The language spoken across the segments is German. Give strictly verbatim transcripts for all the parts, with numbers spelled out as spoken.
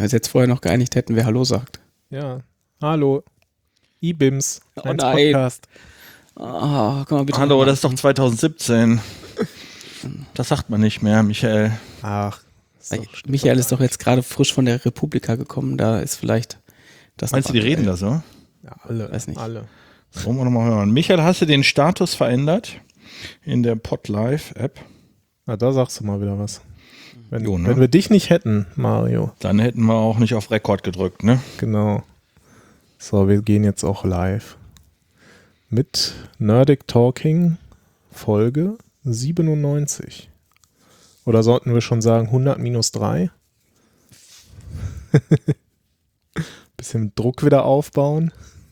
wir jetzt vorher noch geeinigt hätten, wer Hallo sagt. Ja, hallo. I-Bims, Oh ein nein. Podcast. Oh, guck mal bitte. Hallo, das ist doch zwanzig siebzehn. Das sagt man nicht mehr, Michael. Ach, Ey, Michael ist doch jetzt gerade frisch von der Republika gekommen, da ist vielleicht das. Meinst du, die reden da so? Ja, alle, Weiß nicht. alle. Wollen wir nochmal hören. Michael, hast du den Status verändert in der Podlife-App? Na, da sagst du mal wieder was. Wenn, Jo, ne? wenn wir dich nicht hätten, Mario. Dann hätten wir auch nicht auf Rekord gedrückt, ne? Genau. So, wir gehen jetzt auch live. Mit Nerdic Talking Folge siebenundneunzig. Oder sollten wir schon sagen hundert minus drei? Bisschen Druck wieder aufbauen.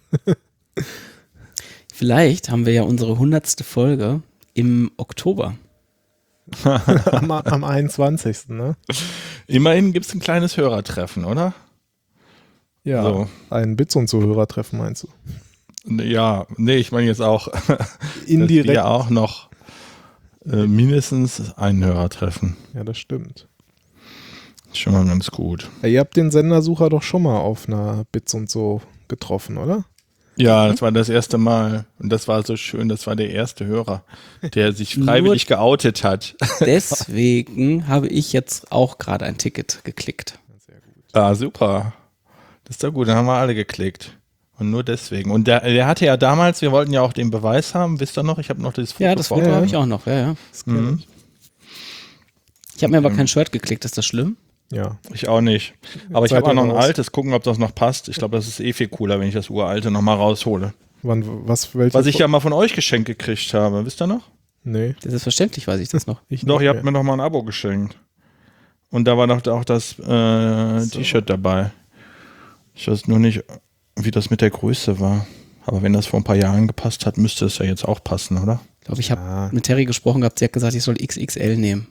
Vielleicht haben wir ja unsere hundertste Folge im Oktober. am, am einundzwanzigsten Ne? Immerhin gibt es ein kleines Hörertreffen, oder? Ja, So. ein Bits- und Zuhörertreffen meinst du? Ja, nee, ich meine jetzt auch, Indirekt. dass wir auch noch äh, mindestens einen Hörertreffen. Ja, das stimmt. Schon mal ganz gut. Ja, ihr habt den Sendersucher doch schon mal auf einer Bits und so getroffen, oder? Ja, das war das erste Mal. Und das war so schön, das war der erste Hörer, der sich freiwillig geoutet hat. Deswegen habe ich jetzt auch gerade ein Ticket geklickt. Ah, super. Das ist doch gut, dann haben wir alle geklickt. Und nur deswegen. Und der, der hatte ja damals, wir wollten ja auch den Beweis haben, wisst ihr noch? Ich habe noch dieses Foto. Ja, das Foto Ja, habe ja. ich auch noch, ja, ja. Das kenn Mhm. ich. Ich habe mir aber kein Shirt geklickt, ist das schlimm? Ja. Ich auch nicht. Aber ich Seid habe auch ihr noch ein raus? altes, gucken, ob das noch passt. Ich glaube, das ist eh viel cooler, wenn ich das uralte nochmal raushole. Wann, was, welches Was ich Fo- ja mal von euch geschenkt gekriegt habe, wisst ihr noch? Nee, Selbstverständlich weiß ich das noch. ich Doch, nicht ihr habt mehr. mir noch mal ein Abo geschenkt. Und da war doch auch das äh, So. T-Shirt dabei. Ich weiß nur nicht, wie das mit der Größe war. Aber wenn das vor ein paar Jahren gepasst hat, müsste es ja jetzt auch passen, oder? Ich glaube, ich habe Ja. mit Terry gesprochen gehabt, sie hat gesagt, ich soll X X L nehmen.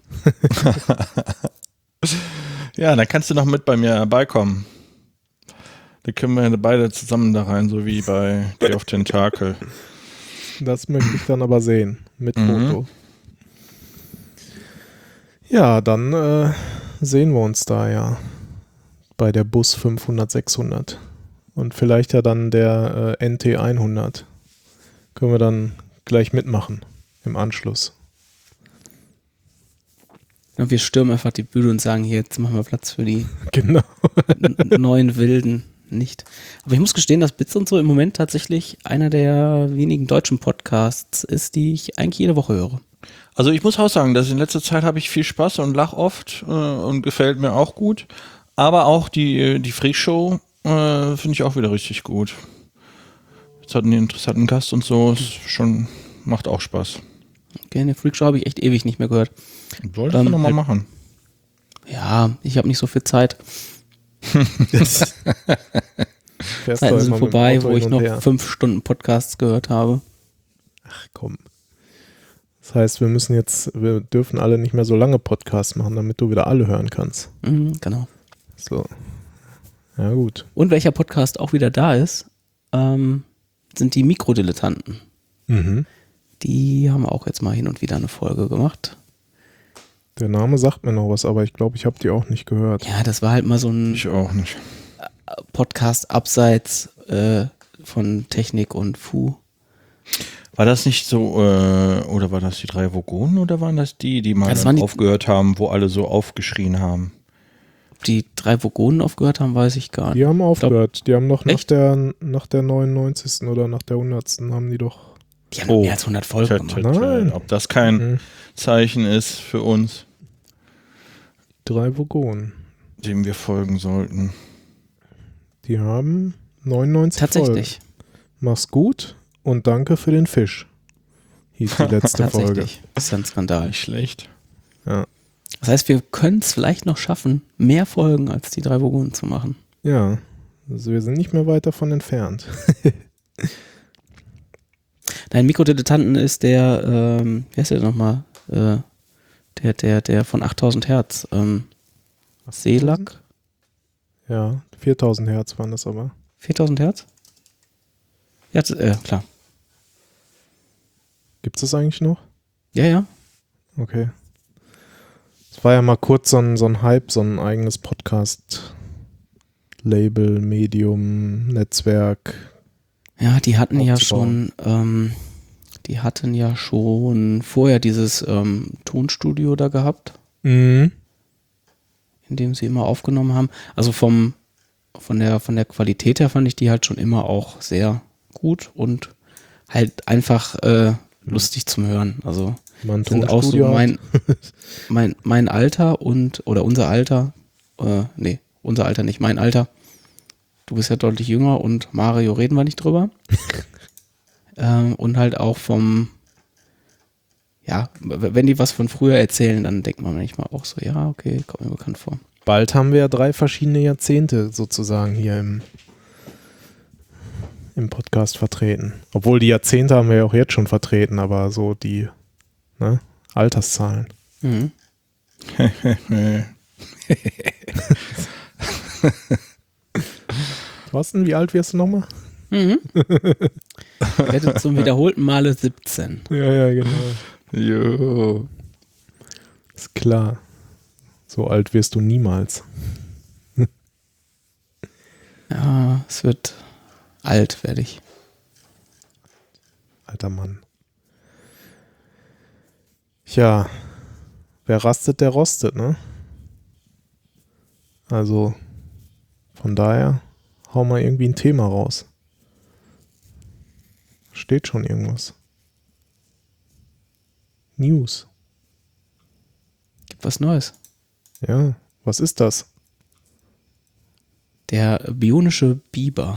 Ja, dann kannst du noch mit bei mir beikommen. Da können wir beide zusammen da rein, so wie bei Day of Tentacle. Das möchte ich dann aber sehen. Mit Mhm. Foto. Ja, dann äh, sehen wir uns da ja. Bei der Bus fünfhundert, sechshundert. Und vielleicht ja dann der äh, N T hundert. Können wir dann gleich mitmachen. Im Anschluss. Und wir stürmen einfach die Bühne und sagen, hier, jetzt machen wir Platz für die Genau. n- neuen Wilden. Nicht. Aber ich muss gestehen, dass Bits und so im Moment tatsächlich einer der wenigen deutschen Podcasts ist, die ich eigentlich jede Woche höre. Also ich muss auch sagen, dass in letzter Zeit habe ich viel Spaß und lach oft äh, und gefällt mir auch gut. Aber auch die, die Freakshow äh, finde ich auch wieder richtig gut. Jetzt hat einen interessanten Gast und so, ist schon, macht auch Spaß. Okay, eine Freakshow habe ich echt ewig nicht mehr gehört. Solltest Ähm, du nochmal halt- machen. Ja, ich habe nicht so viel Zeit. Fährst Zeiten du sind immer mit dem vorbei, Auto wo ich hin noch und her. fünf Stunden Podcasts gehört habe. Ach komm. Das heißt, wir müssen jetzt, wir dürfen alle nicht mehr so lange Podcasts machen, damit du wieder alle hören kannst. Mhm, genau. So. Ja, gut. Und welcher Podcast auch wieder da ist, ähm, sind die Mikrodilettanten. Mhm. Die haben auch jetzt mal hin und wieder eine Folge gemacht. Der Name sagt mir noch was, aber ich glaube, ich habe die auch nicht gehört. Ja, das war halt mal so ein Ich auch nicht. Podcast abseits äh, von Technik und Fu. War das nicht so, äh, oder war das die drei Vogonen oder waren das die, die mal Ja, das waren die- aufgehört haben, wo alle so aufgeschrien haben? Ob die drei Vogonen aufgehört haben, weiß ich gar Die nicht. haben aufgehört. Die haben noch nach Echt? der, nach der neunundneunzigsten oder nach der hundertsten haben die doch. Die haben Oh. mehr als hundert Folgen Tja, gemacht. tja, tja. Nein. Ob das kein Mhm. Zeichen ist für uns, Drei Vogonen. dem wir folgen sollten. Die haben neunundneunzig Tatsächlich. Folgen. Mach's gut und danke für den Fisch. Hieß die letzte Folge. Tatsächlich. Das ist ein Skandal. Nicht schlecht. Ja. Das heißt, wir können es vielleicht noch schaffen, mehr Folgen als die drei Vogonen zu machen. Ja. Also wir sind nicht mehr weit davon entfernt. Dein Mikrodilettanten ist der, ähm, wie heißt der nochmal? Äh, der, der, der von achttausend Hertz. Ähm, Seelack? Ja, viertausend Hertz waren das aber. viertausend Hertz? Ja, das- äh, klar. Gibt's das eigentlich noch? Ja, ja. Okay. Es war ja mal kurz so ein, so ein Hype, so ein eigenes Podcast Label, Medium, Netzwerk. Ja, die hatten ja aufzubauen. schon, ähm, die hatten ja schon vorher dieses ähm, Tonstudio da gehabt, Mhm. in dem sie immer aufgenommen haben. Also vom, von der, von der Qualität her fand ich die halt schon immer auch sehr gut und halt einfach äh, lustig zum Hören. Also Man sind auch so Tonstudio hat. mein, mein, mein Alter und, oder unser Alter, äh, nee, unser Alter nicht, mein Alter. Du bist ja deutlich jünger und Mario reden wir nicht drüber. ähm, und halt auch vom, ja, w- wenn die was von früher erzählen, dann denkt man manchmal auch so, ja, okay, kommt mir bekannt vor. Bald haben wir ja drei verschiedene Jahrzehnte sozusagen hier im, im Podcast vertreten. Obwohl die Jahrzehnte haben wir ja auch jetzt schon vertreten, aber so die ne, Alterszahlen. Mhm. Thorsten, wie alt wirst du nochmal? Mhm. Ich werde zum wiederholten Male siebzehn. Ja, ja, genau. Jo. Ist klar. So alt wirst du niemals. Ja, es wird alt, werde ich. Alter Mann. Tja, wer rastet, der rostet, ne? Also, von daher, hau mal irgendwie ein Thema raus. Steht schon irgendwas. News. Gibt was Neues. Ja, was ist das? Der bionische Biber.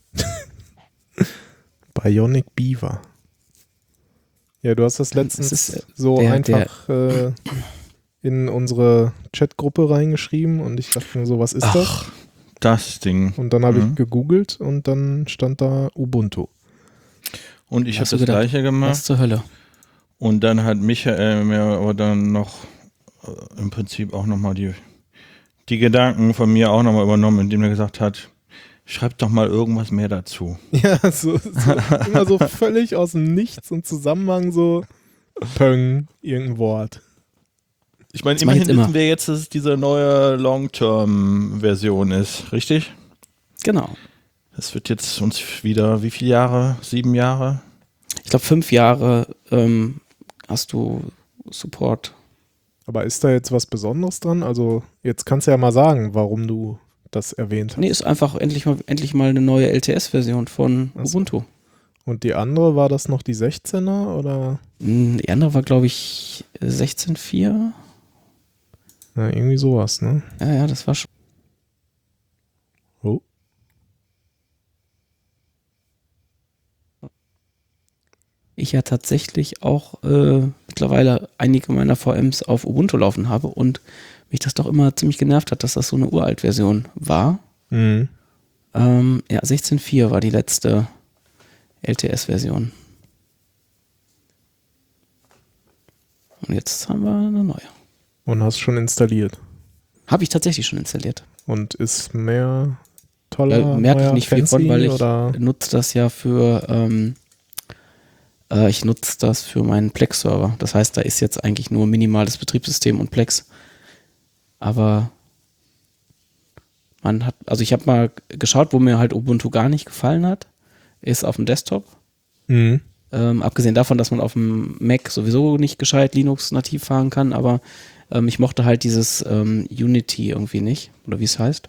Bionic Beaver. Ja, du hast das letztens Das ist, äh, so der- einfach äh, in unsere Chatgruppe reingeschrieben und ich dachte mir so, was ist das? Ach, das Ding. Und dann habe Mhm. ich gegoogelt und dann stand da Ubuntu. Und ich habe Hast du das gedacht, gleiche gemacht. Was zur Hölle? Und dann hat Michael mir aber dann noch äh, im Prinzip auch nochmal die, die Gedanken von mir auch nochmal übernommen, indem er gesagt hat, schreib doch mal irgendwas mehr dazu. Ja, so, so immer so völlig aus dem Nichts und Zusammenhang so Pöng, irgendein Wort. Ich meine, Das mach ich immerhin jetzt immer. wissen wir jetzt, dass es diese neue Long-Term-Version ist, richtig? Genau. Das wird jetzt uns wieder, wie viele Jahre? Sieben Jahre? Ich glaube, fünf Jahre ähm, hast du Support. Aber ist da jetzt was Besonderes dran? Also jetzt kannst du ja mal sagen, warum du das erwähnt hast. Nee, ist einfach endlich mal, endlich mal eine neue L T S-Version von Ach so. Ubuntu. Und die andere, war das noch die sechzehner oder? Hm, Die andere war, glaube ich, sechzehn Punkt vier. Ja, irgendwie sowas, ne? Ja, ja, das war schon. Oh. Ich ja tatsächlich auch äh, mittlerweile einige meiner V Ms auf Ubuntu laufen habe und mich das doch immer ziemlich genervt hat, dass das so eine Uralt-Version war. Mhm. Ähm, ja, sechzehn Punkt vier war die letzte L T S-Version. Und jetzt haben wir eine neue. Und hast schon installiert. Habe ich tatsächlich schon installiert. Und ist mehr toller, Äh, merke ich neuer, nicht viel fancy, von, weil ich oder? nutze das ja für, ähm, äh, ich nutze das für meinen Plex-Server. Das heißt, da ist jetzt eigentlich nur minimales Betriebssystem und Plex. Aber man hat, also ich habe mal geschaut, wo mir halt Ubuntu gar nicht gefallen hat, ist auf dem Desktop. Mhm. Ähm, abgesehen davon, dass man auf dem Mac sowieso nicht gescheit Linux nativ fahren kann, aber ähm, ich mochte halt dieses ähm, Unity irgendwie nicht, oder wie es heißt.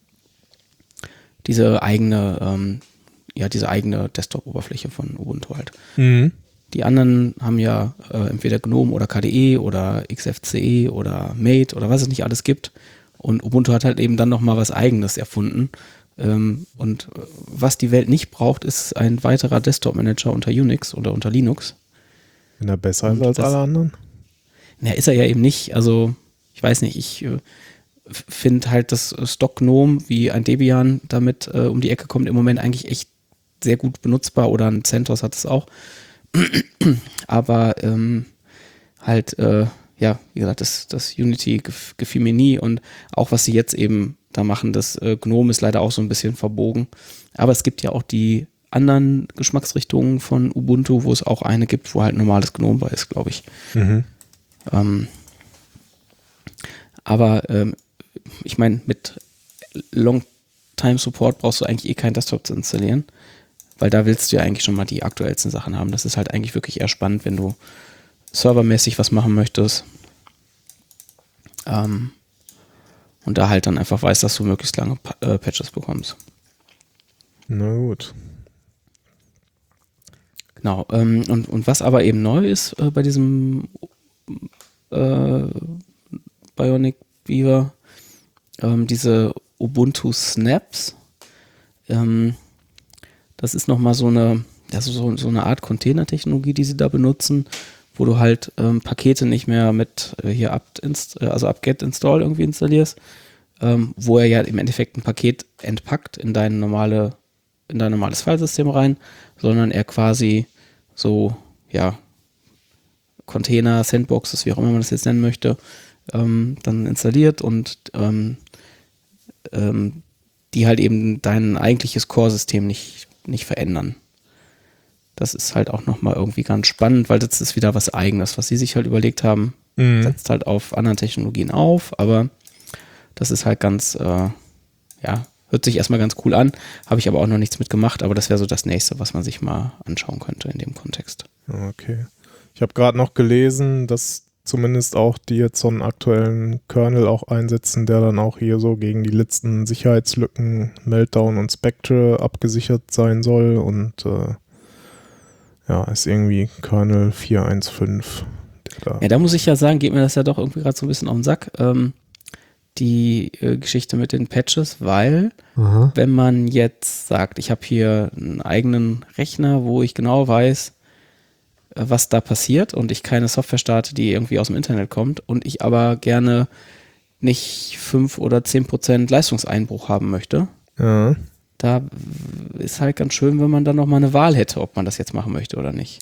Diese eigene, ähm, ja, diese eigene Desktop-Oberfläche von Ubuntu halt. Mhm. Die anderen haben ja äh, entweder GNOME oder K D E oder X F C E oder Mate oder was es nicht alles gibt. Und Ubuntu hat halt eben dann nochmal was Eigenes erfunden. Ähm, und äh, was die Welt nicht braucht, ist ein weiterer Desktop-Manager unter Unix oder unter Linux. Wenn er besser ist Und als das- alle anderen. Na, ist er ja eben nicht. Also, ich weiß nicht, ich äh, finde halt, dass Stock GNOME wie ein Debian damit äh, um die Ecke kommt, im Moment eigentlich echt sehr gut benutzbar, oder ein CentOS hat es auch. Aber ähm, halt, äh, ja, wie gesagt, das, das Unity gef gefiel mir nie, und auch was sie jetzt eben da machen, das äh, GNOME ist leider auch so ein bisschen verbogen. Aber es gibt ja auch die anderen Geschmacksrichtungen von Ubuntu, wo es auch eine gibt, wo halt normales GNOME bei ist, glaube ich. Mhm. Ähm, aber ähm, ich meine, mit Long Runtime-Support brauchst du eigentlich eh keinen Desktop zu installieren, weil da willst du ja eigentlich schon mal die aktuellsten Sachen haben. Das ist halt eigentlich wirklich eher spannend, wenn du servermäßig was machen möchtest. Ähm, und da halt dann einfach weißt, dass du möglichst lange pa- äh, Patches bekommst. Na gut. Genau. Ähm, und, und was aber eben neu ist äh, bei diesem äh, Bionic Beaver, ähm, diese Ubuntu Snaps, ähm, das ist nochmal so eine, das ist so, so eine Art Container-Technologie, die sie da benutzen, wo du halt ähm, Pakete nicht mehr mit äh, hier apt inst, äh, also apt-get install irgendwie installierst, ähm, wo er ja im Endeffekt ein Paket entpackt in dein normale, in dein normales Filesystem rein, sondern er quasi so, ja, Container, Sandboxes, wie auch immer man das jetzt nennen möchte, ähm, dann installiert und ähm, ähm, die halt eben dein eigentliches Core-System nicht, nicht verändern. Das ist halt auch nochmal irgendwie ganz spannend, weil das ist wieder was Eigenes, was sie sich halt überlegt haben. Mhm. Setzt halt auf anderen Technologien auf, aber das ist halt ganz, äh, ja, hört sich erstmal ganz cool an, habe ich aber auch noch nichts mitgemacht, aber das wäre so das Nächste, was man sich mal anschauen könnte in dem Kontext. Okay. Ich habe gerade noch gelesen, dass zumindest auch die jetzt so einen aktuellen Kernel auch einsetzen, der dann auch hier so gegen die letzten Sicherheitslücken, Meltdown und Spectre abgesichert sein soll und äh, ja, ist irgendwie Kernel vier Punkt eins Punkt fünf. Da Ja, da muss ich ja sagen, geht mir das ja doch irgendwie gerade so ein bisschen auf den Sack, ähm, die äh, Geschichte mit den Patches, weil Aha. wenn man jetzt sagt, ich habe hier einen eigenen Rechner, wo ich genau weiß, äh, was da passiert und ich keine Software starte, die irgendwie aus dem Internet kommt und ich aber gerne nicht fünf oder zehn Prozent Leistungseinbruch haben möchte, Ja. da ist halt ganz schön, wenn man dann nochmal eine Wahl hätte, ob man das jetzt machen möchte oder nicht.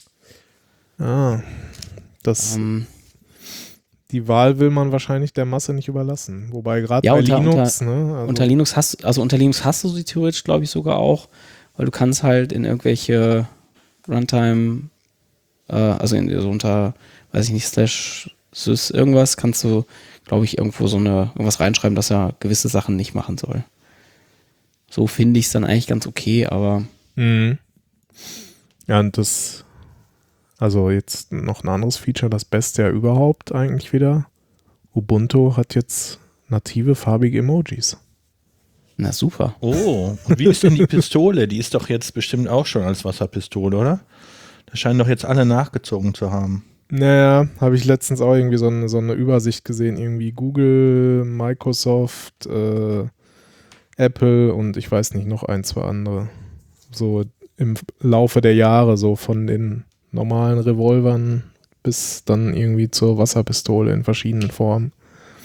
Ah, das, Ähm, die Wahl will man wahrscheinlich der Masse nicht überlassen. Wobei gerade Ja, bei unter- Linux, ne? Also, Unter Linux hast also unter Linux hast du sie theoretisch, glaube ich, sogar auch, weil du kannst halt in irgendwelche Runtime, äh, also in, so unter, weiß ich nicht, slash sys irgendwas, kannst du, glaube ich, irgendwo so eine, irgendwas reinschreiben, dass er gewisse Sachen nicht machen soll. So finde ich es dann eigentlich ganz okay, aber Mhm. Ja, und das, also jetzt noch ein anderes Feature, das Beste ja überhaupt eigentlich wieder. Ubuntu hat jetzt native farbige Emojis. na super. Oh, und wie ist denn die Pistole? Die ist doch jetzt bestimmt auch schon als Wasserpistole, oder? Da scheinen doch jetzt alle nachgezogen zu haben. Naja, habe ich letztens auch irgendwie so eine, so eine Übersicht gesehen, irgendwie Google, Microsoft, äh, Apple und ich weiß nicht, noch ein, zwei andere. So im Laufe der Jahre, so von den normalen Revolvern bis dann irgendwie zur Wasserpistole in verschiedenen Formen.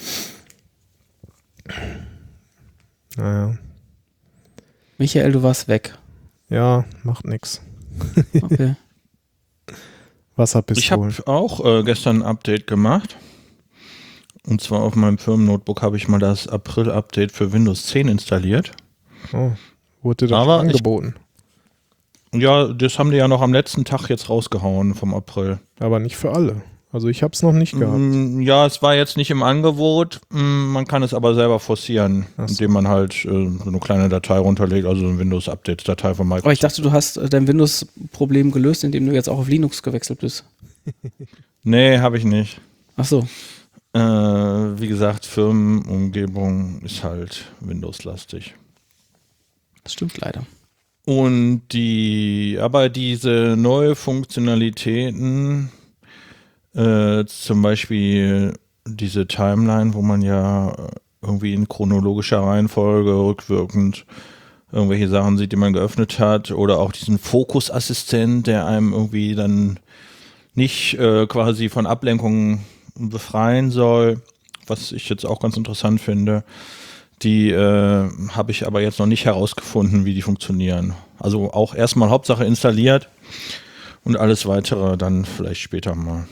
Naja, Michael, du warst weg. ja, macht nix. Okay. Ich Wasserpistolen. habe auch äh, gestern ein Update gemacht. Und zwar auf meinem Firmennotebook habe ich mal das April-Update für Windows zehn installiert. Oh, wurde das Aber schon ich- angeboten. Ja, das haben die ja noch am letzten Tag jetzt rausgehauen vom April. Aber nicht für alle. Also ich habe es noch nicht gehabt. Mm, Ja, es war jetzt nicht im Angebot. Mm, Man kann es aber selber forcieren, Ach so. indem man halt äh, so eine kleine Datei runterlegt, also eine Windows-Update-Datei von Microsoft. Aber ich dachte, du hast äh, dein Windows-Problem gelöst, indem du jetzt auch auf Linux gewechselt bist. Nee, habe ich nicht. Ach so. Äh, wie gesagt, Firmenumgebung ist halt Windows-lastig. Das stimmt leider. Und die, aber diese neue Funktionalitäten, äh, zum Beispiel diese Timeline, wo man ja irgendwie in chronologischer Reihenfolge rückwirkend irgendwelche Sachen sieht, die man geöffnet hat, oder auch diesen Fokusassistent, der einem irgendwie dann nicht äh, quasi von Ablenkungen befreien soll, was ich jetzt auch ganz interessant finde. Die äh, habe ich aber jetzt noch nicht herausgefunden, wie die funktionieren. Also auch erstmal Hauptsache installiert und alles weitere dann vielleicht später mal.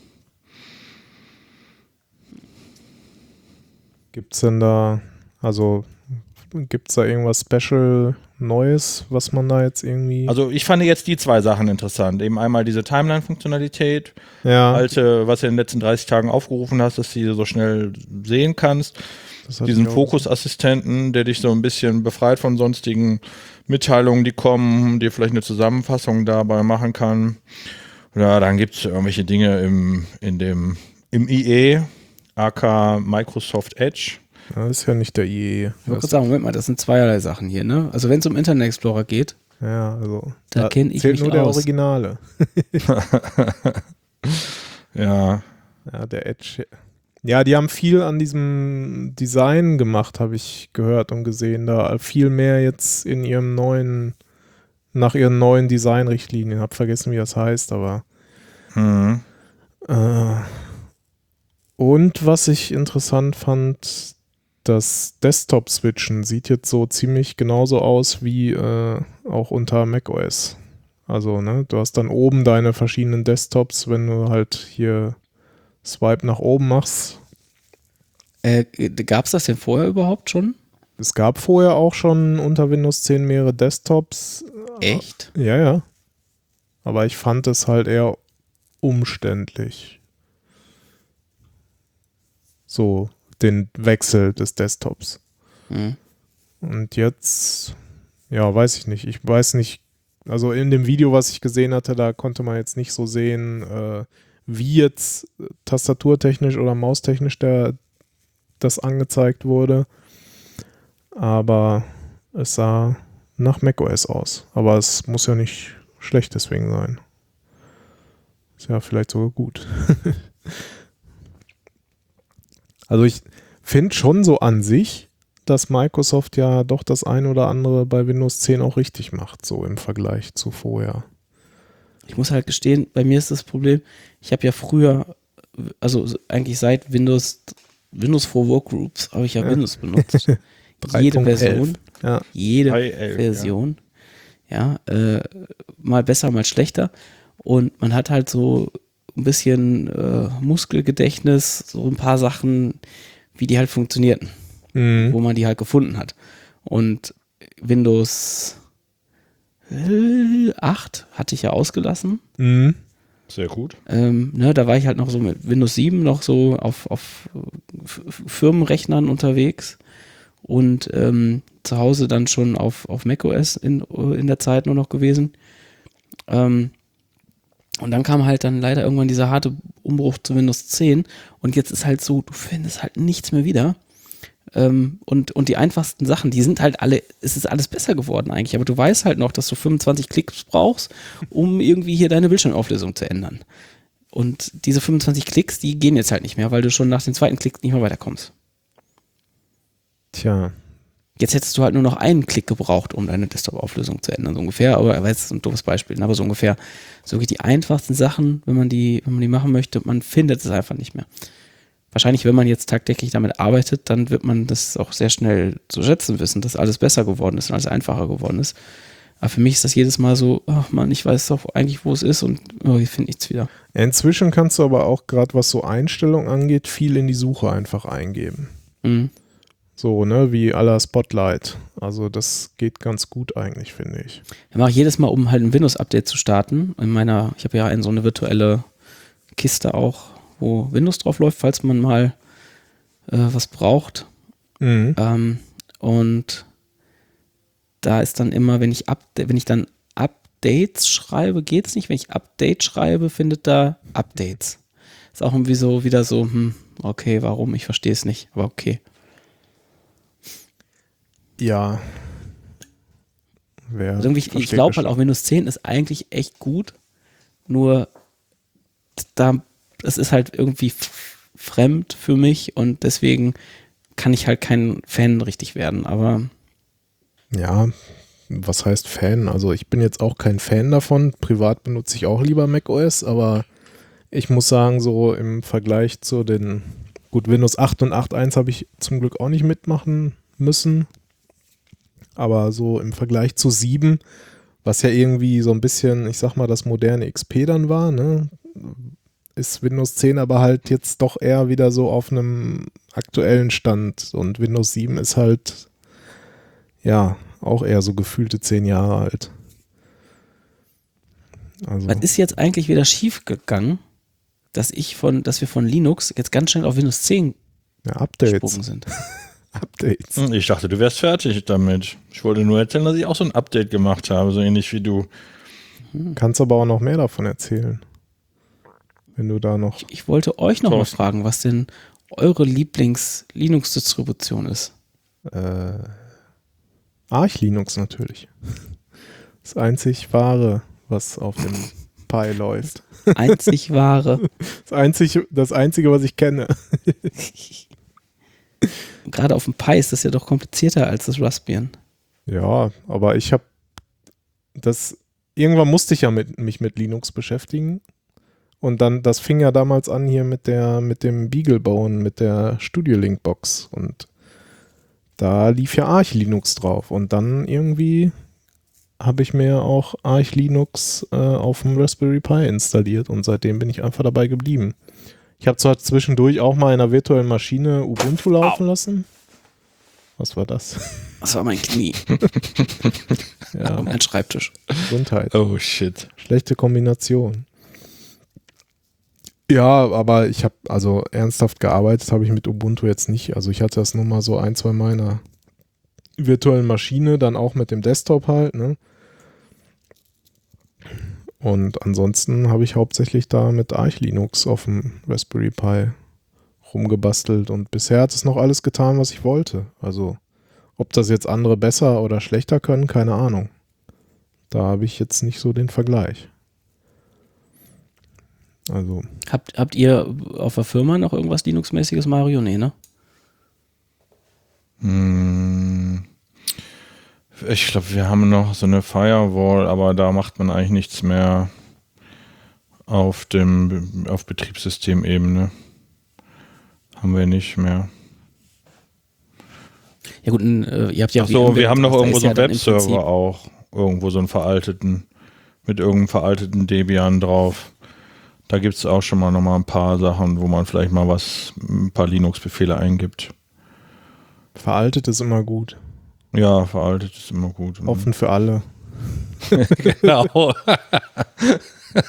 Gibt es denn da, also gibt es da irgendwas Special Neues, was man da jetzt irgendwie... Also ich fand jetzt die zwei Sachen interessant. Eben einmal diese Timeline-Funktionalität, ja, alte, was du in den letzten dreißig Tagen aufgerufen hast, dass du die so schnell sehen kannst. Das hatte Diesen ich auch Fokusassistenten, der dich so ein bisschen befreit von sonstigen Mitteilungen, die kommen, dir vielleicht eine Zusammenfassung dabei machen kann. Oder dann gibt es irgendwelche Dinge im, in dem, im I E, aka Microsoft Edge. Ja, das ist ja nicht der I E. Ich wollte Das- gerade sagen, Moment mal, das sind zweierlei Sachen hier, ne? Also wenn es um Internet Explorer geht, Ja, also. Da kenn ich zählt mich nur der aus. Originale. Ja, Ja, der Edge. Ja, die haben viel an diesem Design gemacht, habe ich gehört und gesehen. Da viel mehr jetzt in ihrem neuen, nach ihren neuen Designrichtlinien. Hab vergessen, wie das heißt, aber. hm. Äh, und was ich interessant fand, das Desktop-Switchen sieht jetzt so ziemlich genauso aus wie äh, auch unter macOS. Also, ne, du hast dann oben deine verschiedenen Desktops, wenn du halt hier Swipe nach oben machst. äh, gab es das denn vorher überhaupt schon? Es gab vorher auch schon unter Windows zehn mehrere Desktops. Echt? Ja, ja. Aber ich fand es halt eher umständlich. So, den Wechsel des Desktops. Hm. Und jetzt, ja, weiß ich nicht. Ich weiß nicht, also in dem Video, was ich gesehen hatte, da konnte man jetzt nicht so sehen, äh, wie jetzt tastaturtechnisch oder maustechnisch der, das angezeigt wurde. Aber es sah nach macOS aus. Aber es muss ja nicht schlecht deswegen sein. Ist ja vielleicht sogar gut. Also ich finde schon so an sich, dass Microsoft ja doch das ein oder andere bei Windows zehn auch richtig macht, so im Vergleich zu vorher. Ich muss halt gestehen, bei mir ist das Problem, ich habe ja früher, also eigentlich seit Windows, Windows for Workgroups habe ich ja, Ja. Windows benutzt. Jede drei Punkt elf. Version, Ja. jede drei Punkt elf, Version, ja, äh, mal besser, mal schlechter. Und man hat halt so ein bisschen äh, Muskelgedächtnis, so ein paar Sachen, wie die halt funktionierten, Mhm. wo man die halt gefunden hat. Und Windows acht hatte ich ja ausgelassen. Mhm. Sehr gut. Ähm, ne, da war ich halt noch so mit Windows sieben noch so auf, auf F- Firmenrechnern unterwegs und ähm, zu Hause dann schon auf, auf macOS in, in der Zeit nur noch gewesen. Ähm, und dann kam halt dann leider irgendwann dieser harte Umbruch zu Windows zehn und jetzt ist halt so, du findest halt nichts mehr wieder. Ähm, und, und die einfachsten Sachen, die sind halt alle, es ist alles besser geworden eigentlich, aber du weißt halt noch, dass du fünfundzwanzig Klicks brauchst, um irgendwie hier deine Bildschirmauflösung zu ändern. Und diese fünfundzwanzig Klicks, die gehen jetzt halt nicht mehr, weil du schon nach dem zweiten Klick nicht mehr weiterkommst. Tja. Jetzt hättest du halt nur noch einen Klick gebraucht, um deine Desktop-Auflösung zu ändern, so ungefähr, aber das ist ein doofes Beispiel, aber so ungefähr. So wie die einfachsten Sachen, wenn man die, wenn man die machen möchte, man findet es einfach nicht mehr. Wahrscheinlich, wenn man jetzt tagtäglich damit arbeitet, dann wird man das auch sehr schnell zu schätzen wissen, dass alles besser geworden ist und alles einfacher geworden ist. Aber für mich ist das jedes Mal so, ach man, ich weiß doch eigentlich, wo es ist und oh, ich finde nichts wieder. Inzwischen kannst du aber auch gerade, was so Einstellungen angeht, viel in die Suche einfach eingeben. Mhm. So, ne, wie à la Spotlight. Also das geht ganz gut eigentlich, finde ich. Ich mache jedes Mal, um halt ein Windows-Update zu starten. In meiner, ich habe ja eine, so eine virtuelle Kiste auch, wo Windows drauf läuft, falls man mal äh, was braucht. Mhm. Ähm, und da ist dann immer, wenn ich, Upda- wenn ich dann Updates schreibe, geht es nicht. Wenn ich Update schreibe, findet da Updates. Ist auch irgendwie so wieder so, hm, okay, warum? Ich verstehe es nicht, aber okay. Ja. Wer Also irgendwie, ich versteht glaube das halt schon. auch Windows zehn ist eigentlich echt gut, nur da, es ist halt irgendwie f- fremd für mich und deswegen kann ich halt kein Fan richtig werden, aber Ja, was heißt Fan? Also ich bin jetzt auch kein Fan davon. Privat benutze ich auch lieber macOS, aber ich muss sagen, so im Vergleich zu den, gut, Windows acht und acht Punkt eins habe ich zum Glück auch nicht mitmachen müssen. Aber so im Vergleich zu sieben, was ja irgendwie so ein bisschen, ich sag mal, das moderne X P dann war, ne, ist Windows zehn aber halt jetzt doch eher wieder so auf einem aktuellen Stand. Und Windows sieben ist halt, ja, auch eher so gefühlte zehn Jahre alt. Also, was ist jetzt eigentlich wieder schief gegangen, dass ich von, dass wir von Linux jetzt ganz schnell auf Windows zehn ja, Updates. gesprungen sind? Updates. Ich dachte, du wärst fertig damit. Ich wollte nur erzählen, dass ich auch so ein Update gemacht habe, so ähnlich wie du. Kannst aber auch noch mehr davon erzählen. Wenn du da noch... Ich, ich wollte euch noch mal Thorsten. fragen, was denn eure Lieblings-Linux-Distribution ist. Äh, Arch Linux natürlich. Das einzig wahre, was auf dem Pi läuft. Einzig wahre. Das, einzig, das einzige, was ich kenne. Gerade auf dem Pi ist das ja doch komplizierter als das Raspbian. Ja, aber ich habe das... Irgendwann musste ich ja mit, mich mit Linux beschäftigen. Und dann, das fing ja damals an hier mit der, mit dem Beagle-Bauen, mit der Studio Link-Box. Und da lief ja Arch Linux drauf. Und dann irgendwie habe ich mir auch Arch Linux äh, auf dem Raspberry Pi installiert. Und seitdem bin ich einfach dabei geblieben. Ich habe zwar zwischendurch auch mal in einer virtuellen Maschine Ubuntu laufen lassen. Was war das? Das war mein Knie. Ja, Mein Schreibtisch. Gesundheit. Oh shit. Schlechte Kombination. Ja, aber ich habe, also ernsthaft gearbeitet habe ich mit Ubuntu jetzt nicht. Also ich hatte das nur mal so ein, zwei Mal in einer virtuellen Maschine, dann auch mit dem Desktop halt, ne? Und ansonsten habe ich hauptsächlich da mit Arch Linux auf dem Raspberry Pi rumgebastelt und bisher hat es noch alles getan, was ich wollte. Also ob das jetzt andere besser oder schlechter können, keine Ahnung. Da habe ich jetzt nicht so den Vergleich. Also Habt, habt ihr auf der Firma noch irgendwas Linux-mäßiges, Mario? Nee, ne? Hm. Ich glaube, wir haben noch so eine Firewall, aber da macht man eigentlich nichts mehr auf dem auf Betriebssystemebene. Haben wir nicht mehr. Ja gut, äh, ihr habt ja auch die So, wir VMware haben noch drauf, da irgendwo ist so ja einen dann im Prinzip- Webserver auch. Irgendwo so einen veralteten, mit irgendeinem veralteten Debian drauf. Da gibt es auch schon mal noch mal ein paar Sachen, wo man vielleicht mal was, ein paar Linux-Befehle eingibt. veraltet ist immer gut. Ja, veraltet ist immer gut. Offen für alle. Genau. Das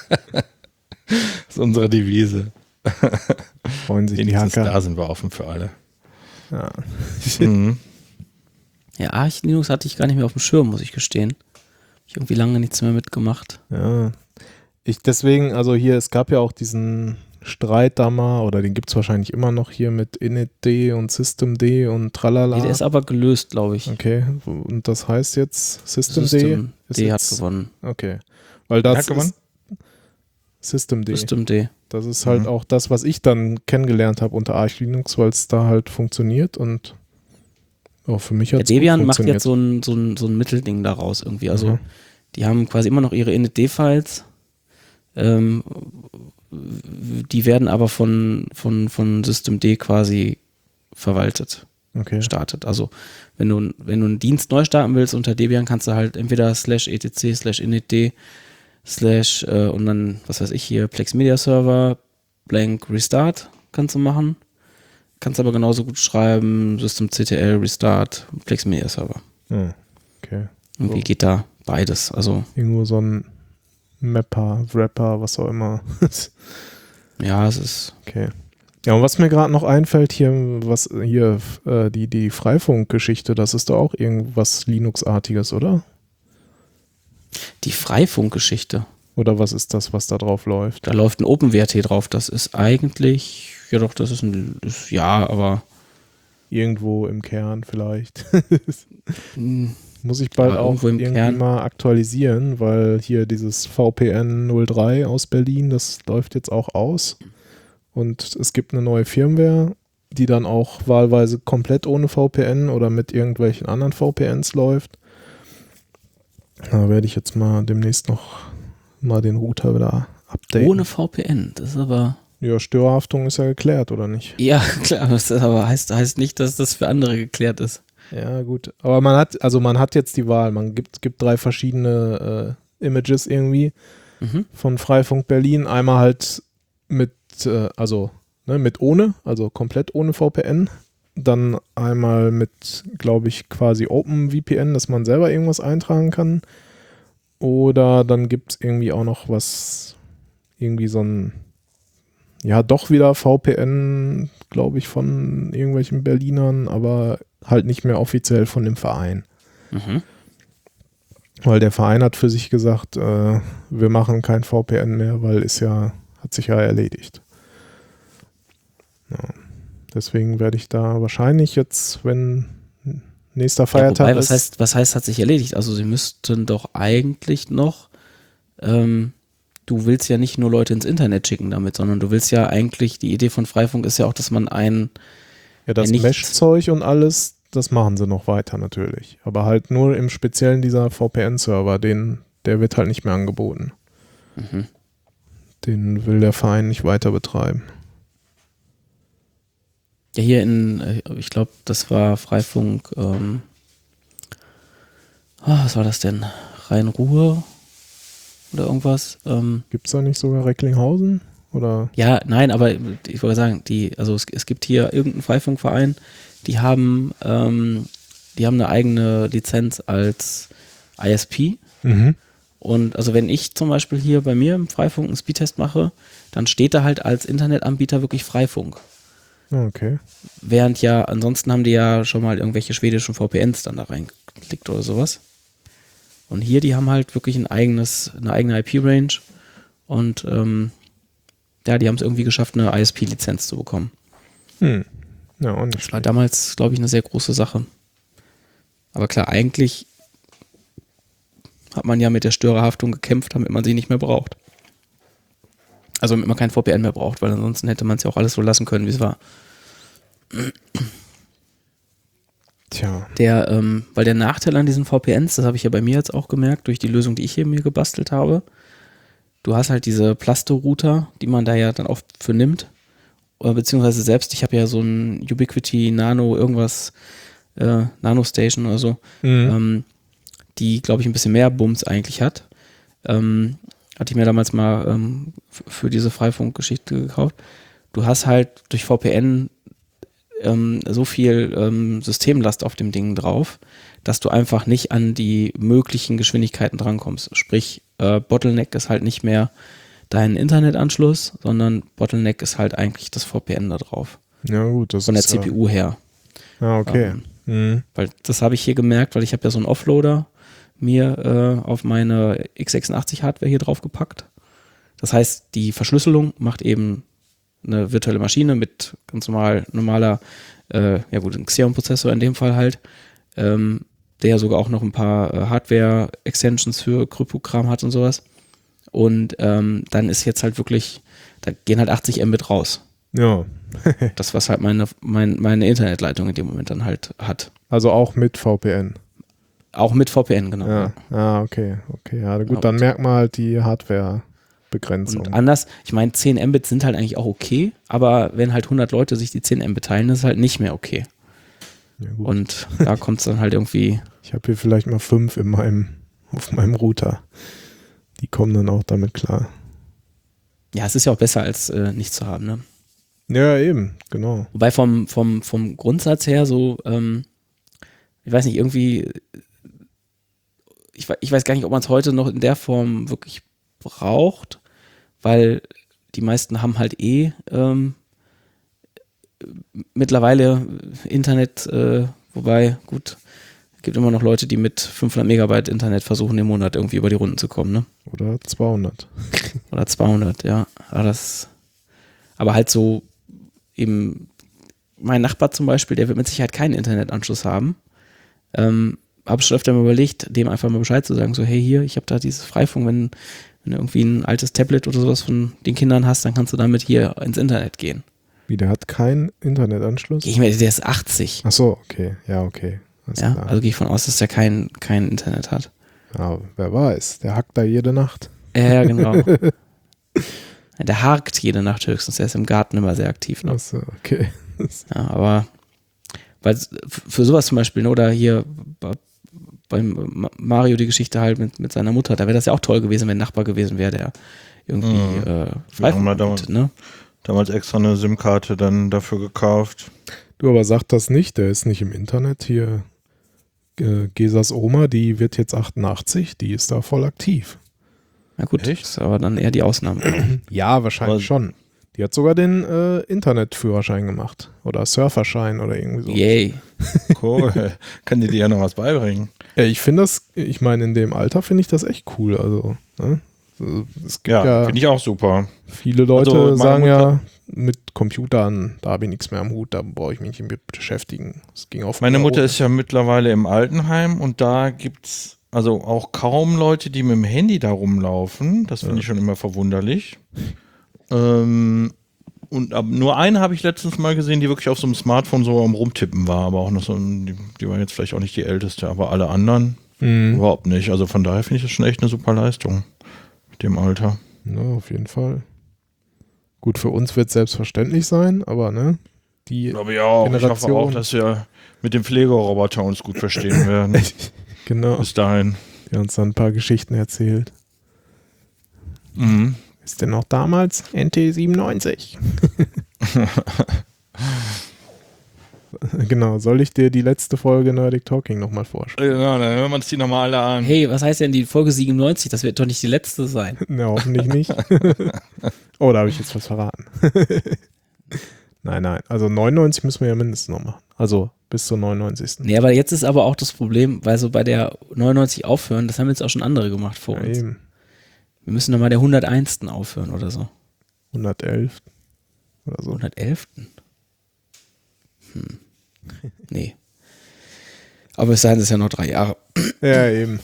ist unsere Devise. Freuen sich die Wenigstens Hacker. da sind wir offen für alle. Ja. Mhm. Ja, Arch Linux hatte ich gar nicht mehr auf dem Schirm, muss ich gestehen. Hab ich irgendwie lange nichts mehr mitgemacht. Ja. Ich deswegen, also hier, es gab ja auch diesen Streit da mal, oder den gibt es wahrscheinlich immer noch hier mit initd und systemd und tralala. Nee, der ist aber gelöst, glaube ich. Okay, und das heißt jetzt systemd? System ist D hat jetzt- gewonnen. Okay, weil das Wer hat gewonnen? ist systemd. System D. Das ist halt Mhm. auch das, was ich dann kennengelernt habe unter Arch Linux, weil es da halt funktioniert und auch für mich hat Der es Debian gut macht funktioniert. jetzt so ein, so, ein, so ein Mittelding daraus irgendwie. Also Mhm. die haben quasi immer noch ihre initd-Files. Ähm, die werden aber von, von, von Systemd quasi verwaltet, Okay. startet. Also wenn du, wenn du einen Dienst neu starten willst unter Debian, kannst du halt entweder slash etc slash initd slash äh, und dann, was weiß ich hier, Plex Media Server blank restart kannst du machen. Kannst aber genauso gut schreiben systemctl restart Plex Media Server. Ja, okay. Irgendwie So. geht da beides. Also Irgendwo so ein Mapper, Wrapper, was auch immer. ja, es ist Okay. Ja, und was mir gerade noch einfällt hier, was hier, äh, die, die Freifunk-Geschichte, das ist doch auch irgendwas Linux-artiges, oder? die Freifunk-Geschichte. Oder was ist das, was da drauf läuft? Da läuft ein OpenWrt drauf. Das ist eigentlich, ja doch, das ist ein, ist, ja, aber Irgendwo im Kern vielleicht. mh, Muss ich bald Aber auch irgendwo im irgendwie Kern. mal aktualisieren, weil hier dieses V P N null drei aus Berlin, das läuft jetzt auch aus. Und es gibt eine neue Firmware, die dann auch wahlweise komplett ohne V P N oder mit irgendwelchen anderen V P Ns läuft. Da werde ich jetzt mal demnächst noch mal den Router wieder updaten. ohne V P N. Das ist aber, Ja, Störhaftung ist ja geklärt, oder nicht? ja, klar, das ist aber heißt, heißt nicht, dass das für andere geklärt ist. Ja, gut. Aber man hat, also man hat jetzt die Wahl. Man gibt, gibt drei verschiedene äh, Images irgendwie Mhm. von Freifunk Berlin. Einmal halt mit, äh, also ne, mit ohne, also komplett ohne V P N. Dann einmal mit, glaube ich, quasi OpenVPN, dass man selber irgendwas eintragen kann. Oder dann gibt es irgendwie auch noch was, irgendwie so ein, ja, doch wieder V P N, glaube ich, von irgendwelchen Berlinern, aber halt nicht mehr offiziell von dem Verein. Mhm. Weil der Verein hat für sich gesagt, äh, wir machen kein V P N mehr, weil ist ja, hat sich ja erledigt. Ja. Deswegen werde ich da wahrscheinlich jetzt, wenn nächster Ja, Feiertag wobei, was ist. heißt, was heißt, hat sich erledigt? Also sie müssten doch eigentlich noch, ähm, du willst ja nicht nur Leute ins Internet schicken damit, sondern du willst ja eigentlich, die Idee von Freifunk ist ja auch, dass man ein, Ja, das nicht- Mesh-Zeug und alles, das machen sie noch weiter natürlich. Aber halt nur im Speziellen dieser V P N-Server, den, der wird halt nicht mehr angeboten. mhm. Den will der Verein nicht weiter betreiben. Ja, hier in, äh, ich glaube, das war Freifunk, ähm, ah, was war das denn? Rhein-Ruhr oder irgendwas? Ähm, Gibt es da nicht sogar Recklinghausen? Oder? ja, nein, aber ich wollte sagen, die, also es, es gibt hier irgendeinen Freifunkverein, die haben, ähm, die haben eine eigene Lizenz als I S P. Mhm. Und also wenn ich zum Beispiel hier bei mir im Freifunk einen Speedtest mache, dann steht da halt als Internetanbieter wirklich Freifunk. Okay. Während ja, ansonsten haben die ja schon mal irgendwelche schwedischen V P Ns dann da reingeklickt oder sowas. Und hier, die haben halt wirklich ein eigenes, eine eigene I P-Range und ähm, ja, die haben es irgendwie geschafft, eine I S P-Lizenz zu bekommen. Hm. Ja, auch nicht Das war schlecht. damals, glaube ich, eine sehr große Sache. Aber klar, eigentlich hat man ja mit der Störerhaftung gekämpft, damit man sie nicht mehr braucht. Also damit man kein V P N mehr braucht, weil ansonsten hätte man es ja auch alles so lassen können, wie es war. Tja. Der, ähm, weil der Nachteil an diesen V P Ns, das habe ich ja bei mir jetzt auch gemerkt, durch die Lösung, die ich hier mir gebastelt habe, du hast halt diese Plasto-Router, die man da ja dann oft für nimmt, oder beziehungsweise selbst, ich habe ja so ein Ubiquiti Nano irgendwas, äh, Nano Station oder so, Mhm. ähm, die, glaube ich, ein bisschen mehr Bums eigentlich hat. Ähm, hatte ich mir damals mal ähm, f- für diese Freifunk-Geschichte gekauft. Du hast halt durch V P N ähm, so viel ähm, Systemlast auf dem Ding drauf, dass du einfach nicht an die möglichen Geschwindigkeiten drankommst. Sprich, äh, Bottleneck ist halt nicht mehr dein Internetanschluss, sondern Bottleneck ist halt eigentlich das V P N da drauf. Ja, gut, das Von der ist C P U her. Ja, ja okay. Ähm, Mhm. Weil das habe ich hier gemerkt, weil ich habe ja so einen Offloader mir äh, auf meine x sechsundachtzig Hardware hier drauf gepackt. Das heißt, die Verschlüsselung macht eben eine virtuelle Maschine mit ganz normal, normaler, äh, ja gut, ein Xeon-Prozessor in dem Fall halt, ähm, der sogar auch noch ein paar äh, Hardware-Extensions für Kryptogramm hat und sowas. Und ähm, dann ist jetzt halt wirklich, da gehen halt achtzig Mbit raus. Ja. Das, was halt meine, mein, meine Internetleitung in dem Moment dann halt hat. Also auch mit V P N. Auch mit V P N, genau. Ja, ah, okay. Okay, ja, gut, Genau. dann merkt man halt die Hardware-Begrenzung. Und anders, ich meine, zehn Mbit sind halt eigentlich auch okay, aber wenn halt hundert Leute sich die zehn Mbit teilen, ist es halt nicht mehr okay. Ja, gut. Und da kommt es dann halt irgendwie, Ich habe hier vielleicht mal fünf in meinem, auf meinem Router. Die kommen dann auch damit klar. ja, es ist ja auch besser als äh, nichts zu haben, ne? Ja, eben, genau. Wobei vom, vom, vom Grundsatz her so, ähm, ich weiß nicht, irgendwie, ich, we- ich weiß gar nicht, ob man es heute noch in der Form wirklich braucht, weil die meisten haben halt eh ähm, mittlerweile Internet, äh, wobei, gut, es gibt immer noch Leute, die mit fünfhundert Megabyte Internet versuchen, im Monat irgendwie über die Runden zu kommen, ne? Oder zweihundert. Oder zweihundert, ja. Aber das, aber halt so eben, mein Nachbar zum Beispiel, der wird mit Sicherheit keinen Internetanschluss haben. Ähm, habe schon öfter mal überlegt, dem einfach mal Bescheid zu sagen, so hey hier, ich habe da dieses Freifunk, wenn, wenn du irgendwie ein altes Tablet oder sowas von den Kindern hast, dann kannst du damit hier ins Internet gehen. Wie, der hat keinen Internetanschluss? Ich meine, der ist achtzig. Ach so, okay. Ja, okay. Alles Ja, klar. also gehe ich von aus, dass der kein, kein Internet hat. Ja, wer weiß, der hackt da jede Nacht. Ja, ja, genau. Der harkt jede Nacht höchstens, der ist im Garten immer sehr aktiv. Ne? Ach so, okay. Ja, aber weil für sowas zum Beispiel, ne, oder hier bei, beim Mario die Geschichte halt mit, mit seiner Mutter, da wäre das ja auch toll gewesen, wenn ein Nachbar gewesen wäre, der irgendwie Mhm. äh, Ja, Freifunk mal hat, ne? Damals extra eine SIM-Karte dann dafür gekauft. Du, aber sag das nicht, der ist nicht im Internet. Hier, äh, Gesas Oma, die wird jetzt achtundachtzig, die ist da voll aktiv. Na gut, Echt? das ist aber dann eher die Ausnahme. Ja, wahrscheinlich Aber- schon. Die hat sogar den äh, Internetführerschein gemacht. Oder Surferschein oder irgendwie so. Yay. Cool. Kann dir die ja noch was beibringen? Ja, ich finde das, ich meine, in dem Alter finde ich das echt cool. Also, ne? Es gibt Ja, ja finde ich auch super. viele Leute Also, meine sagen Mutter- ja, mit Computern, da habe ich nichts mehr am Hut, da brauche ich mich nicht mit beschäftigen. Das ging auf Meine Mutter ist ja mittlerweile im Altenheim und da gibt's also auch kaum Leute, die mit dem Handy da rumlaufen. Das finde Ja. ich schon immer verwunderlich. Ähm, und ab, nur eine habe ich letztens mal gesehen, die wirklich auf so einem Smartphone so am Rumtippen war, aber auch noch so, ein- die, die war jetzt vielleicht auch nicht die älteste, aber alle anderen Mhm. überhaupt nicht. Also von daher finde ich das schon echt eine super Leistung mit dem Alter. Ja, auf jeden Fall. Gut, für uns wird es selbstverständlich sein, aber ne, die Glaube ich auch. Ich hoffe Generation. auch, dass wir mit dem Pflegeroboter uns gut verstehen werden. genau, Bis dahin. der uns dann ein paar Geschichten erzählt. Mhm. Ist denn noch damals N T siebenundneunzig? Genau, soll ich dir die letzte Folge Nerdic Talking nochmal vorstellen? Genau, dann hören wir uns die nochmal alle an. Hey, was heißt denn die Folge siebenundneunzig? Das wird doch nicht die letzte sein. Ne, hoffentlich nicht. Oh, da habe ich jetzt was verraten. Nein, nein, also neunundneunzig müssen wir ja mindestens noch machen. Also bis zur neunundneunzigsten. Nee, aber jetzt ist aber auch das Problem, weil so bei der neunundneunzig aufhören, das haben jetzt auch schon andere gemacht vor Ja, uns. eben. Wir müssen dann mal der hunderteins. aufhören oder so. hundertelf oder so. hundertelf. Hm. Nee. Aber es seien es ja noch drei Jahre. Ja, eben.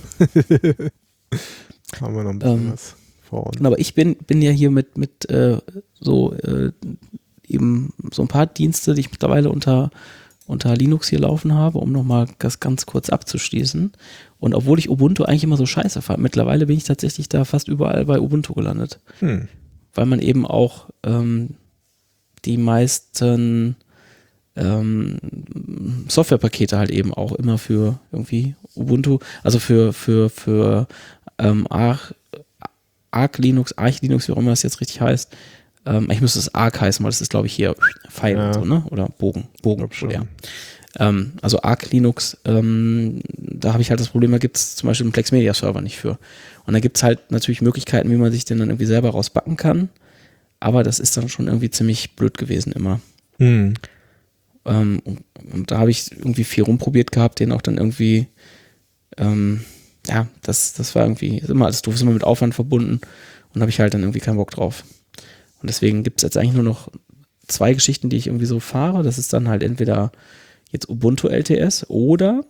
Haben wir noch ein bisschen Ähm, was vor uns. Aber ich bin, bin ja hier mit, mit äh, so äh, eben so ein paar Dienste, die ich mittlerweile unter, unter Linux hier laufen habe, um nochmal das ganz kurz abzuschließen. Und obwohl ich Ubuntu eigentlich immer so scheiße fand, mittlerweile bin ich tatsächlich da fast überall bei Ubuntu gelandet. Hm. Weil man eben auch ähm, die meisten ähm, Softwarepakete halt eben auch immer für irgendwie Ubuntu, also für, für, für ähm, Arch, Arch Linux, Arch Linux, wie auch immer es jetzt richtig heißt. Ähm, ich müsste es Arc heißen, weil das ist, glaube ich, hier Pfeil Ja. und so, ne? Oder Bogen. Bogen, Glaub schon. ja. Ähm, also Arc Linux, ähm, da habe ich halt das Problem, da gibt es zum Beispiel einen Plex Media Server nicht für. Und da gibt es halt natürlich Möglichkeiten, wie man sich den dann irgendwie selber rausbacken kann. Aber das ist dann schon irgendwie ziemlich blöd gewesen immer. Hm. Ähm, und, und da habe ich irgendwie viel rumprobiert gehabt, den auch dann irgendwie, ähm, ja, das, das war irgendwie, ist immer alles doof, ist immer mit Aufwand verbunden und habe ich halt dann irgendwie keinen Bock drauf. Und deswegen gibt es jetzt eigentlich nur noch zwei Geschichten, die ich irgendwie so fahre. Das ist dann halt entweder jetzt Ubuntu L T S oder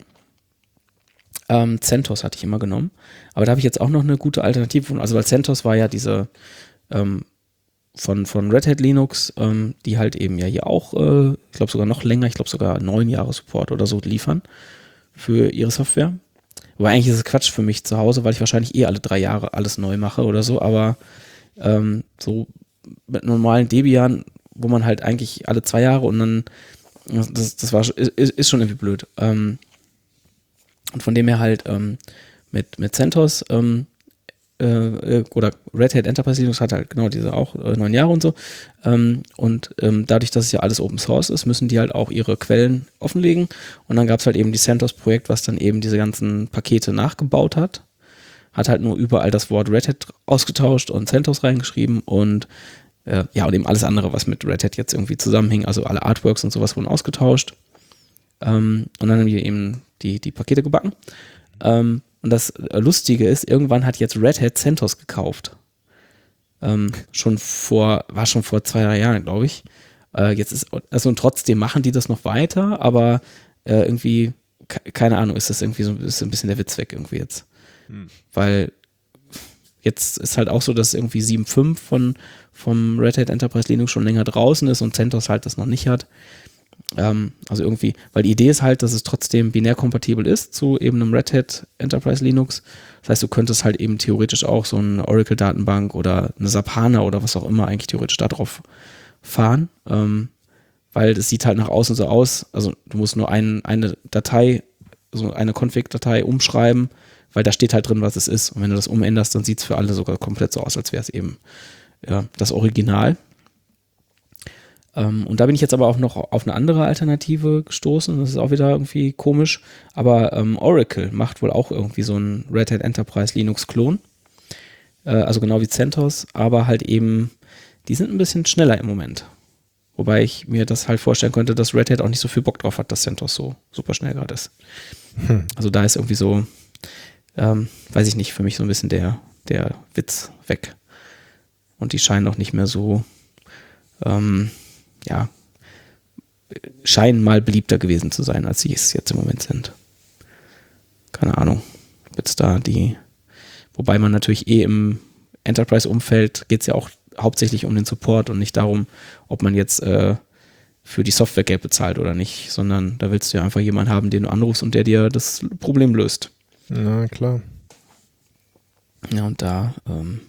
ähm, CentOS hatte ich immer genommen. Aber da habe ich jetzt auch noch eine gute Alternative gefunden. Also weil CentOS war ja diese ähm, von, von Red Hat Linux, ähm, die halt eben ja hier auch, äh, ich glaube sogar noch länger, ich glaube sogar neun Jahre Support oder so liefern für ihre Software. Aber eigentlich ist es Quatsch für mich zu Hause, weil ich wahrscheinlich eh alle drei Jahre alles neu mache oder so, aber ähm, so mit normalen Debian, wo man halt eigentlich alle zwei Jahre und dann, das, das war, ist, ist schon irgendwie blöd. Ähm, und von dem her halt ähm, mit, mit CentOS ähm, äh, oder Red Hat Enterprise Linux hat halt genau diese auch äh, neun Jahre und so. Ähm, und ähm, dadurch, dass es ja alles Open Source ist, müssen die halt auch ihre Quellen offenlegen. Und dann gab es halt eben die CentOS-Projekt, was dann eben diese ganzen Pakete nachgebaut hat. Hat halt nur überall das Wort Red Hat ausgetauscht und CentOS reingeschrieben und äh, ja, und eben alles andere, was mit Red Hat jetzt irgendwie zusammenhing, also alle Artworks und sowas wurden ausgetauscht. Ähm, und dann haben wir eben die, die Pakete gebacken. Ähm, und das Lustige ist, irgendwann hat jetzt Red Hat CentOS gekauft. Ähm, schon vor, war schon vor zwei, drei Jahren, glaube ich. Äh, jetzt ist, also und trotzdem machen die das noch weiter, aber äh, irgendwie, ke- keine Ahnung, ist das irgendwie so ist ein bisschen der Witz weg irgendwie jetzt. Hm. Weil jetzt ist halt auch so, dass irgendwie sieben Punkt fünf von, vom Red Hat Enterprise Linux schon länger draußen ist und CentOS halt das noch nicht hat. Ähm, also irgendwie, weil die Idee ist halt, dass es trotzdem binärkompatibel ist zu eben einem Red Hat Enterprise Linux. Das heißt, du könntest halt eben theoretisch auch so eine Oracle-Datenbank oder eine SAP HANA oder was auch immer eigentlich theoretisch da drauf fahren. Ähm, weil das sieht halt nach außen so aus, also du musst nur ein, eine Datei, so eine Config-Datei umschreiben, weil da steht halt drin, was es ist. Und wenn du das umänderst, dann sieht es für alle sogar komplett so aus, als wäre es eben ja, das Original. Ähm, und da bin ich jetzt aber auch noch auf eine andere Alternative gestoßen. Das ist auch wieder irgendwie komisch. Aber ähm, Oracle macht wohl auch irgendwie so einen Red Hat Enterprise Linux-Klon. Äh, also genau wie CentOS, aber halt eben die sind ein bisschen schneller im Moment. Wobei ich mir das halt vorstellen könnte, dass Red Hat auch nicht so viel Bock drauf hat, dass CentOS so super schnell gerade ist. Hm. Also da ist irgendwie so, ähm, weiß ich nicht, für mich so ein bisschen der, der Witz weg. Und die scheinen auch nicht mehr so, ähm, ja, scheinen mal beliebter gewesen zu sein, als sie es jetzt im Moment sind. Keine Ahnung. Jetzt da die, wobei man natürlich eh im Enterprise-Umfeld geht es ja auch hauptsächlich um den Support und nicht darum, ob man jetzt äh, für die Software Geld bezahlt oder nicht, sondern da willst du ja einfach jemanden haben, den du anrufst und der dir das Problem löst. Na klar. Ja, und da ähm,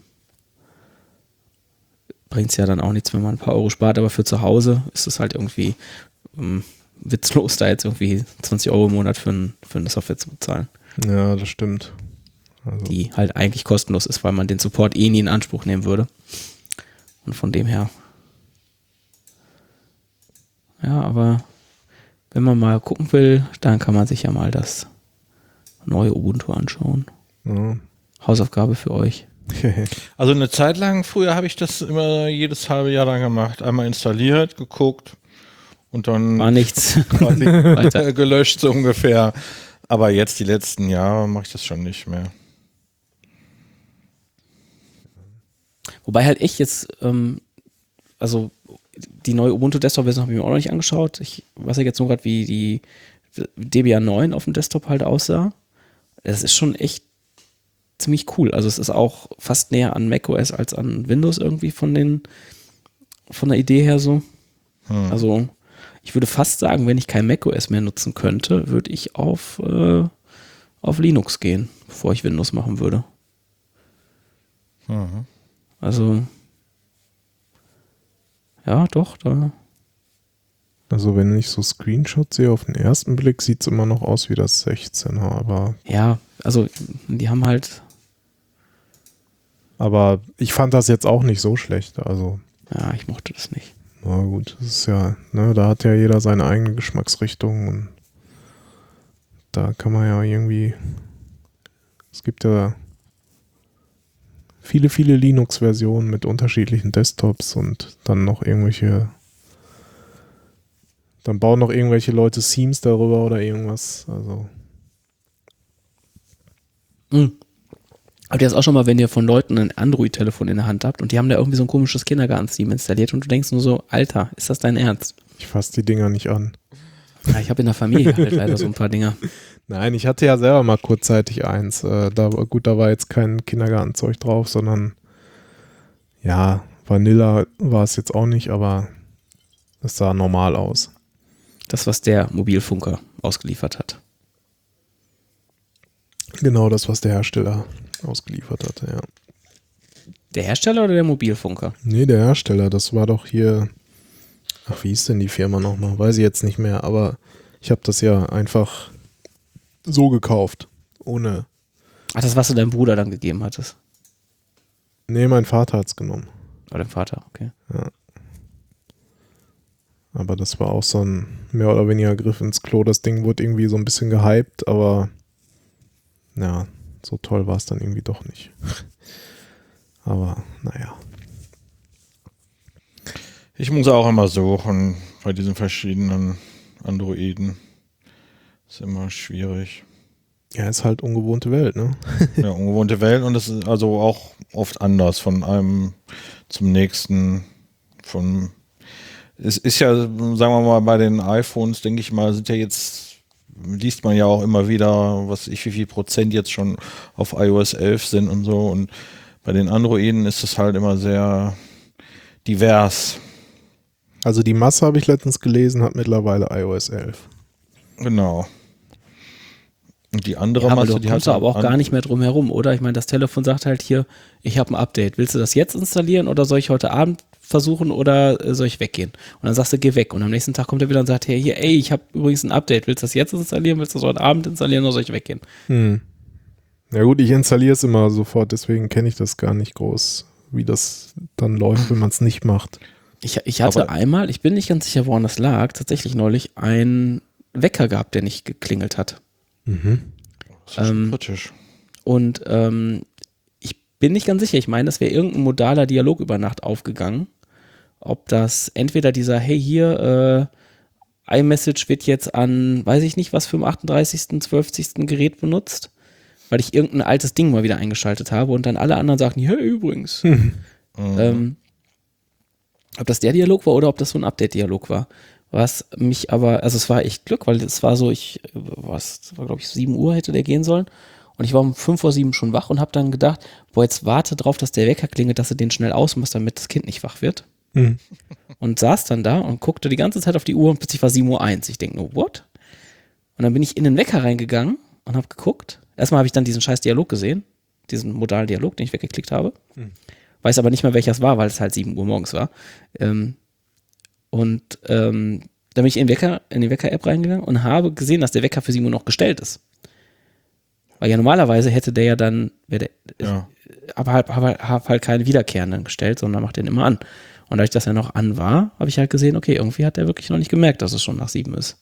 bringt es ja dann auch nichts, wenn man ein paar Euro spart, aber für zu Hause ist es halt irgendwie ähm, witzlos, da jetzt irgendwie zwanzig Euro im Monat für, ein, für eine Software zu bezahlen. Ja, das stimmt. Also. Die halt eigentlich kostenlos ist, weil man den Support eh nie in Anspruch nehmen würde. Und von dem her. Ja, aber wenn man mal gucken will, dann kann man sich ja mal das neue Ubuntu anschauen. Ja. Hausaufgabe für euch. Also eine Zeit lang, früher habe ich das immer jedes halbe Jahr lang gemacht. Einmal installiert, geguckt und dann war nichts quasi weiter gelöscht so ungefähr. Aber jetzt die letzten Jahre mache ich das schon nicht mehr. Wobei halt ich jetzt, ähm, also die neue Ubuntu Desktop-Version habe ich mir auch noch nicht angeschaut. Ich weiß ja jetzt nur gerade, wie die Debian neun auf dem Desktop halt aussah. Das ist schon echt ziemlich cool. Also es ist auch fast näher an macOS als an Windows irgendwie von den, von der Idee her so. Hm. Also ich würde fast sagen, wenn ich kein macOS mehr nutzen könnte, würde ich auf, äh, auf Linux gehen, bevor ich Windows machen würde. Mhm. Also ja, doch, da. Also wenn ich so Screenshots sehe, auf den ersten Blick sieht es immer noch aus wie das sechzehner, aber... Ja, also die haben halt... Aber ich fand das jetzt auch nicht so schlecht, also... Ja, ich mochte das nicht. Na gut, das ist ja, ne, da hat ja jeder seine eigene Geschmacksrichtung und da kann man ja irgendwie... Es gibt ja viele, viele Linux-Versionen mit unterschiedlichen Desktops und dann noch irgendwelche... Dann bauen noch irgendwelche Leute Themes darüber oder irgendwas. Also. Mhm. Habt ihr das auch schon mal, wenn ihr von Leuten ein Android-Telefon in der Hand habt und die haben da irgendwie so ein komisches Kindergarten-Theme installiert und du denkst nur so, Alter, ist das dein Ernst? Ich fasse die Dinger nicht an. Ja, ich habe in der Familie halt leider so ein paar Dinger. Nein, ich hatte ja selber mal kurzzeitig eins. Äh, da, gut, da war jetzt kein Kindergartenzeug drauf, sondern ja, Vanilla war es jetzt auch nicht, aber es sah normal aus. Das, was der Mobilfunker ausgeliefert hat. Genau das, was der Hersteller ausgeliefert hatte, ja. Der Hersteller oder der Mobilfunker? Nee, der Hersteller, das war doch hier, ach, wie hieß denn die Firma nochmal? Weiß ich jetzt nicht mehr, aber ich habe das ja einfach so gekauft, ohne... Ach, das, was du deinem Bruder dann gegeben hattest? Nee, mein Vater hat's genommen. Oder dein Vater, okay. Ja. Aber das war auch so ein mehr oder weniger Griff ins Klo. Das Ding wurde irgendwie so ein bisschen gehypt, aber ja, so toll war es dann irgendwie doch nicht. Aber naja. Ich muss auch immer suchen bei diesen verschiedenen Androiden. Ist immer schwierig. Ja, ist halt ungewohnte Welt, ne? Ja, ungewohnte Welt und es ist also auch oft anders von einem zum nächsten. Von Es ist ja, sagen wir mal, bei den iPhones, denke ich mal, sind ja jetzt, liest man ja auch immer wieder, was ich, wie viel Prozent jetzt schon auf i O S elf sind und so. Und bei den Androiden ist es halt immer sehr divers. Also die Masse, habe ich letztens gelesen, hat mittlerweile i O S elf. Genau. Und die andere ja, Masse, du die kommst hat aber auch gar nicht mehr drum herum, oder? Ich meine, das Telefon sagt halt hier, ich habe ein Update. Willst du das jetzt installieren oder soll ich heute Abend versuchen oder soll ich weggehen? Und dann sagst du, geh weg. Und am nächsten Tag kommt er wieder und sagt, hey, hier, ey, ich habe übrigens ein Update. Willst du das jetzt installieren? Willst du das heute Abend installieren oder soll ich weggehen? Hm. Ja gut, ich installiere es immer sofort, deswegen kenne ich das gar nicht groß, wie das dann läuft, wenn man es nicht macht. Ich, ich hatte Aber einmal, ich bin nicht ganz sicher, woran das lag, tatsächlich neulich einen Wecker gehabt, der nicht geklingelt hat. Mhm. Das ist schon Ähm, kritisch. Und ähm, ich bin nicht ganz sicher, ich meine, das wäre irgendein modaler Dialog über Nacht aufgegangen. ob das entweder dieser, hey hier, äh, iMessage wird jetzt an, weiß ich nicht was für ein achtunddreißigsten zwölften Gerät benutzt, weil ich irgendein altes Ding mal wieder eingeschaltet habe und dann alle anderen sagten, hey übrigens. Mhm. Ähm, ob das der Dialog war oder ob das so ein Update-Dialog war. Was mich aber, also es war echt Glück, weil es war so, ich, was, war glaube ich sieben Uhr hätte der gehen sollen und ich war um fünf vor sieben schon wach und habe dann gedacht, boah, jetzt warte drauf, dass der Wecker klingelt, dass du den schnell ausmachst, damit das Kind nicht wach wird. Mhm. Und saß dann da und guckte die ganze Zeit auf die Uhr und plötzlich war sieben Uhr eins. Ich denke nur, what? Und dann bin ich in den Wecker reingegangen und habe geguckt. Erstmal habe ich dann diesen scheiß Dialog gesehen, diesen modalen Dialog, den ich weggeklickt habe. Mhm. Weiß aber nicht mehr, welcher es war, weil es halt sieben Uhr morgens war. Ähm, Und ähm, dann bin ich in, Wecker, in die Wecker-App reingegangen und habe gesehen, dass der Wecker für sieben Uhr noch gestellt ist. Weil ja normalerweise hätte der ja dann, der, ja. aber halt, hab, hab halt keinen wiederkehrenden gestellt, sondern macht den immer an. Und dadurch, dass er noch an war, habe ich halt gesehen, okay, irgendwie hat er wirklich noch nicht gemerkt, dass es schon nach sieben ist.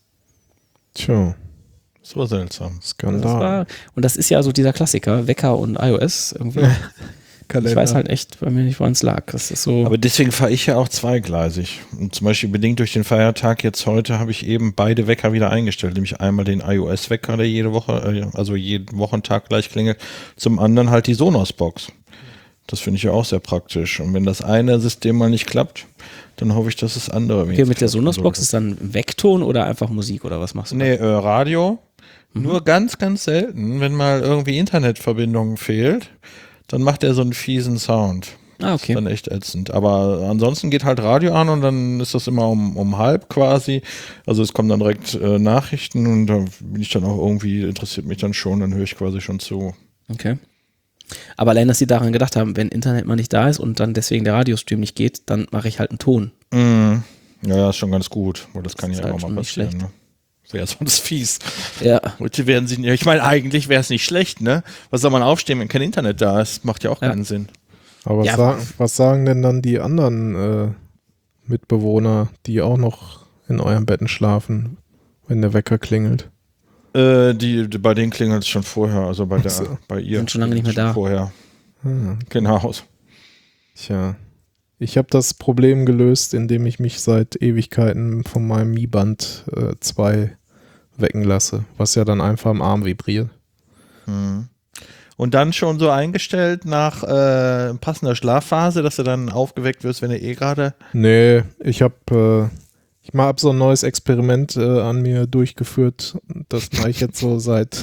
Tja. Das war seltsam. Skandal. Das war, und das ist ja so dieser Klassiker, Wecker und iOS irgendwie. Kalender. Ich weiß halt echt bei mir nicht, woran es lag. Das ist so. Aber deswegen fahre ich ja auch zweigleisig. Und zum Beispiel bedingt durch den Feiertag jetzt heute habe ich eben beide Wecker wieder eingestellt. Nämlich einmal den iOS-Wecker, der jede Woche, also jeden Wochentag gleich klingelt. Zum anderen halt die Sonos-Box. Das finde ich ja auch sehr praktisch. Und wenn das eine System mal nicht klappt, dann hoffe ich, dass das andere Okay, mit der Sonos-Box ist dann Vekton oder einfach Musik oder was machst du? Nee, äh, Radio. Mhm. Nur ganz, ganz selten, wenn mal irgendwie Internetverbindung fehlt. Dann macht er so einen fiesen Sound. Ah, okay. Das ist dann echt ätzend. Aber ansonsten geht halt Radio an und dann ist das immer um, um halb quasi. Also es kommen dann direkt äh, Nachrichten und da bin ich dann auch irgendwie, interessiert mich dann schon, dann höre ich quasi schon zu. Okay. Aber allein, dass sie daran gedacht haben, wenn Internet mal nicht da ist und dann deswegen der Radiostream nicht geht, dann mache ich halt einen Ton. Mm. Ja, ja, ist schon ganz gut, weil das, das kann ja halt auch mal passieren. Ne? Wäre sonst fies. Ja. Heute werden sie, ich meine, eigentlich wäre es nicht schlecht, ne? Was soll man aufstehen, wenn kein Internet da ist? Macht ja auch keinen ja. Sinn. Aber ja. sa- was sagen denn dann die anderen äh, Mitbewohner, die auch noch in euren Betten schlafen, wenn der Wecker klingelt? Äh, die, die, bei denen klingelt es schon vorher, also bei, der, so. bei ihr. Sind schon lange nicht mehr da. Vorher. Ah. Genau. Tja. Ich habe das Problem gelöst, indem ich mich seit Ewigkeiten von meinem Mi Band zwei äh, wecken lasse, was ja dann einfach am Arm vibriert. Hm. Und dann schon so eingestellt nach äh, passender Schlafphase, dass du dann aufgeweckt wirst, wenn du eh gerade... Nee, ich habe äh, ich mal hab so ein neues Experiment äh, an mir durchgeführt. Das mache ich jetzt so seit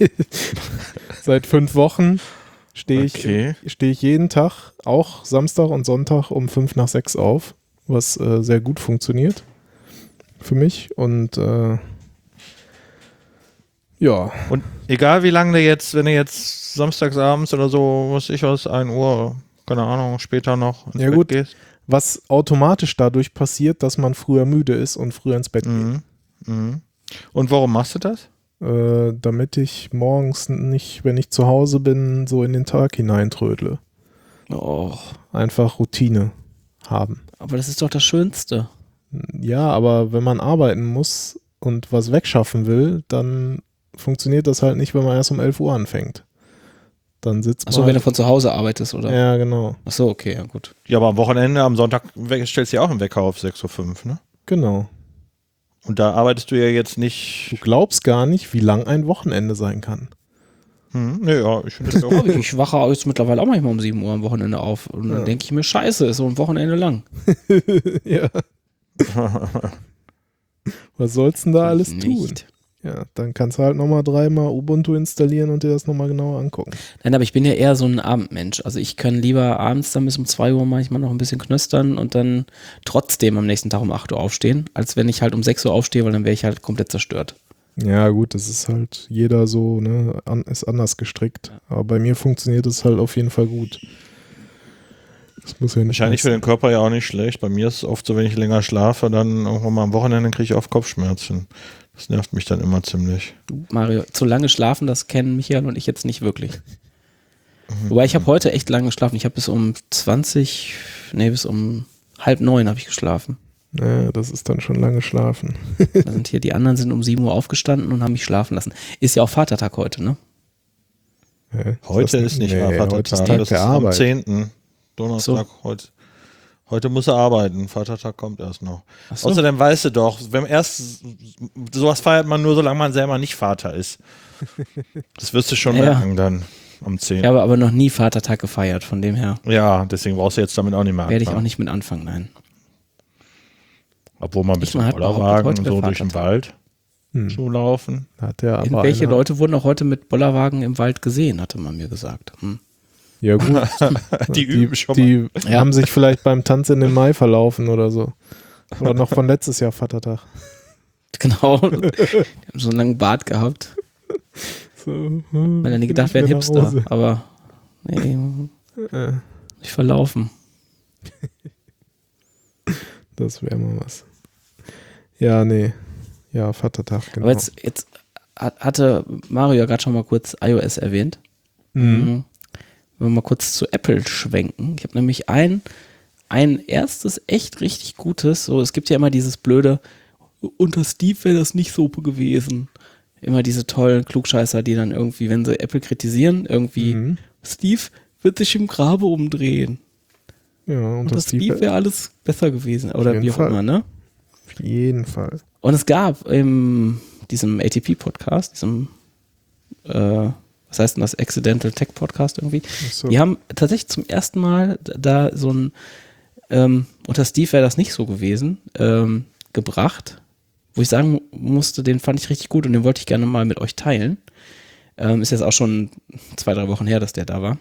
seit fünf Wochen. Stehe ich, okay. steh ich jeden Tag, auch Samstag und Sonntag um fünf nach sechs auf, was äh, sehr gut funktioniert für mich. Und äh, ja. Und egal wie lange du jetzt, wenn du jetzt samstagsabends oder so, was ich was, ein Uhr, keine Ahnung, später noch ins ja, Bett gut. gehst. Was automatisch dadurch passiert, dass man früher müde ist und früher ins Bett mhm. geht. Mhm. Und warum machst du das? Äh, damit ich morgens nicht, wenn ich zu Hause bin, so in den Tag hineintrödle. Oh. Einfach Routine haben. Aber das ist doch das Schönste. Ja, aber wenn man arbeiten muss und was wegschaffen will, dann funktioniert das halt nicht, wenn man erst um elf Uhr anfängt. Dann sitzt man. Achso, wenn du von zu Hause arbeitest, oder? Ja, genau. Achso, okay, ja gut. Ja, aber am Wochenende, am Sonntag stellst du ja auch einen Wecker auf sechs Uhr fünf, ne? Genau. Und da arbeitest du ja jetzt nicht. Du glaubst gar nicht, wie lang ein Wochenende sein kann. Hm, ne, ja, ich finde das auch. Ich wache jetzt mittlerweile auch manchmal um sieben Uhr am Wochenende auf. Und dann ja. denke ich mir, scheiße, ist so ein Wochenende lang. Ja. Was sollst du denn da alles nicht. tun? Ja, dann kannst du halt nochmal dreimal Ubuntu installieren und dir das nochmal genauer angucken. Nein, aber ich bin ja eher so ein Abendmensch. Also ich kann lieber abends dann bis um zwei Uhr manchmal noch ein bisschen knöstern und dann trotzdem am nächsten Tag um acht Uhr aufstehen, als wenn ich halt um sechs Uhr aufstehe, weil dann wäre ich halt komplett zerstört. Ja gut, das ist halt jeder so, ne, an, ist anders gestrickt. Aber bei mir funktioniert es halt auf jeden Fall gut. Das muss ja nicht Wahrscheinlich heißen. für den Körper ja auch nicht schlecht. Bei mir ist es oft so, wenn ich länger schlafe, dann irgendwann mal am Wochenende kriege ich oft Kopfschmerzen. Das nervt mich dann immer ziemlich. Du, Mario, zu lange schlafen, das kennen Michael und ich jetzt nicht wirklich. Mhm. Wobei ich habe heute echt lange geschlafen. Ich habe bis um zwanzig, nee, bis um halb neun habe ich geschlafen. Ja, das ist dann schon lange schlafen. Da sind hier, die anderen sind um sieben Uhr aufgestanden und haben mich schlafen lassen. Ist ja auch Vatertag heute, ne? Ja, heute ist, ist nicht nee, Vatertag. Heute ist Tag das der ist Arbeit. am zehnten Donnerstag, so. heute, Heute muss er arbeiten. Vatertag kommt erst noch. Ach so. Außerdem weißt du doch, wenn erst sowas feiert man nur, solange man selber nicht Vater ist. Das wirst du schon Ja. merken dann am Ich zehnten habe aber noch nie Vatertag gefeiert, von dem her Ja, deswegen brauchst du jetzt damit auch nicht mehr werde ich auch anfangen. nicht mit anfangen, nein. Obwohl man ein bisschen Ich hab behauptet, Bollerwagen heute und so wäre durch den Vatertag. Wald Hm. zu laufen. Hat der aber Irgendwelche einer- Leute wurden auch heute mit Bollerwagen im Wald gesehen, hatte man mir gesagt. Hm. Ja gut. Die üben schon die Ja. haben sich vielleicht beim Tanz in den Mai verlaufen oder so. Oder noch von letztes Jahr Vatertag. Genau. Die haben so einen langen Bart gehabt. So, Man hat nie gedacht, wären Hipster. Aber nee, Äh, nicht verlaufen. das wäre mal was. Ja, nee. Ja, Vatertag, genau. Aber jetzt, jetzt hat- hatte Mario ja gerade schon mal kurz iOS erwähnt. Mhm. Mhm. Wenn wir mal kurz zu Apple schwenken. Ich habe nämlich ein, ein erstes echt richtig gutes, so es gibt ja immer dieses blöde, unter Steve wäre das nicht so gewesen. Immer diese tollen Klugscheißer, die dann irgendwie, wenn sie Apple kritisieren, irgendwie Mhm. Steve wird sich im Grabe umdrehen. Ja, und Unter das Steve wäre alles besser gewesen. Oder jeden wie auch Fall. immer, ne? auf jeden Fall. Und es gab in diesem A T P-Podcast, diesem, äh, was heißt denn das, Accidental Tech Podcast irgendwie, Ach so. die haben tatsächlich zum ersten Mal da so ein, ähm, unter Steve wäre das nicht so gewesen, ähm, gebracht, wo ich sagen musste, den fand ich richtig gut und den wollte ich gerne mal mit euch teilen. Ähm, ist jetzt auch schon zwei, drei Wochen her, dass der da war.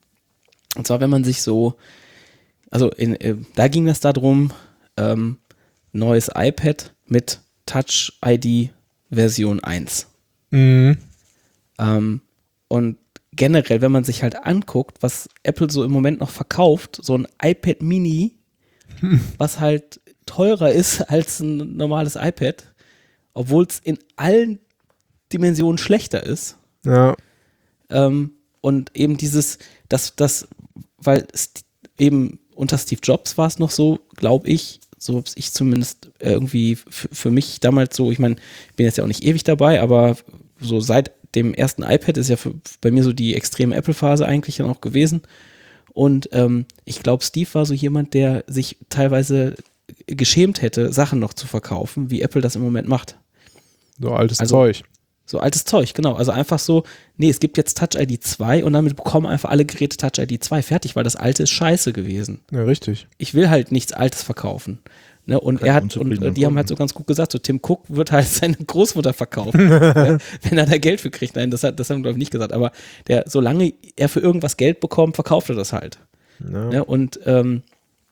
Und zwar, wenn man sich so, also in, äh, da ging es darum, ähm, neues iPad mit Touch I D Version eins. Mhm. Ähm, und generell, wenn man sich halt anguckt, was Apple so im Moment noch verkauft, so ein iPad Mini, was halt teurer ist als ein normales iPad, obwohl es in allen Dimensionen schlechter ist. Ja, Ähm, und eben dieses, das, das, weil st- eben unter Steve Jobs war es noch so, glaube ich, so habe ich zumindest irgendwie f- für mich damals so, ich meine, ich bin jetzt ja auch nicht ewig dabei, aber so seit dem ersten iPad ist ja für, bei mir so die extreme Apple-Phase eigentlich dann auch gewesen. Und ähm, ich glaube, Steve war so jemand, der sich teilweise geschämt hätte, Sachen noch zu verkaufen, wie Apple das im Moment macht. so altes Also- Zeug. So altes Zeug, genau. Also einfach so, nee, es gibt jetzt Touch I D zwei und damit bekommen einfach alle Geräte Touch I D zwei fertig, weil das alte ist scheiße gewesen. Ja, richtig. Ich will halt nichts Altes verkaufen. Ne? Und Keine er hat, und unzufriedenen äh, die haben halt so ganz gut gesagt, so Tim Cook wird halt seine Großmutter verkaufen, ja, wenn er da Geld für kriegt. Nein, das hat, das haben wir glaube ich nicht gesagt, aber der, solange er für irgendwas Geld bekommt, verkauft er das halt. Ja. Ne? Und ähm,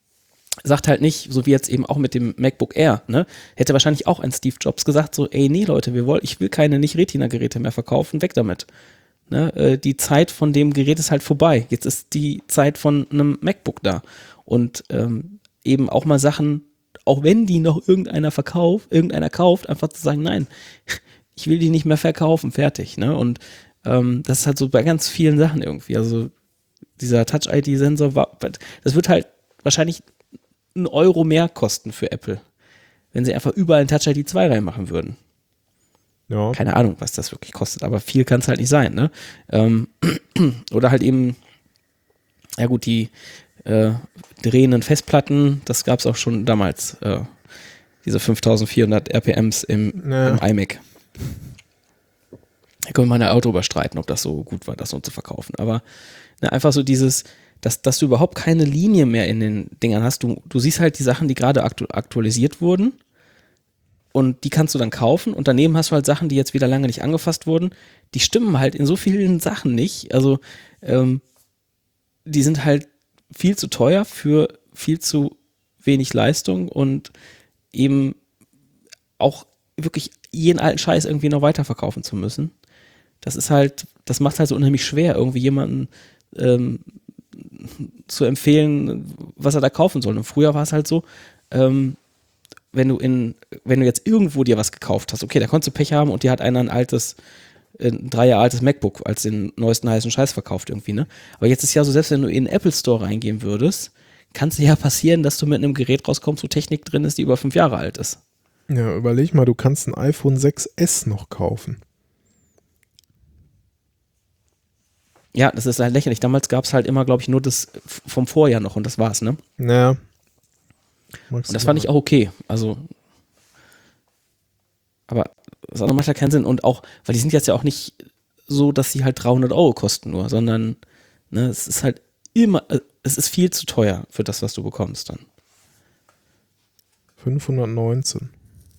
sagt halt nicht, so wie jetzt eben auch mit dem MacBook Air, ne? Hätte wahrscheinlich auch ein Steve Jobs gesagt, so, ey, nee, Leute, wir wollen, ich will keine Nicht-Retina-Geräte mehr verkaufen, weg damit. Ne? Äh, die Zeit von dem Gerät ist halt vorbei. Jetzt ist die Zeit von einem MacBook da. Und ähm, eben auch mal Sachen, auch wenn die noch irgendeiner verkauft, irgendeiner kauft, einfach zu sagen, nein, ich will die nicht mehr verkaufen, fertig. Ne? Und ähm, das ist halt so bei ganz vielen Sachen irgendwie. Also dieser Touch-I D-Sensor, war, das wird halt wahrscheinlich einen Euro mehr kosten für Apple, wenn sie einfach überall ein Touch I D zwei reinmachen würden. Ja. Keine Ahnung, was das wirklich kostet, aber viel kann es halt nicht sein, ne? Ähm, oder halt eben, ja gut, die äh, drehenden Festplatten, das gab es auch schon damals, äh, diese fünftausendvierhundert R P Ms im, Ja. im iMac. Da können wir mal ein Auto überstreiten, ob das so gut war, das so zu verkaufen. Aber ne, einfach so dieses, dass, dass du überhaupt keine Linie mehr in den Dingern hast. Du, du siehst halt die Sachen, die gerade aktu aktualisiert wurden und die kannst du dann kaufen und daneben hast du halt Sachen, die jetzt wieder lange nicht angefasst wurden. Die stimmen halt in so vielen Sachen nicht. Also ähm, die sind halt viel zu teuer für viel zu wenig Leistung und eben auch wirklich jeden alten Scheiß irgendwie noch weiterverkaufen zu müssen. Das ist halt, das macht halt so unheimlich schwer, irgendwie jemanden ähm, zu empfehlen, was er da kaufen soll. Und früher war es halt so, ähm, wenn du in, wenn du jetzt irgendwo dir was gekauft hast, okay, da konntest du Pech haben und dir hat einer ein altes, ein drei Jahre altes MacBook als den neuesten heißen Scheiß verkauft irgendwie, ne? Aber jetzt ist ja so, selbst wenn du in den Apple Store reingehen würdest, kann es ja passieren, dass du mit einem Gerät rauskommst, wo Technik drin ist, die über fünf Jahre alt ist. Ja, überleg mal, du kannst ein iPhone sechs S noch kaufen. Ja, das ist halt lächerlich. Damals gab es halt immer, glaube ich, nur das vom Vorjahr noch und das war's, ne? Naja, Magst Und das du fand mal? ich auch okay. Also, aber das andere macht ja keinen Sinn. Und auch, weil die sind jetzt ja auch nicht so, dass sie halt dreihundert Euro kosten nur, sondern ne, es ist halt immer, es ist viel zu teuer für das, was du bekommst dann. fünfhundertneunzehn.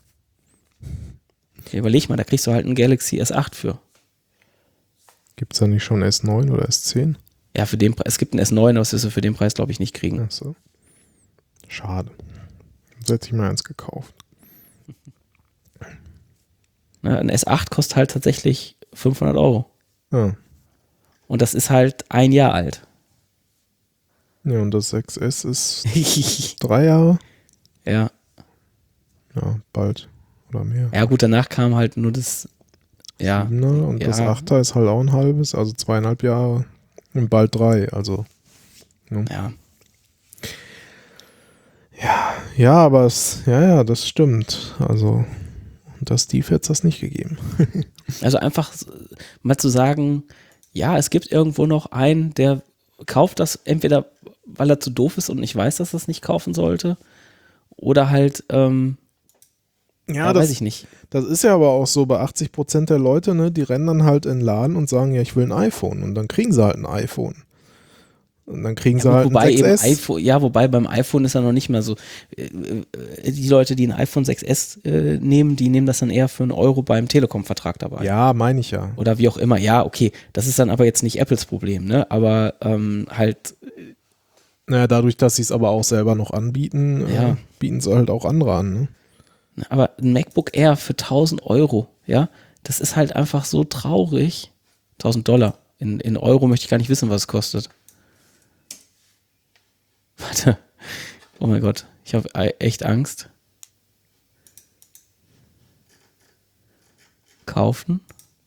Ja, überleg mal, da kriegst du halt einen Galaxy S acht für. Gibt es da nicht schon S neun oder S zehn? Ja, für den Pre- es gibt einen S neun, aber das wirst du für den Preis, glaube ich, nicht kriegen. Ach so. Schade. Sonst hätte ich mal eins gekauft. Ne, ein S acht kostet halt tatsächlich fünfhundert Euro. Ja. Und das ist halt ein Jahr alt. Ja, und das sechs S ist drei Jahre? Ja. Ja, bald. Oder mehr. Ja, gut, danach kam halt nur das, ja. Siebener und ja. das Achter ist halt auch ein halbes, also zweieinhalb Jahre. Und bald drei, also. Ja. Ja, ja, aber es, ja, ja, das stimmt. Also, das Steve hätte es das nicht gegeben. Also einfach mal zu sagen, ja, es gibt irgendwo noch einen, der kauft das entweder, weil er zu doof ist und nicht weiß, dass er es nicht kaufen sollte, oder halt, ähm, ja, Ja, das, weiß ich nicht. das ist ja aber auch so bei achtzig Prozent der Leute, ne, die rennen dann halt in den Laden und sagen, ja, ich will ein iPhone. Und dann kriegen sie halt ein iPhone. Und dann kriegen Ja, sie gut, halt wobei ein eben sechs S. iPhone, ja, wobei beim iPhone ist er noch nicht mehr so. äh, äh, Die Leute, die ein iPhone sechs S äh, nehmen, die nehmen das dann eher für einen Euro beim Telekom-Vertrag dabei. Ja, meine ich ja. Oder wie auch immer. Ja, okay, das ist dann aber jetzt nicht Apples Problem, ne? Aber ähm, halt, Naja, dadurch, dass sie es aber auch selber noch anbieten, Ja. äh, bieten sie halt auch andere an. Ne? aber ein MacBook Air für tausend Euro, ja, das ist halt einfach so traurig. tausend Dollar. In, in Euro möchte ich gar nicht wissen, was es kostet. Warte. Oh mein Gott, ich habe echt Angst. Kaufen.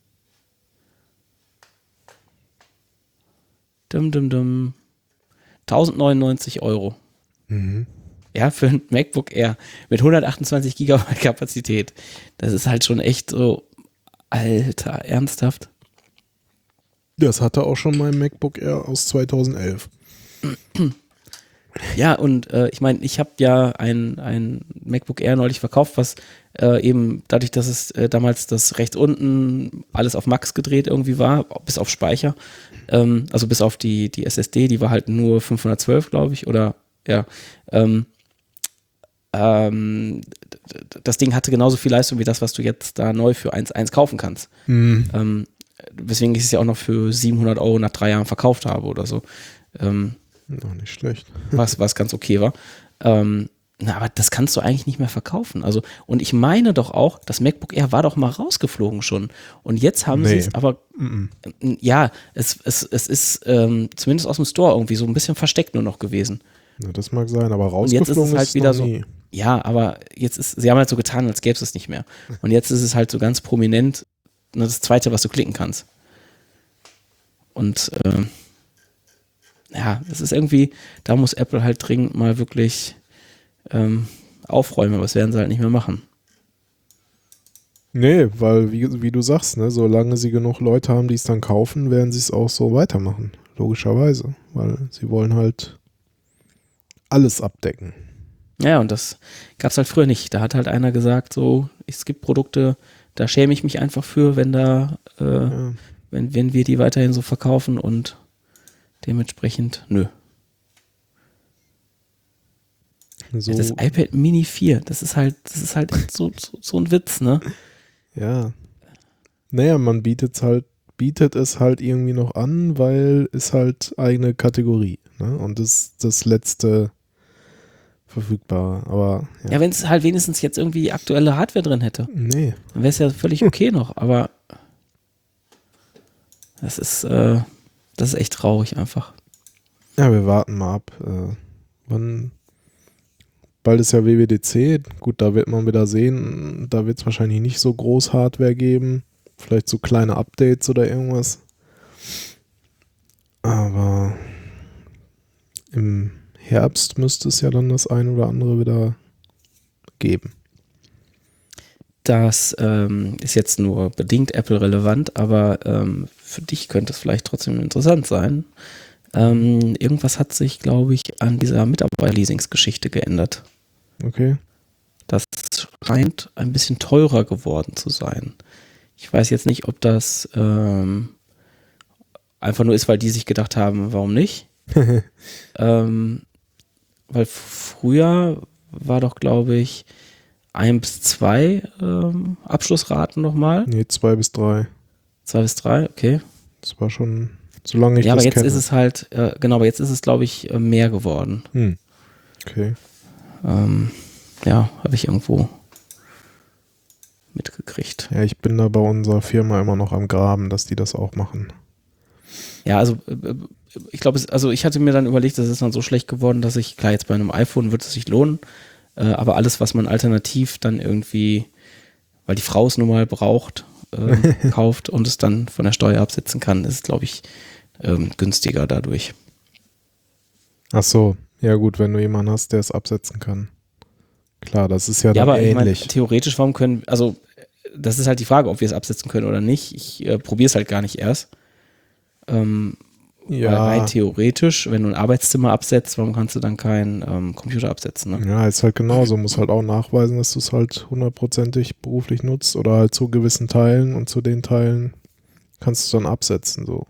Dum, dum, dum. tausendneunundneunzig Euro. Mhm. Ja, für ein MacBook Air mit hundertachtundzwanzig Gigabyte Kapazität. Das ist halt schon echt so, Alter, ernsthaft. Das hatte auch schon mein MacBook Air aus zweitausendelf. Ja, und äh, ich meine, ich habe ja ein, ein MacBook Air neulich verkauft, was äh, eben dadurch, dass es äh, damals das rechts unten alles auf Max gedreht irgendwie war, bis auf Speicher, ähm, also bis auf die, die S S D, die war halt nur fünfhundertzwölf, glaube ich, oder ja, ähm, ähm, das Ding hatte genauso viel Leistung wie das, was du jetzt da neu für eins Komma eins kaufen kannst. Mhm. Ähm, weswegen ich es ja auch noch für siebenhundert Euro nach drei Jahren verkauft habe oder so. Ähm, Noch nicht schlecht. was, was ganz okay war. Ähm, na, aber das kannst du eigentlich nicht mehr verkaufen. Also, und ich meine doch auch, das MacBook Air war doch mal rausgeflogen schon. Und jetzt haben Nee. sie es, aber Mhm. äh, ja, es, es, es ist ähm, zumindest aus dem Store irgendwie so ein bisschen versteckt nur noch gewesen. Ja, das mag sein, aber Und jetzt rausgeflogen ist es halt es wieder noch so. nie. Ja, aber jetzt ist, sie haben halt so getan, als gäbe es es nicht mehr. Und jetzt ist es halt so ganz prominent, ne, das zweite, was du klicken kannst. Und ähm, ja, es ist irgendwie, da muss Apple halt dringend mal wirklich ähm, aufräumen, aber das werden sie halt nicht mehr machen. Nee, weil, wie, wie du sagst, ne, solange sie genug Leute haben, die es dann kaufen, werden sie es auch so weitermachen. Logischerweise. Weil sie wollen halt alles abdecken. Ja, und das gab es halt früher nicht. Da hat halt einer gesagt, so, es gibt Produkte, da schäme ich mich einfach für, wenn da, äh, Ja. wenn, wenn wir die weiterhin so verkaufen und dementsprechend, nö. So, Das iPad Mini vier, das ist halt, das ist halt so, so, so ein Witz, ne? ja. Naja, man bietet halt, bietet es halt irgendwie noch an, weil es halt eigene Kategorie. Ne? Und das ist das letzte verfügbare. Aber ja. Ja, wenn es halt wenigstens jetzt irgendwie aktuelle Hardware drin hätte, Nee. dann wäre es ja völlig okay noch, aber das ist, äh, das ist echt traurig einfach. Ja, wir warten mal ab. Äh, wann bald ist ja W W D C. Gut, da wird man wieder sehen. Da wird es wahrscheinlich nicht so groß Hardware geben. Vielleicht so kleine Updates oder irgendwas. Aber im Herbst müsste es ja dann das ein oder andere wieder geben. Das ähm, ist jetzt nur bedingt Apple-relevant, aber ähm, für dich könnte es vielleicht trotzdem interessant sein. Ähm, irgendwas hat sich, glaube ich, an dieser Mitarbeiter-Leasings-Geschichte geändert. Okay. Das scheint ein bisschen teurer geworden zu sein. Ich weiß jetzt nicht, ob das ähm, einfach nur ist, weil die sich gedacht haben, warum nicht? ähm, weil früher war doch, glaube ich, ein bis zwei ähm, Abschlussraten nochmal. Nee, zwei bis drei. Zwei bis drei, okay. Das war schon, solange ich ja, das aber jetzt kenne. ist es halt, äh, genau, aber jetzt ist es, glaube ich, äh, mehr geworden. Hm. Okay. Ähm, ja, habe ich irgendwo mitgekriegt. Ja, ich bin da bei unserer Firma immer noch am Graben, dass die das auch machen. Ja, also äh, ich glaube, also ich hatte mir dann überlegt, das ist dann so schlecht geworden, dass ich, klar, jetzt bei einem iPhone wird es sich lohnen, äh, aber alles, was man alternativ dann irgendwie, weil die Frau es nun mal braucht, äh, kauft und es dann von der Steuer absetzen kann, ist, glaube ich, ähm, günstiger dadurch. Ach so, ja gut, wenn du jemanden hast, der es absetzen kann. Klar, das ist ja, Ja, dann aber ich meine, ähnlich. theoretisch, warum können, also das ist halt die Frage, ob wir es absetzen können oder nicht. Ich äh, probiere es halt gar nicht erst. Ähm, Ja. Weil rein theoretisch, wenn du ein Arbeitszimmer absetzt, warum kannst du dann keinen ähm, Computer absetzen? Ne? Ja, ist halt genauso. Muss halt auch nachweisen, dass du es halt hundertprozentig beruflich nutzt oder halt zu gewissen Teilen und zu den Teilen kannst du es dann absetzen. So.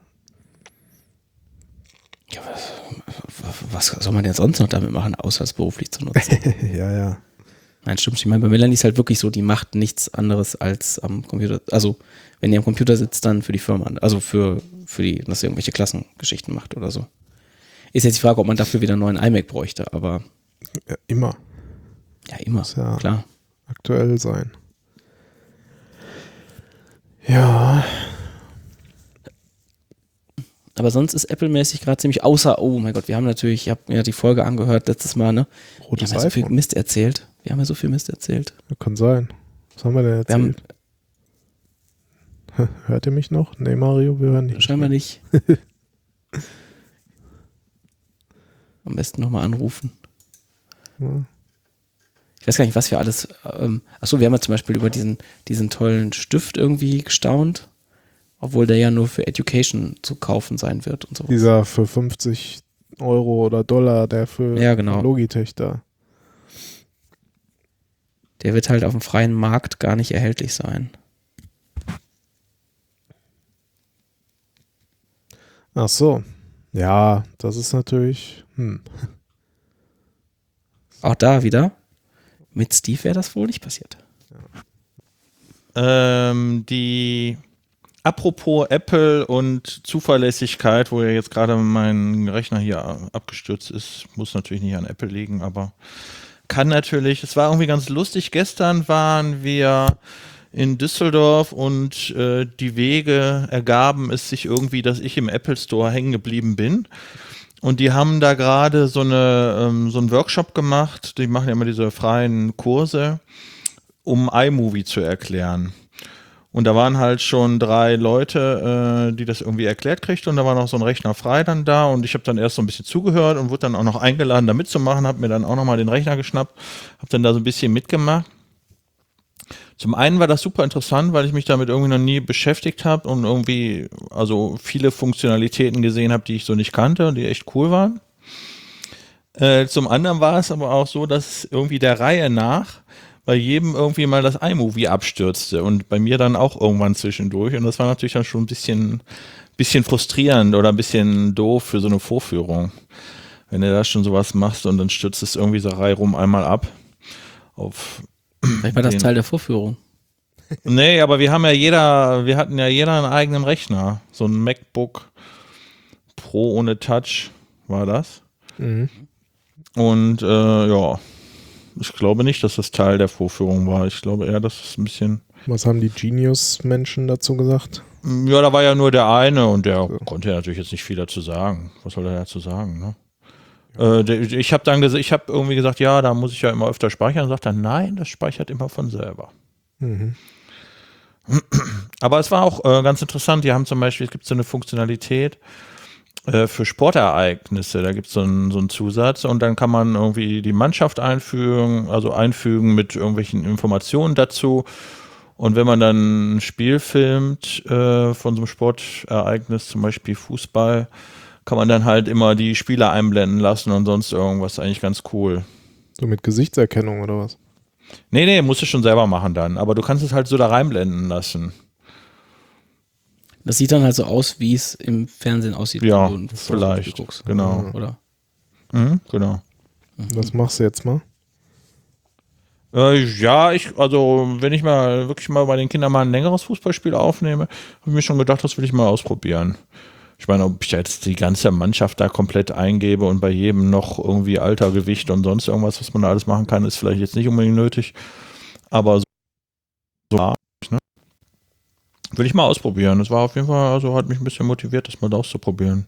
Ja, was, was soll man denn sonst noch damit machen, außer es beruflich zu nutzen? ja, ja. Nein, stimmt. Ich meine, bei Melanie ist halt wirklich so, die macht nichts anderes als am Computer. Also, wenn die am Computer sitzt, dann für die Firma. Also für, für die, dass sie irgendwelche Klassengeschichten macht oder so. Ist jetzt die Frage, ob man dafür wieder einen neuen iMac bräuchte, aber. Ja, immer. Ja, immer. Muss ja klar. Aktuell sein. Ja. Aber sonst ist Apple-mäßig gerade ziemlich außer, oh mein Gott, wir haben natürlich, ich habe mir die Folge angehört letztes Mal, ne? Rotes wir haben ja so viel iPhone. Mist erzählt. Wir haben ja so viel Mist erzählt. Kann sein. Was haben wir denn Wir haben erzählt? Hört ihr mich noch? Nee, Mario, wir hören nicht. scheinbar nicht. Am besten nochmal anrufen. Ja. Ich weiß gar nicht, was wir alles. Ähm, achso, wir haben ja zum Beispiel über diesen, diesen tollen Stift irgendwie gestaunt, obwohl der ja nur für Education zu kaufen sein wird und so. Dieser für fünfzig Euro oder Dollar, der für Ja, genau. Logitech da. Der wird halt auf dem freien Markt gar nicht erhältlich sein. Ach so. Ja, das ist natürlich. Hm. Auch da wieder. Mit Steve wäre das wohl nicht passiert. Ähm, die apropos Apple und Zuverlässigkeit, wo ja jetzt gerade mein Rechner hier abgestürzt ist, muss natürlich nicht an Apple liegen, aber kann natürlich. Es war irgendwie ganz lustig. Gestern waren wir in Düsseldorf und äh, die Wege ergaben es sich irgendwie, dass ich im Apple Store hängen geblieben bin. Und die haben da gerade so eine ähm, so einen Workshop gemacht. Die machen ja immer diese freien Kurse, um iMovie zu erklären. Und da waren halt schon drei Leute, äh, die das irgendwie erklärt kriegten. Und da war noch so ein Rechner frei dann da. Und ich habe dann erst so ein bisschen zugehört und wurde dann auch noch eingeladen, da mitzumachen. Habe mir dann auch nochmal den Rechner geschnappt. Habe dann da so ein bisschen mitgemacht. Zum einen war das super interessant, weil ich mich damit irgendwie noch nie beschäftigt habe und irgendwie also viele Funktionalitäten gesehen habe, die ich so nicht kannte und die echt cool waren. Äh, zum anderen war es aber auch so, dass irgendwie der Reihe nach bei jedem irgendwie mal das iMovie abstürzte und bei mir dann auch irgendwann zwischendurch. Und das war natürlich dann schon ein bisschen, bisschen frustrierend oder ein bisschen doof für so eine Vorführung. Wenn du da schon sowas machst und dann stürzt es irgendwie so reihum einmal ab. Auf Vielleicht war das den- Teil der Vorführung. Nee, aber wir haben ja jeder, wir hatten ja jeder einen eigenen Rechner. So ein MacBook Pro ohne Touch war das. Mhm. Und äh, ja, ich glaube nicht, dass das Teil der Vorführung war. Ich glaube eher, dass es ein bisschen. Was haben die Genius-Menschen dazu gesagt? Ja, da war ja nur der eine und der So. konnte ja natürlich jetzt nicht viel dazu sagen. Was soll er dazu sagen, ne? Äh, der, ich habe dann gesagt, ich habe irgendwie gesagt, ja, da muss ich ja immer öfter speichern. Und sagt er, nein, das speichert immer von selber. Mhm. Aber es war auch äh, ganz interessant. Die haben zum Beispiel, es gibt so eine Funktionalität äh, für Sportereignisse. Da gibt es so einen so einen Zusatz und dann kann man irgendwie die Mannschaft einfügen, also einfügen mit irgendwelchen Informationen dazu. Und wenn man dann ein Spiel filmt äh, von so einem Sportereignis, zum Beispiel Fußball, kann man dann halt immer die Spieler einblenden lassen und sonst irgendwas. Eigentlich ganz cool. So mit Gesichtserkennung oder was? Nee, nee, musst du schon selber machen dann. Aber du kannst es halt so da reinblenden lassen. Das sieht dann halt so aus, wie es im Fernsehen aussieht. Ja, wenn du vielleicht. guckst. Genau. Oder? Mhm, genau. Was machst du jetzt mal? Äh, ja, ich, also wenn ich mal wirklich mal bei den Kindern mal ein längeres Fußballspiel aufnehme, habe ich mir schon gedacht, das will ich mal ausprobieren. Ich meine, ob ich jetzt die ganze Mannschaft da komplett eingebe und bei jedem noch irgendwie Alter, Gewicht und sonst irgendwas, was man da alles machen kann, ist vielleicht jetzt nicht unbedingt nötig. Aber so, ne? Will ich mal ausprobieren. Das war auf jeden Fall, also hat mich ein bisschen motiviert, das mal auszuprobieren.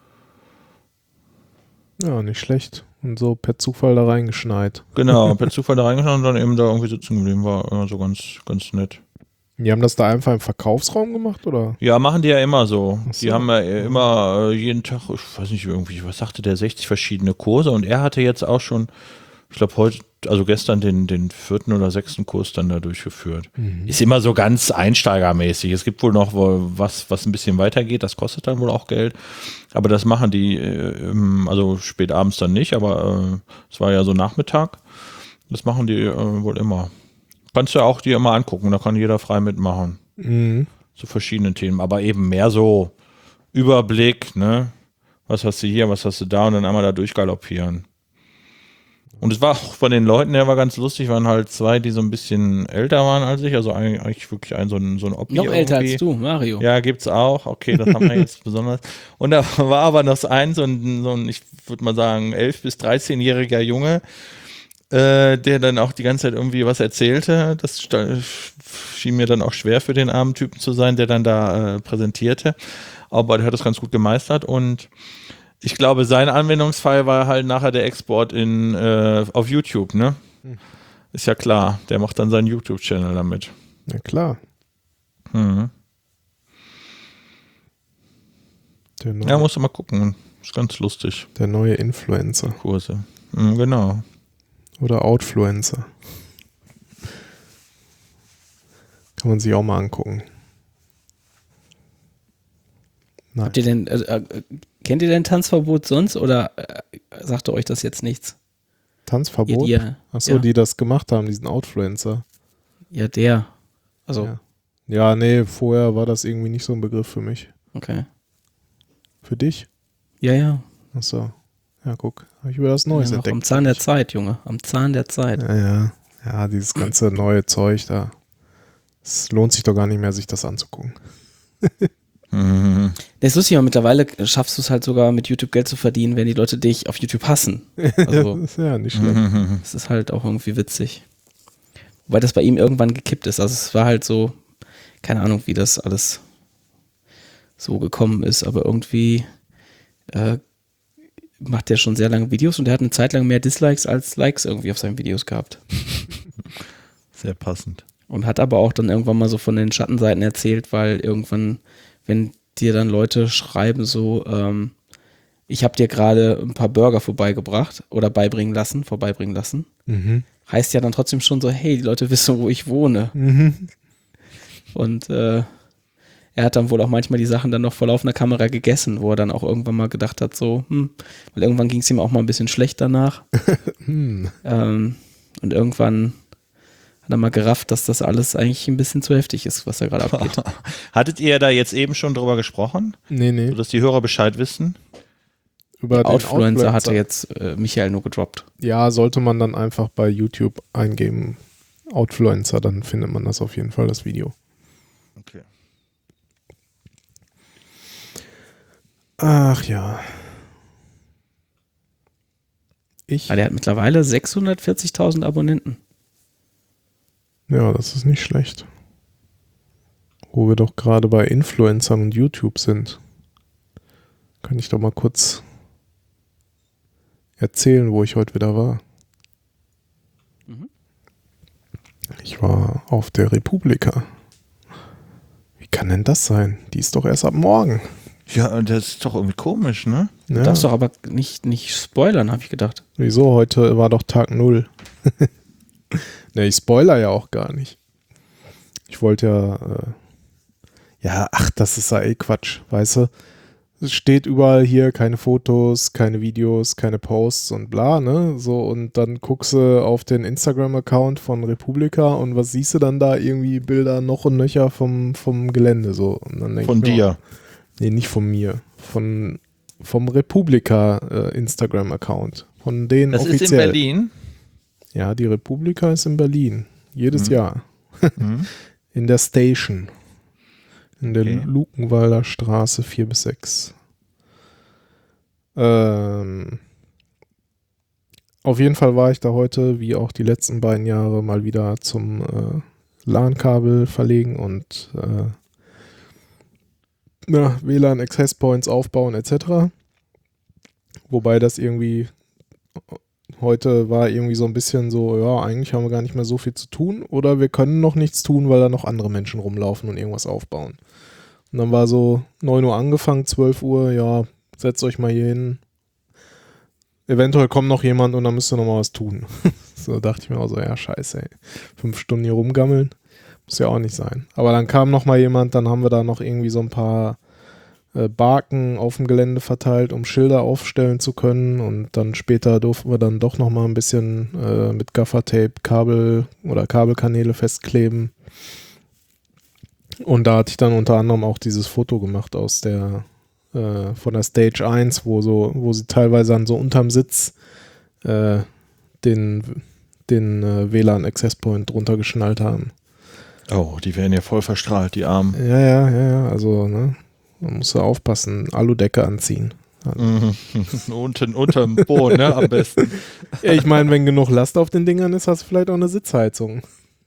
Ja, nicht schlecht. Und so per Zufall da reingeschneit. Genau, per Zufall da reingeschaut und dann eben da irgendwie sitzen geblieben, war also ganz, ganz nett. Die haben das da einfach im Verkaufsraum gemacht, oder? Ja, machen die ja immer so. Ach so. Die haben ja immer äh, jeden Tag, ich weiß nicht, irgendwie, was sagte der, sechzig verschiedene Kurse und er hatte jetzt auch schon, ich glaube heute, also gestern den, den vierten oder sechsten Kurs dann da durchgeführt. Mhm. Ist immer so ganz einsteigermäßig. Es gibt wohl noch wo, was, was ein bisschen weitergeht, das kostet dann wohl auch Geld. Aber das machen die, äh, im- also spät abends dann nicht, aber äh, es war ja so Nachmittag. Das machen die äh, wohl immer. Kannst du auch dir immer angucken, da kann jeder frei mitmachen. Mhm. Zu verschiedenen Themen, aber eben mehr so Überblick, ne? Was hast du hier, was hast du da und dann einmal da durchgaloppieren. Und es war auch von den Leuten, der war ganz lustig, waren halt zwei, die so ein bisschen älter waren als ich, also eigentlich, eigentlich wirklich ein so ein, so ein Oppi Noch älter irgendwie. als du, Mario. Ja, gibt's auch. Okay, das haben wir jetzt besonders. Und da war aber noch so ein, so ein, so ein ich würde mal sagen, elf- bis dreizehnjähriger Junge, äh, der dann auch die ganze Zeit irgendwie was erzählte. Das sta- schien mir dann auch schwer für den armen Typen zu sein, der dann da äh, präsentierte. Aber der hat das ganz gut gemeistert und ich glaube, sein Anwendungsfall war halt nachher der Export in, äh, auf YouTube, ne? Hm. Ist ja klar, der macht dann seinen YouTube-Channel damit. Ja, klar. Mhm. Der neue, Ja, musst du mal gucken. Ist ganz lustig. der neue Influencer. Kurse. Mhm, genau. Oder Outfluencer. Kann man sich auch mal angucken. Nein. Habt ihr denn, äh, äh, kennt ihr denn Tanzverbot sonst oder äh, sagte euch das jetzt nichts? Tanzverbot? Ihr, ihr, Achso, ja. die das gemacht haben, diesen Outfluencer. Ja, der. Also, Ja. ja, nee, vorher war das irgendwie nicht so ein Begriff für mich. okay. Für dich? Ja, ja. Achso. Ja, guck. Habe ich über das Neues ja noch entdeckt. am Zahn der Zeit, Junge. Am Zahn der Zeit. Ja, ja. Ja, dieses ganze neue Zeug da. Es lohnt sich doch gar nicht mehr, sich das anzugucken. Mhm. Das ist lustig, aber mittlerweile schaffst du es halt sogar mit YouTube Geld zu verdienen, wenn die Leute dich auf YouTube hassen. Also, Das ist ja nicht schlecht. Mhm. das ist halt auch irgendwie witzig. Wobei das bei ihm irgendwann gekippt ist. Also es war halt so, keine Ahnung, wie das alles so gekommen ist, aber irgendwie äh, macht der schon sehr lange Videos und der hat eine Zeit lang mehr Dislikes als Likes irgendwie auf seinen Videos gehabt. Sehr passend. Und hat aber auch dann irgendwann mal so von den Schattenseiten erzählt, weil irgendwann, wenn dir dann Leute schreiben so, ähm, ich habe dir gerade ein paar Burger vorbeigebracht oder beibringen lassen, vorbeibringen lassen, Mhm. heißt ja dann trotzdem schon so, hey, die Leute wissen, wo ich wohne. Mhm. Und äh, er hat dann wohl auch manchmal die Sachen dann noch vor laufender Kamera gegessen, wo er dann auch irgendwann mal gedacht hat, so, hm, weil irgendwann ging es ihm auch mal ein bisschen schlecht danach. Hm. ähm, und irgendwann hat er mal gerafft, dass das alles eigentlich ein bisschen zu heftig ist, was da gerade abgeht. Hattet ihr da jetzt eben schon drüber gesprochen, Nee, nee. sodass die Hörer Bescheid wissen? Über den Outfluencer hatte jetzt äh, Michael nur gedroppt. Ja, sollte man dann einfach bei YouTube eingeben, Outfluencer, dann findet man das auf jeden Fall, das Video. Okay. Ach ja. Ich? Ah, der hat mittlerweile sechshundertvierzigtausend Abonnenten. Ja, das ist nicht schlecht. Wo wir doch gerade bei Influencern und YouTube sind, kann ich doch mal kurz erzählen, wo ich heute wieder war. Mhm. Ich war auf der Republika. Wie kann denn das sein? Die ist doch erst ab morgen. Ja, das ist doch irgendwie komisch, ne? Du Ja. darfst doch aber nicht, nicht spoilern, habe ich gedacht. Wieso? Heute war doch Tag null. Ne, ich spoiler ja auch gar nicht. Ich wollte ja, äh, ja, ach, das ist ja eh Quatsch, weißt du? es steht überall hier keine Fotos, keine Videos, keine Posts und bla, ne? So, und dann guckst du auf den Instagram-Account von Republika und was siehst du dann da? Irgendwie Bilder noch und nöcher vom, vom Gelände, so. Und dann denk Von ich mir, dir. Nee, nicht von mir. Von, vom Republika äh, Instagram-Account. Von denen Das offiziell. ist in Berlin. Ja, die Republika ist in Berlin. Jedes Mhm. Jahr. Mhm. In der Station. In der Okay. Luckenwalder Straße vier bis sechs. Ähm, auf jeden Fall war ich da heute, wie auch die letzten beiden Jahre, mal wieder zum äh, LAN-Kabel verlegen und äh, ja, W L A N-Access Points aufbauen et cetera. Wobei das irgendwie heute war irgendwie so ein bisschen so, ja, eigentlich haben wir gar nicht mehr so viel zu tun oder wir können noch nichts tun, weil da noch andere Menschen rumlaufen und irgendwas aufbauen. Und dann war so neun Uhr angefangen, zwölf Uhr, ja, setzt euch mal hier hin. Eventuell kommt noch jemand und dann müsst ihr noch mal was tun. So dachte ich mir auch so, ja, scheiße, ey. Fünf Stunden hier rumgammeln, muss ja auch nicht sein. Aber dann kam noch mal jemand, dann haben wir da noch irgendwie so ein paar äh, Barken auf dem Gelände verteilt, um Schilder aufstellen zu können. Und dann später durften wir dann doch noch mal ein bisschen äh, mit Gaffertape Kabel oder Kabelkanäle festkleben. Und da hatte ich dann unter anderem auch dieses Foto gemacht aus der äh, von der Stage eins, wo so, wo sie teilweise dann so unterm Sitz äh, den, den äh, W L A N Access Point drunter geschnallt haben. Oh, die werden ja voll verstrahlt, die Armen. Ja, ja, ja, ja, also, ne, man muss ja aufpassen, Aludecke anziehen. Mhm. Unten, unterm Boden, ne, am besten. Ja, ich meine, wenn genug Last auf den Dingern ist, hast du vielleicht auch eine Sitzheizung.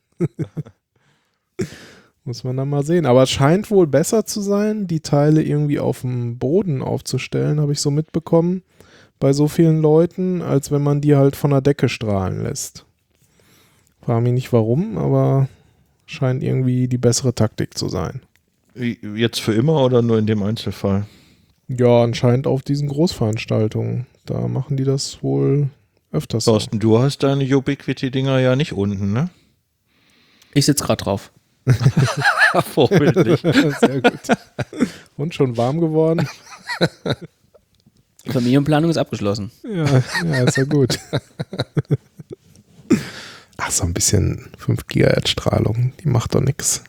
Muss man dann mal sehen. Aber es scheint wohl besser zu sein, die Teile irgendwie auf dem Boden aufzustellen, habe ich so mitbekommen, bei so vielen Leuten, als wenn man die halt von der Decke strahlen lässt. Frage mich nicht warum, aber scheint irgendwie die bessere Taktik zu sein. Jetzt für immer oder nur in dem Einzelfall? Ja, anscheinend auf diesen Großveranstaltungen. Da machen die das wohl öfters so. Thorsten, du hast deine Ubiquity-Dinger ja nicht unten, ne? Ich sitze gerade drauf. Vorbildlich. Sehr gut. Und schon warm geworden? Die Familienplanung ist abgeschlossen. Ja, ja, ist ja gut. Ach, so ein bisschen fünf Gigahertz Strahlung, die macht doch nichts.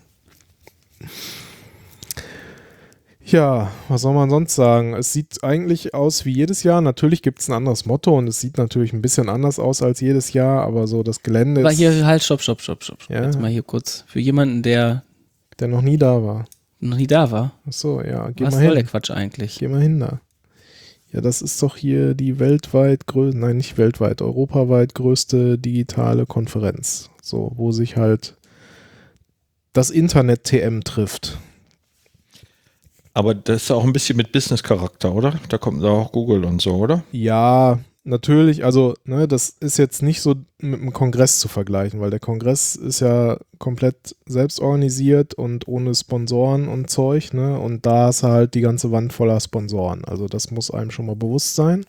Ja, was soll man sonst sagen? Es sieht eigentlich aus wie jedes Jahr. Natürlich gibt es ein anderes Motto und es sieht natürlich ein bisschen anders aus als jedes Jahr, aber so das Gelände Aber ist, hier, halt, stopp, stopp, stopp, stopp. Ja. Jetzt mal hier kurz. Für jemanden, der der noch nie da war. noch nie da war, Ach so, ja, geh was mal soll der hin. Quatsch eigentlich? Geh mal hin da. Ja, das ist doch hier die weltweit größte, nein, nicht weltweit, europaweit größte digitale Konferenz. So, wo sich halt das Internet-T M trifft. Aber das ist auch ein bisschen mit Business-Charakter, oder? Da kommt da auch Google und so, oder? Ja, natürlich, also, ne, das ist jetzt nicht so mit dem Kongress zu vergleichen, weil der Kongress ist ja komplett selbst organisiert und ohne Sponsoren und Zeug, ne, und da ist halt die ganze Wand voller Sponsoren, also das muss einem schon mal bewusst sein.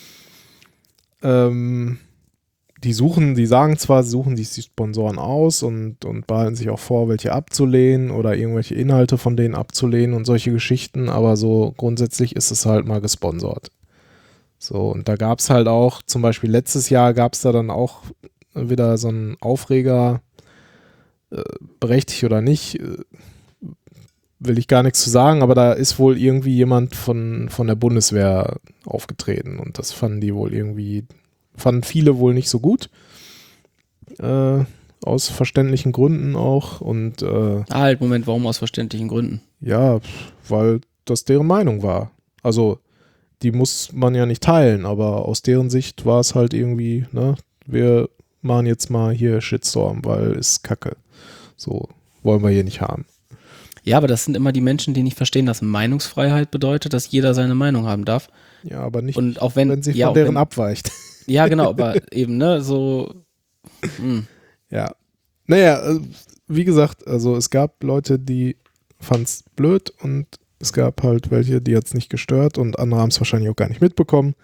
Ähm, die suchen, die sagen zwar, sie suchen sich die Sponsoren aus und, und behalten sich auch vor, welche abzulehnen oder irgendwelche Inhalte von denen abzulehnen und solche Geschichten, aber so grundsätzlich ist es halt mal gesponsert. So, und da gab es halt auch, zum Beispiel letztes Jahr gab es da dann auch wieder so einen Aufreger, äh, berechtigt oder nicht, äh, will ich gar nichts zu sagen, aber da ist wohl irgendwie jemand von, von der Bundeswehr aufgetreten und das fanden die wohl irgendwie, fanden viele wohl nicht so gut, äh, aus verständlichen Gründen auch und äh, Ah, halt, Moment, warum aus verständlichen Gründen? ja, weil das deren Meinung war. Also die muss man ja nicht teilen, aber aus deren Sicht war es halt irgendwie, ne, wir machen jetzt mal hier Shitstorm, weil ist Kacke. So wollen wir hier nicht haben. Ja, aber das sind immer die Menschen, die nicht verstehen, dass Meinungsfreiheit bedeutet, dass jeder seine Meinung haben darf. Ja, aber nicht, Und auch wenn, wenn sie ja, von auch deren wenn, abweicht. ja, genau, aber eben, ne, so, mh. Ja. Naja, äh, wie gesagt, also es gab Leute, die fanden es blöd und es gab halt welche, die hat es nicht gestört und andere haben es wahrscheinlich auch gar nicht mitbekommen.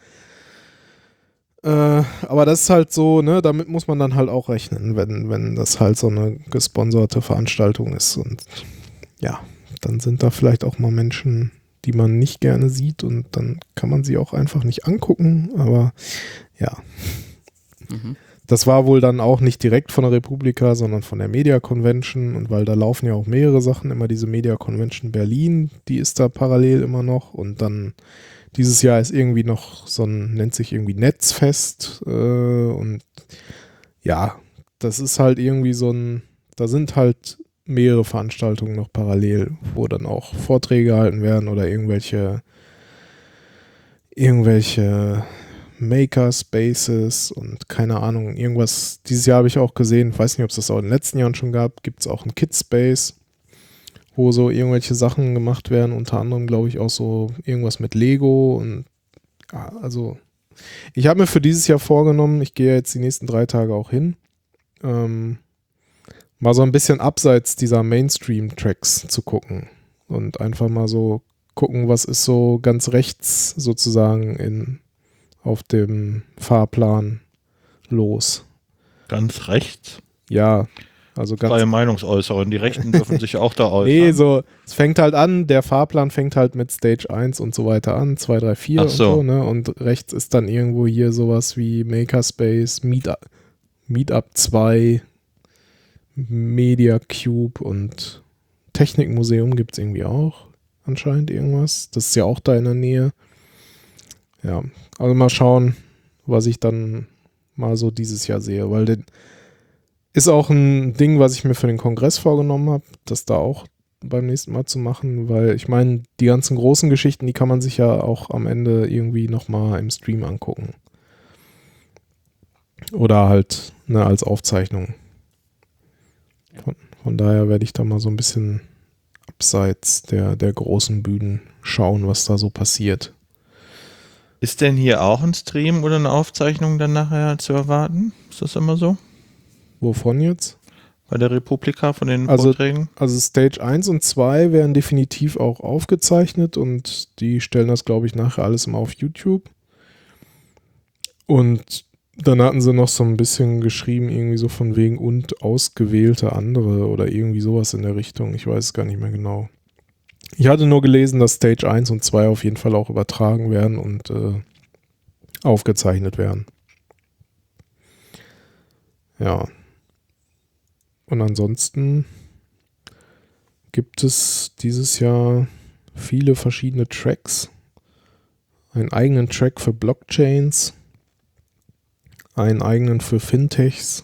Äh, aber das ist halt so, ne, damit muss man dann halt auch rechnen, wenn, wenn das halt so eine gesponserte Veranstaltung ist und ja, dann sind da vielleicht auch mal Menschen die man nicht gerne sieht und dann kann man sie auch einfach nicht angucken, aber ja. Mhm. Das war wohl dann auch nicht direkt von der Republika, sondern von der Media Convention und weil da laufen ja auch mehrere Sachen, immer diese Media Convention Berlin, die ist da parallel immer noch und dann dieses Jahr ist irgendwie noch so ein, nennt sich irgendwie Netzfest äh, und ja, das ist halt irgendwie so ein, da sind halt mehrere Veranstaltungen noch parallel, wo dann auch Vorträge gehalten werden oder irgendwelche irgendwelche Makerspaces und keine Ahnung, irgendwas. Dieses Jahr habe ich auch gesehen, weiß nicht, ob es das auch in den letzten Jahren schon gab, gibt es auch ein Kidspace, wo so irgendwelche Sachen gemacht werden, unter anderem glaube ich auch so irgendwas mit Lego und ja, also ich habe mir für dieses Jahr vorgenommen, ich gehe jetzt die nächsten drei Tage auch hin, ähm, mal so ein bisschen abseits dieser Mainstream-Tracks zu gucken und einfach mal so gucken, was ist so ganz rechts sozusagen in auf dem Fahrplan los. Ganz rechts? Ja, also ganz... Freie Meinungsäußerung. Die Rechten dürfen sich auch da äußern. Nee, so, es fängt halt an, der Fahrplan fängt halt mit Stage eins und so weiter an, zwei, drei, vier Ach und so. so, ne? Und rechts ist dann irgendwo hier sowas wie Makerspace, Meetup, Meetup zwei, Media Cube und Technikmuseum gibt es irgendwie auch anscheinend irgendwas. Das ist ja auch da in der Nähe. Ja, also mal schauen, was ich dann mal so dieses Jahr sehe, weil den ist auch ein Ding, was ich mir für den Kongress vorgenommen habe, das da auch beim nächsten Mal zu machen, weil ich meine, die ganzen großen Geschichten, die kann man sich ja auch am Ende irgendwie nochmal im Stream angucken. Oder halt ne, als Aufzeichnung. Von, von daher werde ich da mal so ein bisschen abseits der, der großen Bühnen schauen, was da so passiert. Ist denn hier auch ein Stream oder eine Aufzeichnung dann nachher zu erwarten? Ist das immer so? Wovon jetzt? Bei der Republika von den Also, Vorträgen? also Stage eins und zwei werden definitiv auch aufgezeichnet und die stellen das, glaube ich, nachher alles mal auf YouTube. Und dann hatten sie noch so ein bisschen geschrieben, irgendwie so von wegen und ausgewählte andere oder irgendwie sowas in der Richtung. Ich weiß es gar nicht mehr genau. Ich hatte nur gelesen, dass Stage eins und zwei auf jeden Fall auch übertragen werden und äh, aufgezeichnet werden. Ja. Und ansonsten gibt es dieses Jahr viele verschiedene Tracks. Einen eigenen Track für Blockchains, einen eigenen für Fintechs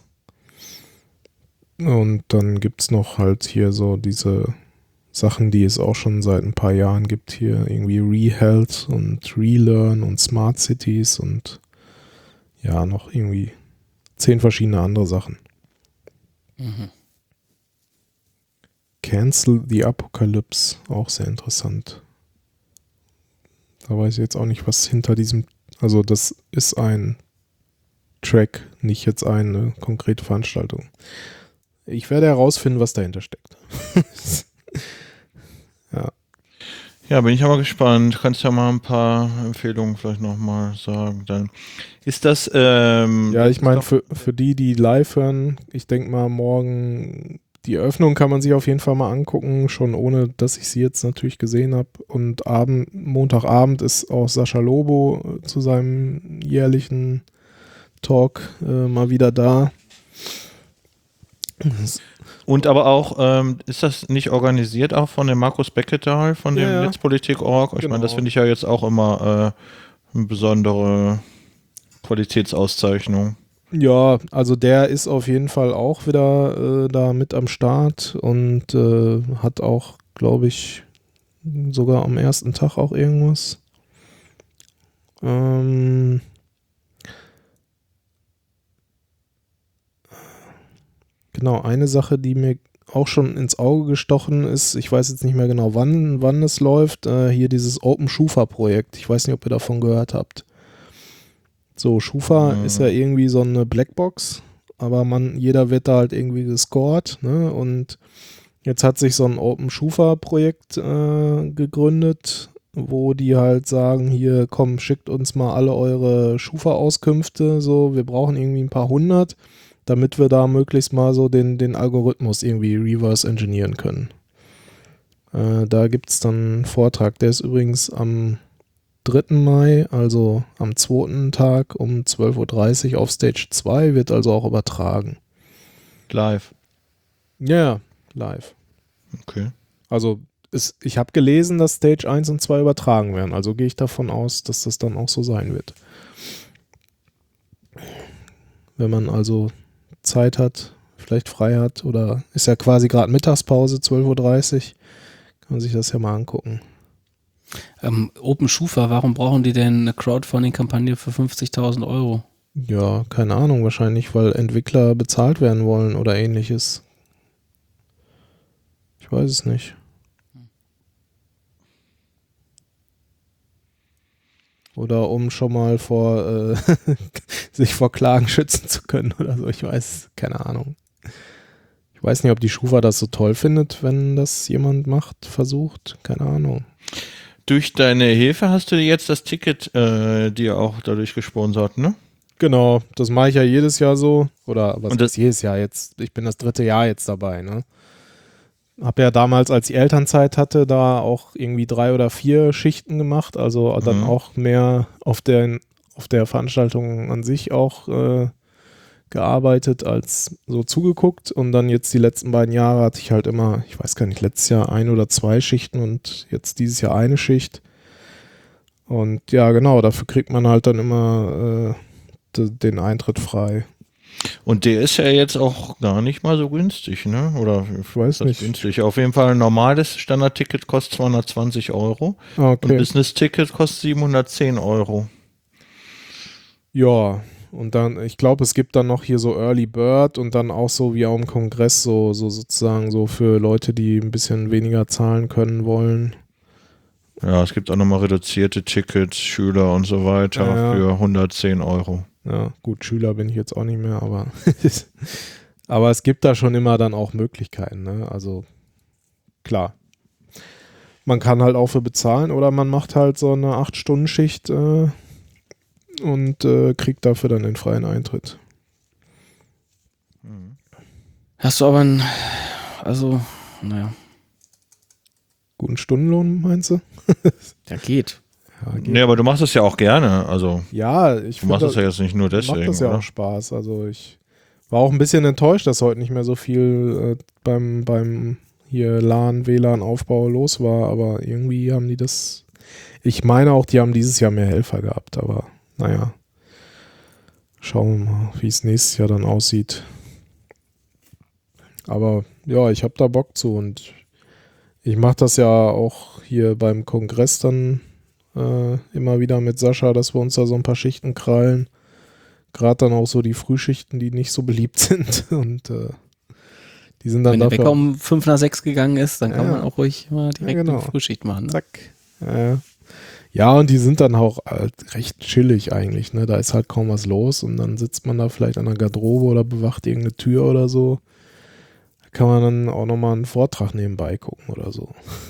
und dann gibt es noch halt hier so diese Sachen, die es auch schon seit ein paar Jahren gibt, hier irgendwie ReHealth und Relearn und Smart Cities und ja, noch irgendwie zehn verschiedene andere Sachen. Mhm. Cancel the Apocalypse, auch sehr interessant. Da weiß ich jetzt auch nicht, was hinter diesem, also das ist ein Track, nicht jetzt eine konkrete Veranstaltung. Ich werde herausfinden, was dahinter steckt. Ja. Ja, bin ich aber gespannt. Kannst ja mal ein paar Empfehlungen vielleicht nochmal sagen. Dann ist das. Ähm, Ja, ich meine, für, für die, die live hören, ich denke mal, morgen die Eröffnung kann man sich auf jeden Fall mal angucken, schon ohne, dass ich sie jetzt natürlich gesehen habe. Und Abend, Montagabend ist auch Sascha Lobo zu seinem jährlichen Talk äh, mal wieder da. Und aber auch, ähm, ist das nicht organisiert auch von dem Markus Beckedahl, von dem Ja, ja. Netzpolitik Punkt org? Ich Genau. meine, das finde ich ja jetzt auch immer äh, eine besondere Qualitätsauszeichnung. Ja, also der ist auf jeden Fall auch wieder äh, da mit am Start und äh, hat auch, glaube ich, sogar am ersten Tag auch irgendwas. Ähm, genau, eine Sache, die mir auch schon ins Auge gestochen ist, ich weiß jetzt nicht mehr genau, wann, wann es läuft, äh, hier dieses Open Schufa-Projekt. Ich weiß nicht, ob ihr davon gehört habt. So, Schufa Mhm. ist ja irgendwie so eine Blackbox, aber man, jeder wird da halt irgendwie gescored, ne? Und jetzt hat sich so ein Open Schufa-Projekt äh, gegründet, wo die halt sagen, hier, komm, schickt uns mal alle eure Schufa-Auskünfte, so, wir brauchen irgendwie ein paar hundert, damit wir da möglichst mal so den, den Algorithmus irgendwie reverse engineeren können. Äh, da gibt es dann einen Vortrag. Der ist übrigens am dritten Mai, also am zweiten Tag um zwölf Uhr dreißig auf Stage zwei, wird also auch übertragen. Live. Ja, ja, live. Okay. Also ist, ich habe gelesen, dass Stage eins und zwei übertragen werden. Also gehe ich davon aus, dass das dann auch so sein wird. Wenn man also Zeit hat, vielleicht frei hat oder ist ja quasi gerade Mittagspause, zwölf Uhr dreißig, kann man sich das ja mal angucken. Ähm, Open Schufa, warum brauchen die denn eine Crowdfunding-Kampagne für fünfzigtausend Euro? Ja, keine Ahnung, wahrscheinlich, weil Entwickler bezahlt werden wollen oder ähnliches. Ich weiß es nicht. Oder um schon mal vor äh, sich vor Klagen schützen zu können oder so. Ich weiß, keine Ahnung. Ich weiß nicht, ob die Schufa das so toll findet, wenn das jemand macht, versucht. Keine Ahnung. Durch deine Hilfe hast du dir jetzt das Ticket äh, dir auch dadurch gesponsert, ne? Genau, das mache ich ja jedes Jahr so. Oder was Und das- ist jedes Jahr jetzt? Ich bin das dritte Jahr jetzt dabei, ne? Hab ja damals, als ich Elternzeit hatte, da auch irgendwie drei oder vier Schichten gemacht. Also dann Mhm. auch mehr auf der, auf der Veranstaltung an sich auch äh, gearbeitet als so zugeguckt. Und dann jetzt die letzten beiden Jahre hatte ich halt immer, ich weiß gar nicht, letztes Jahr ein oder zwei Schichten und jetzt dieses Jahr eine Schicht. Und ja, genau, dafür kriegt man halt dann immer äh, d- den Eintritt frei. Und der ist ja jetzt auch gar nicht mal so günstig, ne? Oder Ich weiß das nicht. günstig. Auf jeden Fall ein normales Standardticket kostet zweihundertzwanzig Euro Ah, und okay. Business-Ticket kostet siebenhundertzehn Euro. Ja, und dann, ich glaube, es gibt dann noch hier so Early Bird und dann auch so wie auch im Kongress so, so sozusagen so für Leute, die ein bisschen weniger zahlen können wollen. Ja, es gibt auch nochmal reduzierte Tickets, Schüler und so weiter Ja, ja. für hundertzehn Euro. Ja, gut, Schüler bin ich jetzt auch nicht mehr, aber aber es gibt da schon immer dann auch Möglichkeiten, ne? Also klar. Man kann halt auch für bezahlen oder man macht halt so eine acht Stunden Schicht äh, und äh, kriegt dafür dann den freien Eintritt. Hast du aber ein, also, naja, Guten Stundenlohn, meinst du? ja geht. Ja, geht. Nee, aber du machst es ja auch gerne. Also, Ja, ich du machst finde es ja jetzt nicht nur deswegen, macht das ja oder? auch Spaß. Also ich war auch ein bisschen enttäuscht, dass heute nicht mehr so viel äh, beim, beim hier LAN, W LAN-Aufbau los war, aber irgendwie haben die das, ich meine auch, die haben dieses Jahr mehr Helfer gehabt, aber naja, schauen wir mal, wie es nächstes Jahr dann aussieht. Aber ja, ich habe da Bock zu und ich mache das ja auch hier beim Kongress dann äh, immer wieder mit Sascha, dass wir uns da so ein paar Schichten krallen. Gerade dann auch so die Frühschichten, die nicht so beliebt sind. Und äh, die sind dann Wenn der dafür. Wecker um fünf nach sechs gegangen ist, dann kann Ja. man auch ruhig mal direkt Ja, genau. eine Frühschicht machen. Ne? Zack. Äh, ja, und die sind dann auch halt recht chillig eigentlich. Ne? Da ist halt kaum was los und dann sitzt man da vielleicht an der Garderobe oder bewacht irgendeine Tür oder so. Da kann man dann auch nochmal einen Vortrag nebenbei gucken oder so.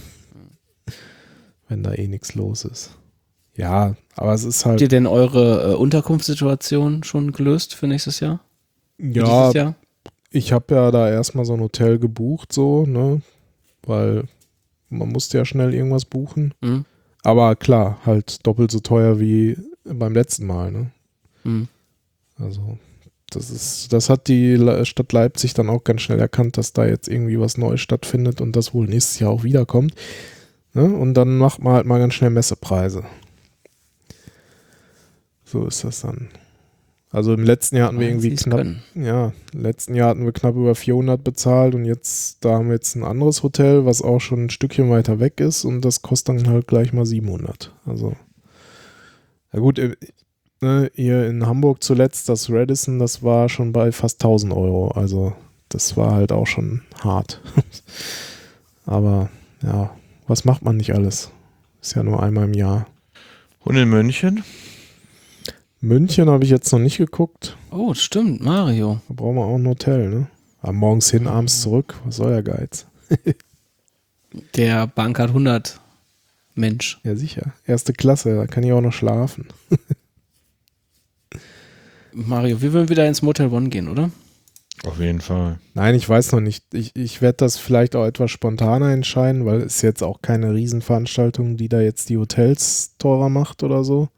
Wenn da eh nichts los ist. Ja, aber es ist Habt halt. ihr denn eure äh, Unterkunftssituation schon gelöst für nächstes Jahr? Für Ja, dieses Jahr? ich habe ja da erstmal so ein Hotel gebucht, so, ne? Weil man musste ja schnell irgendwas buchen. Hm? Aber klar, halt doppelt so teuer wie beim letzten Mal, ne? Hm. Also, das ist, das hat die Le- Stadt Leipzig dann auch ganz schnell erkannt, dass da jetzt irgendwie was Neues stattfindet und das wohl nächstes Jahr auch wiederkommt. Ne? Und dann macht man halt mal ganz schnell Messepreise. So ist das dann. Also im letzten Jahr hatten wir Weil irgendwie sie's knapp, können. ja, im letzten Jahr hatten wir knapp über vierhundert bezahlt und jetzt, da haben wir jetzt ein anderes Hotel, was auch schon ein Stückchen weiter weg ist und das kostet dann halt gleich mal siebenhundert. Also, ja gut, äh, ne, hier in Hamburg zuletzt, das Radisson, das war schon bei fast tausend Euro, also das war halt auch schon hart. Aber ja, was macht man nicht alles? Ist ja nur einmal im Jahr. Und in München? München habe ich jetzt noch nicht geguckt. Oh, stimmt, Mario. Da brauchen wir auch ein Hotel, ne? Aber morgens hin, abends zurück. Was soll der Geiz? Der Bahncard hundert Mensch. Ja, sicher. Erste Klasse, da kann ich auch noch schlafen. Mario, wir würden wieder ins Motel One gehen, oder? Auf jeden Fall. Nein, ich weiß noch nicht. Ich, ich werde das vielleicht auch etwas spontaner entscheiden, weil es jetzt auch keine Riesenveranstaltung, die da jetzt die Hotels teurer macht oder so.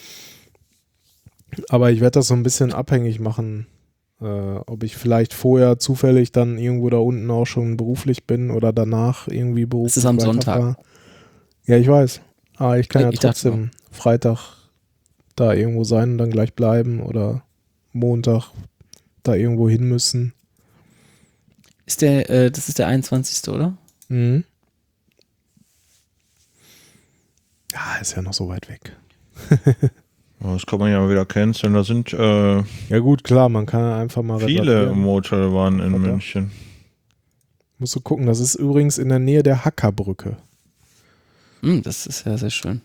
Aber ich werde das so ein bisschen abhängig machen, äh, ob ich vielleicht vorher zufällig dann irgendwo da unten auch schon beruflich bin oder danach irgendwie beruflich. Es ist am Sonntag. Ja, ich weiß. Aber ich kann ja Ich dachte trotzdem Freitag da irgendwo sein und dann gleich bleiben oder Montag da irgendwo hin müssen. Ist der, äh, das ist der einundzwanzigste, oder? Mhm. Ja, ist ja noch so weit weg. Das kann man ja mal wieder canceln. Da sind äh, Ja gut, klar, man kann einfach mal viele reservieren. im Hotel waren in Oder? München. Musst du gucken, das ist übrigens in der Nähe der Hackerbrücke. Hm, das ist ja sehr schön.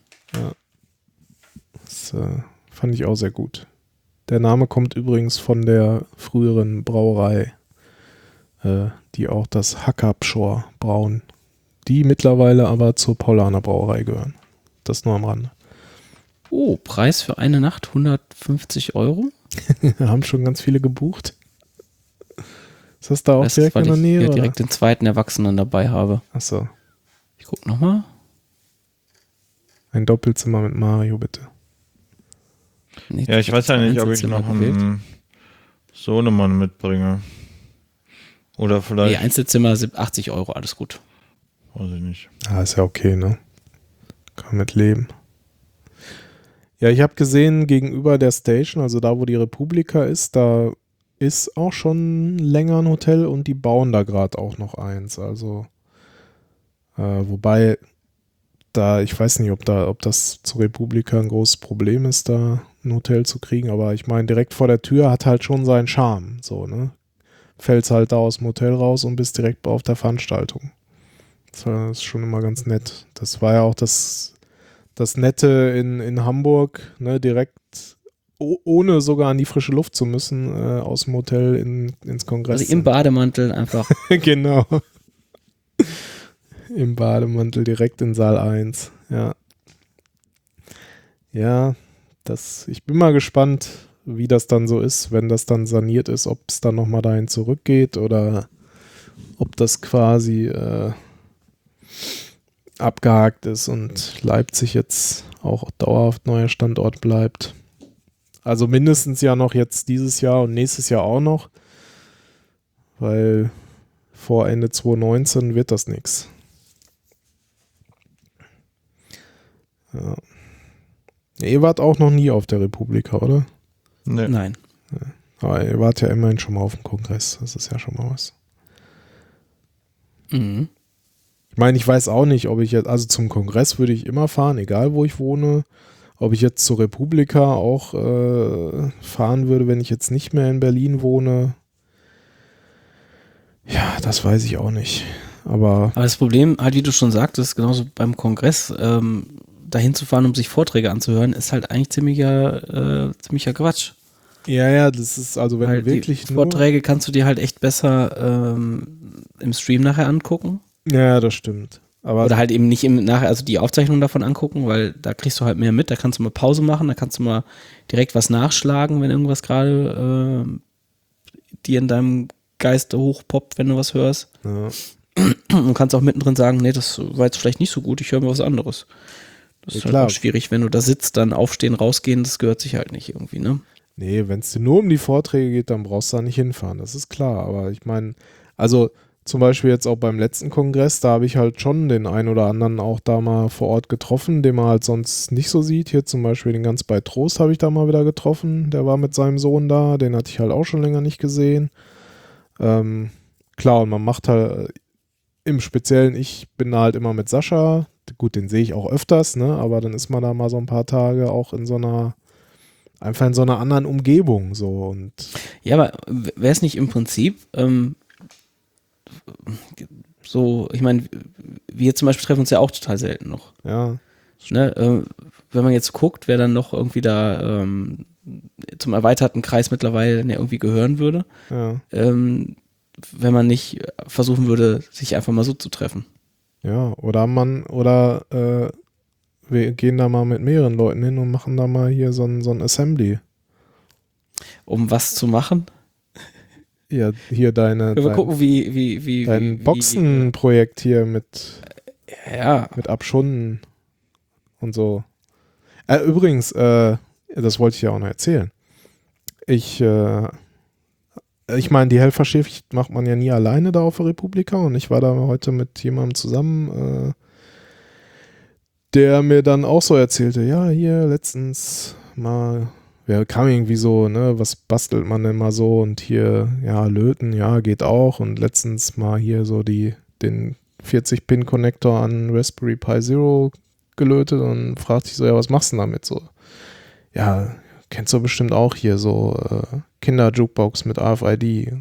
Das äh, fand ich auch sehr gut. Der Name kommt übrigens von der früheren Brauerei, äh, die auch das Hackabschor brauen. Die mittlerweile aber zur Paulaner Brauerei gehören. Das nur am Rande. Oh, Preis für eine Nacht hundertfünfzig Euro? Haben schon ganz viele gebucht. Ist das da auch Das ist, direkt weil in der ich Nähe? hier Oder? direkt den zweiten Erwachsenen dabei habe. Achso, Ich guck nochmal. ein Doppelzimmer mit Mario, bitte. Nee, Ja, ich weiß ja nicht, ob ich Einzelzimmer noch gewählt. einen Sohnemann mitbringe. Oder Nee, vielleicht, Einzelzimmer sind achtzig Euro, alles gut. weiß ich nicht. Ah, ist ja okay, ne? Kann mit leben. Ja, ich habe gesehen, gegenüber der Station, also da, wo die Republika ist, da ist auch schon länger ein Hotel und die bauen da gerade auch noch eins. Also, äh, wobei da, ich weiß nicht, ob da, ob das zur Republika ein großes Problem ist, da ein Hotel zu kriegen, aber ich meine, direkt vor der Tür hat halt schon seinen Charme, so, ne? Fällst halt da aus dem Hotel raus und bist direkt auf der Veranstaltung. Das war- das ist schon immer ganz nett. Das war ja auch das, das Nette in, in Hamburg, ne? Direkt oh, ohne sogar an die frische Luft zu müssen, äh, aus dem Hotel in, ins Kongress. Also im Bademantel einfach. Genau. Im Bademantel direkt in Saal eins. Ja. Ja, das, ich bin mal gespannt, wie das dann so ist, wenn das dann saniert ist, ob es dann nochmal dahin zurückgeht oder ob das quasi äh, abgehakt ist und Leipzig jetzt auch dauerhaft neuer Standort bleibt. Also mindestens ja noch jetzt dieses Jahr und nächstes Jahr auch noch, weil vor Ende zwanzig neunzehn wird das nichts. Ja. Ja, ihr wart auch noch nie auf der Republika, oder? Nee. Nein. Aber ihr wart ja immerhin schon mal auf dem Kongress. Das ist ja schon mal was. Mhm. Ich meine, ich weiß auch nicht, ob ich jetzt, also zum Kongress würde ich immer fahren, egal wo ich wohne. Ob ich jetzt zur Republika auch äh, fahren würde, wenn ich jetzt nicht mehr in Berlin wohne. Ja, das weiß ich auch nicht. Aber Aber das Problem, halt wie du schon sagtest, genauso beim Kongress, ähm, dahin zu fahren, um sich Vorträge anzuhören, ist halt eigentlich ziemlicher, äh, ziemlicher Quatsch. ja, ja, das ist, also wenn Weil du wirklich die nur... Vorträge kannst du dir halt echt besser ähm, im Stream nachher angucken. Ja, das stimmt. Aber Oder halt eben nicht im nachher, also die Aufzeichnung davon angucken, weil da kriegst du halt mehr mit, da kannst du mal Pause machen, da kannst du mal direkt was nachschlagen, wenn irgendwas gerade äh, dir in deinem Geiste hochpoppt, wenn du was hörst. ja. Und kannst auch mittendrin sagen, nee, das war jetzt vielleicht nicht so gut, ich höre mir was anderes. Das Ja, ist halt klar. auch schwierig, wenn du da sitzt, dann aufstehen, rausgehen, das gehört sich halt nicht irgendwie, ne? Nee, wenn es dir nur um die Vorträge geht, dann brauchst du da nicht hinfahren, das ist klar. Aber ich meine, also zum Beispiel jetzt auch beim letzten Kongress, da habe ich halt schon den einen oder anderen auch da mal vor Ort getroffen, den man halt sonst nicht so sieht. Hier zum Beispiel den ganz bei Trost habe ich da mal wieder getroffen, der war mit seinem Sohn da, den hatte ich halt auch schon länger nicht gesehen. Ähm, klar, und man macht halt im Speziellen, ich bin da halt immer mit Sascha, gut, den sehe ich auch öfters, ne, aber dann ist man da mal so ein paar Tage auch in so einer einfach in so einer anderen Umgebung so und Ja, aber wäre es nicht im Prinzip ähm, so, ich meine, wir zum Beispiel treffen uns ja auch total selten noch. ja, Ne? Äh, wenn man jetzt guckt, wer dann noch irgendwie da ähm, zum erweiterten Kreis mittlerweile dann ja irgendwie gehören würde, ja, ähm, wenn man nicht versuchen würde, sich einfach mal so zu treffen. ja, oder man, oder äh, wir gehen da mal mit mehreren Leuten hin und machen da mal hier so ein, so ein Assembly. Um was zu machen? Ja, hier deine. Wir dein, gucken, wie, wie, wie. Dein wie, Boxenprojekt hier mit, ja. mit Abschunden und so. Äh, übrigens, äh, das wollte ich ja auch noch erzählen. Ich, äh, ich meine, die Helferschicht macht man ja nie alleine da auf der Republika und ich war da heute mit jemandem zusammen, äh, der mir dann auch so erzählte, ja, hier letztens mal, ja, kam irgendwie so, ne, was bastelt man denn mal so und hier, ja, löten, ja, geht auch und letztens mal hier so die, den vierzig-Pin-Connector an Raspberry Pi Zero gelötet und fragte ich so, ja, was machst du damit so? Ja, kennst du bestimmt auch hier so äh, Kinder-Jukebox mit R F I D.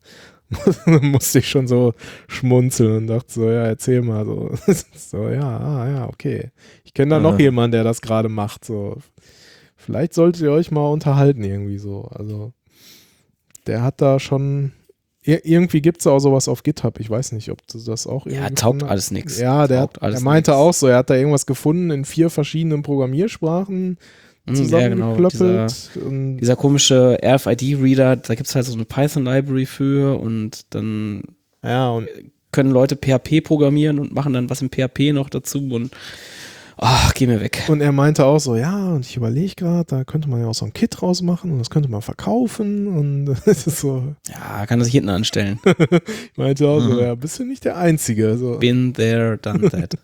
Musste ich schon so schmunzeln und dachte so, ja, erzähl mal so. So, ja, ah, ja, okay. Ich kenne da noch äh. jemanden, der das gerade macht, so. Vielleicht solltet ihr euch mal unterhalten irgendwie so. Also, der hat da schon, irgendwie gibt es auch sowas auf GitHub. Ich weiß nicht, ob du das auch irgendwie. Ja, taugt alles nichts. Ja, der, hat, der meinte nix. Auch so, er hat da irgendwas gefunden in vier verschiedenen Programmiersprachen zusammengeklöppelt. Ja, genau. Dieser, dieser komische R F I D-Reader, da gibt es halt so eine Python-Library für und dann ja, und können Leute P H P programmieren und machen dann was in P H P noch dazu und ach, geh mir weg. Und er meinte auch so, ja, und ich überlege gerade, da könnte man ja auch so ein Kit draus machen und das könnte man verkaufen und das ist so. Ja, kann er sich hinten anstellen. Ich meinte auch mhm. so, ja, bist du nicht der Einzige. So. Been there, done that.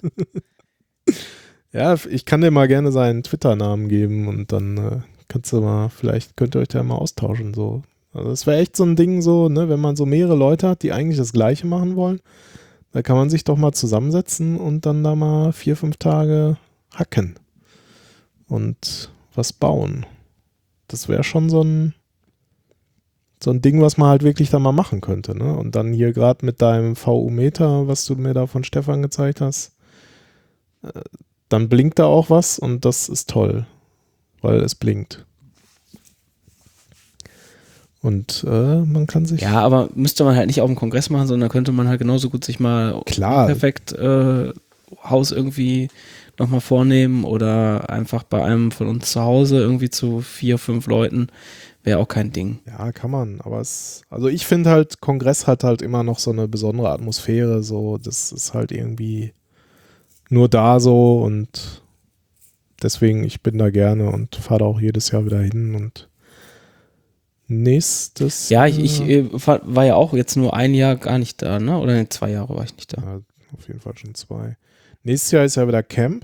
Ja, ich kann dir mal gerne seinen Twitter-Namen geben und dann äh, kannst du mal, vielleicht könnt ihr euch da mal austauschen, so. Also das wäre echt so ein Ding so, ne, wenn man so mehrere Leute hat, die eigentlich das Gleiche machen wollen, da kann man sich doch mal zusammensetzen und dann da mal vier, fünf Tage hacken und was bauen. Das wäre schon so ein so ein Ding, was man halt wirklich da mal machen könnte, ne? Und dann hier gerade mit deinem V U-Meter, was du mir da von Stefan gezeigt hast, äh, dann blinkt da auch was und das ist toll, weil es blinkt. Und äh, man kann sich... Ja, aber müsste man halt nicht auf dem Kongress machen, sondern könnte man halt genauso gut sich mal Klar. perfekt äh, Haus irgendwie nochmal vornehmen oder einfach bei einem von uns zu Hause irgendwie zu vier, fünf Leuten. Wäre auch kein Ding. Ja, kann man, aber es... Also ich finde halt, Kongress hat halt immer noch so eine besondere Atmosphäre, so, das ist halt irgendwie... nur da so und deswegen, ich bin da gerne und fahre da auch jedes Jahr wieder hin und nächstes Ja, ich, ich äh, war ja auch jetzt nur ein Jahr gar nicht da, ne? Oder in zwei Jahre war ich nicht da. Ja, auf jeden Fall schon zwei. Nächstes Jahr ist ja wieder Camp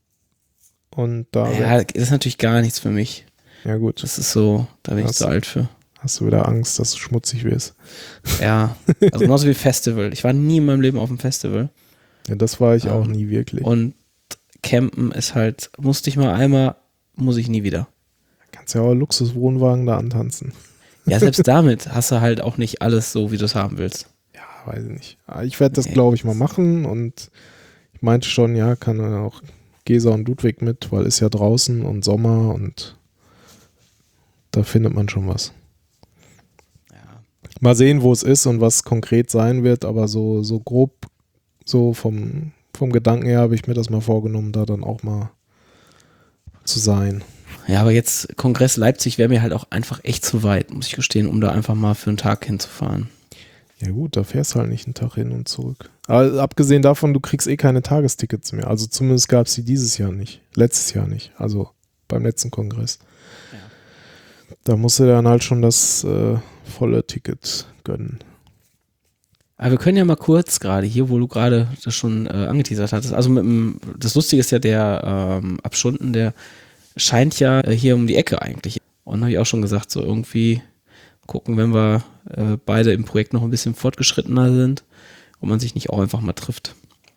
und da... Ja, das ist natürlich gar nichts für mich. Ja gut. Das ist so, da bin hast, ich zu alt für. Hast du wieder Angst, dass du schmutzig wirst? Ja, also genauso wie Festival. Ich war nie in meinem Leben auf dem Festival. Ja, das war ich auch nie wirklich. Und Campen ist halt, musste ich mal einmal, muss ich nie wieder. Kannst ja auch Luxuswohnwagen da antanzen. Ja, selbst damit hast du halt auch nicht alles so, wie du es haben willst. Ja, weiß ich nicht. Ich werde das, glaube ich, mal machen und ich meinte schon, ja, kann auch Gesa und Ludwig mit, weil ist ja draußen und Sommer und da findet man schon was. Ja. Mal sehen, wo es ist und was konkret sein wird, aber so, so grob so vom, vom Gedanken her habe ich mir das mal vorgenommen, da dann auch mal zu sein. Ja, aber jetzt Kongress Leipzig wäre mir halt auch einfach echt zu weit, muss ich gestehen, um da einfach mal für einen Tag hinzufahren. Ja gut, da fährst du halt nicht einen Tag hin und zurück. Aber abgesehen davon, du kriegst eh keine Tagestickets mehr. Also zumindest gab es die dieses Jahr nicht. Letztes Jahr nicht. Also beim letzten Kongress. Ja. Da musst du dann halt schon das äh, volle Ticket gönnen. Aber wir können ja mal kurz gerade hier, wo du gerade das schon äh, angeteasert hattest, also mit dem, das Lustige ist ja, der ähm, Abschunden, der scheint ja äh, hier um die Ecke eigentlich. Und habe ich auch schon gesagt, so irgendwie gucken, wenn wir äh, beide im Projekt noch ein bisschen fortgeschrittener sind, ob man sich nicht auch einfach mal trifft.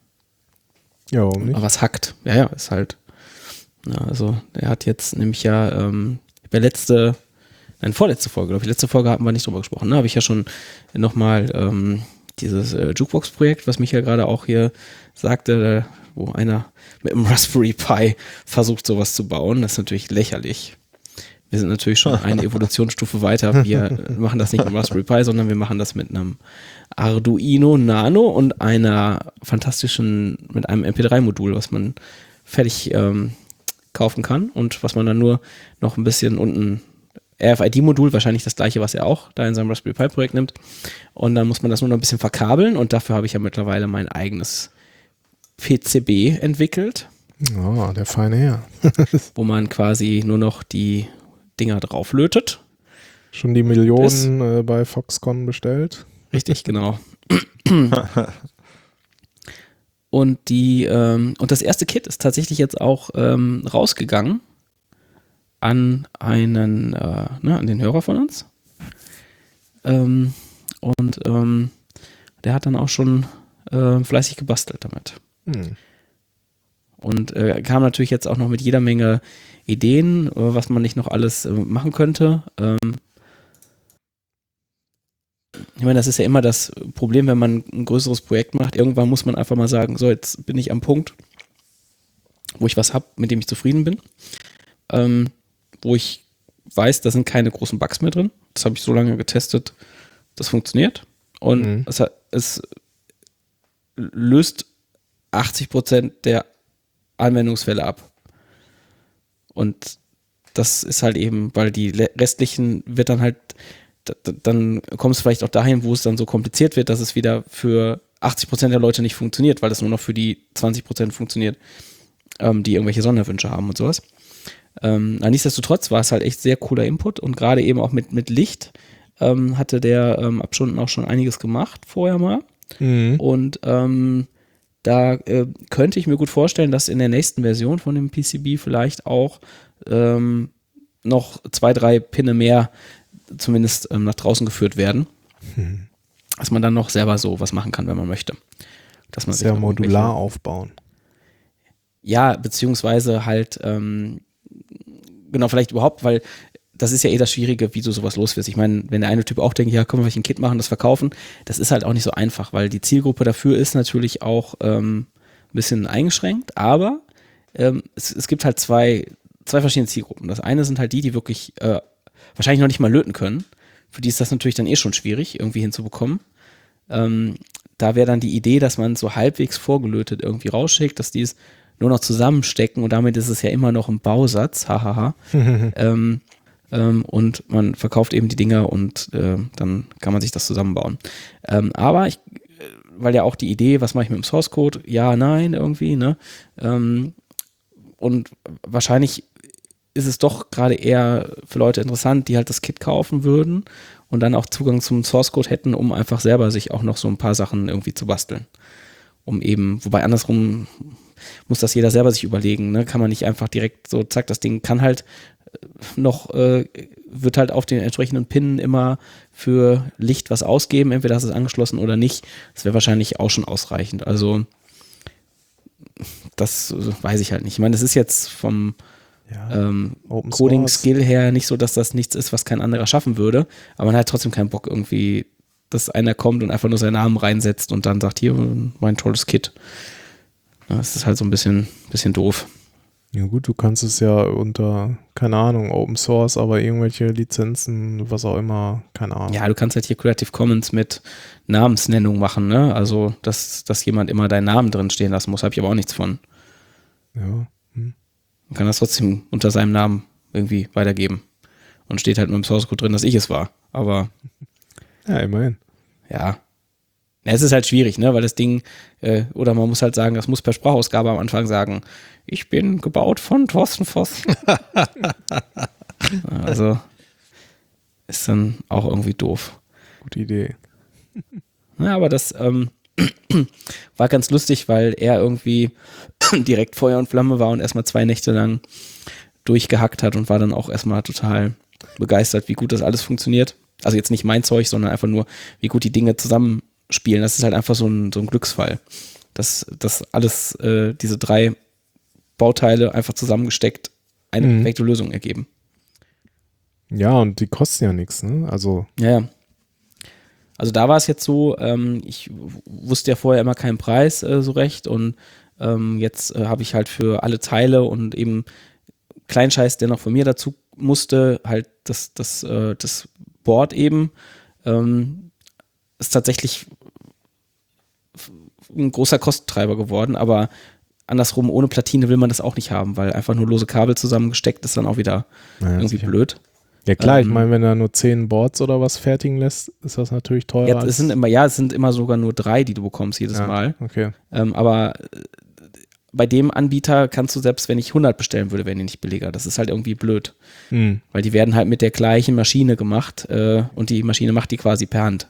Ja, warum nicht? Aber was hackt. Ja, ja, ist halt. Ja, also der hat jetzt nämlich ja, ähm, der letzte, nein, vorletzte Folge, glaube ich, letzte Folge hatten wir nicht drüber gesprochen, ne? Habe ich ja schon nochmal ähm, dieses äh, Jukebox-Projekt, was Michael gerade auch hier sagte, äh, wo einer mit einem Raspberry Pi versucht, sowas zu bauen. Das ist natürlich lächerlich. Wir sind natürlich schon eine Evolutionsstufe weiter. Wir machen das nicht mit einem Raspberry Pi, sondern wir machen das mit einem Arduino Nano und einer fantastischen, mit einem M P drei Modul, was man fertig ähm, kaufen kann und was man dann nur noch ein bisschen unten R F I D-Modul, wahrscheinlich das gleiche, was er auch da in seinem Raspberry Pi-Projekt nimmt. Und dann muss man das nur noch ein bisschen verkabeln und dafür habe ich ja mittlerweile mein eigenes P C B entwickelt. Oh, der feine Herr. Wo man quasi nur noch die Dinger drauf lötet. Schon die Millionen äh, bei Foxconn bestellt. Richtig, genau. Und die ähm, und das erste Kit ist tatsächlich jetzt auch ähm, rausgegangen an einen, äh, ne, an den Hörer von uns. Ähm, und ähm, der hat dann auch schon äh, fleißig gebastelt damit. Hm. Und äh, kam natürlich jetzt auch noch mit jeder Menge Ideen, äh, was man nicht noch alles äh, machen könnte. Ähm, ich meine, das ist ja immer das Problem, wenn man ein größeres Projekt macht. Irgendwann muss man einfach mal sagen, so, jetzt bin ich am Punkt, wo ich was habe, mit dem ich zufrieden bin. Ähm, wo ich weiß, da sind keine großen Bugs mehr drin. Das habe ich so lange getestet, das funktioniert. Und mhm. es, hat, es löst achtzig Prozent der Anwendungsfälle ab. Und das ist halt eben, weil die restlichen wird dann halt, dann kommt es vielleicht auch dahin, wo es dann so kompliziert wird, dass es wieder für achtzig Prozent der Leute nicht funktioniert, weil es nur noch für die zwanzig Prozent funktioniert, ähm, die irgendwelche Sonderwünsche haben und sowas. Ähm, nichtsdestotrotz war es halt echt sehr cooler Input und gerade eben auch mit, mit Licht ähm, hatte der ähm, Abschunden auch schon einiges gemacht vorher mal. Mhm. Und ähm, da äh, könnte ich mir gut vorstellen, dass in der nächsten Version von dem P C B vielleicht auch ähm, noch zwei, drei Pinne mehr zumindest ähm, nach draußen geführt werden. Mhm. Dass man dann noch selber so was machen kann, wenn man möchte. Dass man sehr modular aufbauen. Ja, beziehungsweise halt ähm, genau, vielleicht überhaupt, weil das ist ja eh das Schwierige, wie du sowas loswirst. Ich meine, wenn der eine Typ auch denkt, ja, können wir vielleicht ein Kit machen, das verkaufen, das ist halt auch nicht so einfach, weil die Zielgruppe dafür ist natürlich auch ähm, ein bisschen eingeschränkt, aber ähm, es, es gibt halt zwei, zwei verschiedene Zielgruppen. Das eine sind halt die, die wirklich äh, wahrscheinlich noch nicht mal löten können. Für die ist das natürlich dann eh schon schwierig, irgendwie hinzubekommen. Ähm, da wäre dann die Idee, dass man so halbwegs vorgelötet irgendwie rausschickt, dass die es nur noch zusammenstecken und damit ist es ja immer noch ein Bausatz, hahaha. ähm, ähm, und man verkauft eben die Dinger und äh, dann kann man sich das zusammenbauen. Ähm, aber ich, weil ja auch die Idee, was mache ich mit dem Source Code? Ja, nein, irgendwie, ne? Ähm, und wahrscheinlich ist es doch gerade eher für Leute interessant, die halt das Kit kaufen würden und dann auch Zugang zum Source Code hätten, um einfach selber sich auch noch so ein paar Sachen irgendwie zu basteln. Um eben, wobei andersrum muss das jeder selber sich überlegen, ne? Kann man nicht einfach direkt so, zack, das Ding kann halt noch, äh, wird halt auf den entsprechenden Pinnen immer für Licht was ausgeben, entweder ist es angeschlossen oder nicht. Das wäre wahrscheinlich auch schon ausreichend. Also das äh, weiß ich halt nicht. Ich meine, das ist jetzt vom ja, ähm, Coding-Skill her nicht so, dass das nichts ist, was kein anderer schaffen würde, aber man hat trotzdem keinen Bock irgendwie, dass einer kommt und einfach nur seinen Namen reinsetzt und dann sagt, hier, mein tolles Kit. Das ist halt so ein bisschen, bisschen doof. Ja gut, du kannst es ja unter, keine Ahnung, Open Source, aber irgendwelche Lizenzen, was auch immer, keine Ahnung. Ja, du kannst halt hier Creative Commons mit Namensnennung machen, ne? Also, dass, dass jemand immer deinen Namen drin stehen lassen muss, habe ich aber auch nichts von. Ja. Hm. Man kann das trotzdem unter seinem Namen irgendwie weitergeben. Und steht halt nur im Source Code drin, dass ich es war. Aber ja, immerhin. Ja. Ja, es ist halt schwierig, ne, weil das Ding, äh, oder man muss halt sagen, das muss per Sprachausgabe am Anfang sagen, ich bin gebaut von Thorsten Voss. Also, ist dann auch irgendwie doof. Gute Idee. Ja, aber das ähm, war ganz lustig, weil er irgendwie direkt Feuer und Flamme war und erstmal zwei Nächte lang durchgehackt hat und war dann auch erstmal total begeistert, wie gut das alles funktioniert. Also jetzt nicht mein Zeug, sondern einfach nur, wie gut die Dinge zusammenspielen. Das ist halt einfach so ein, so ein Glücksfall. Dass, dass alles, äh, diese drei Bauteile einfach zusammengesteckt eine mhm. perfekte Lösung ergeben. Ja, und die kosten ja nichts, ne? Also. Ja, ja. Also da war es jetzt so, ähm, ich w- wusste ja vorher immer keinen Preis äh, so recht und ähm, jetzt äh, habe ich halt für alle Teile und eben Kleinscheiß, der noch von mir dazu musste, halt das, das, äh, das Board eben, ähm, ist tatsächlich ein großer Kostentreiber geworden, aber andersrum, ohne Platine will man das auch nicht haben, weil einfach nur lose Kabel zusammengesteckt ist dann auch wieder ja, irgendwie sicher. blöd. Ja klar, Ähm, ich meine, wenn er nur zehn Boards oder was fertigen lässt, ist das natürlich teurer. Ja, als es sind immer, ja, es sind immer sogar nur drei, die du bekommst jedes ja, Mal. Okay. Ähm, aber äh, bei dem Anbieter kannst du, selbst wenn ich hundert bestellen würde, wären die nicht billiger. Das ist halt irgendwie blöd. Mhm. Weil die werden halt mit der gleichen Maschine gemacht äh, und die Maschine macht die quasi per Hand.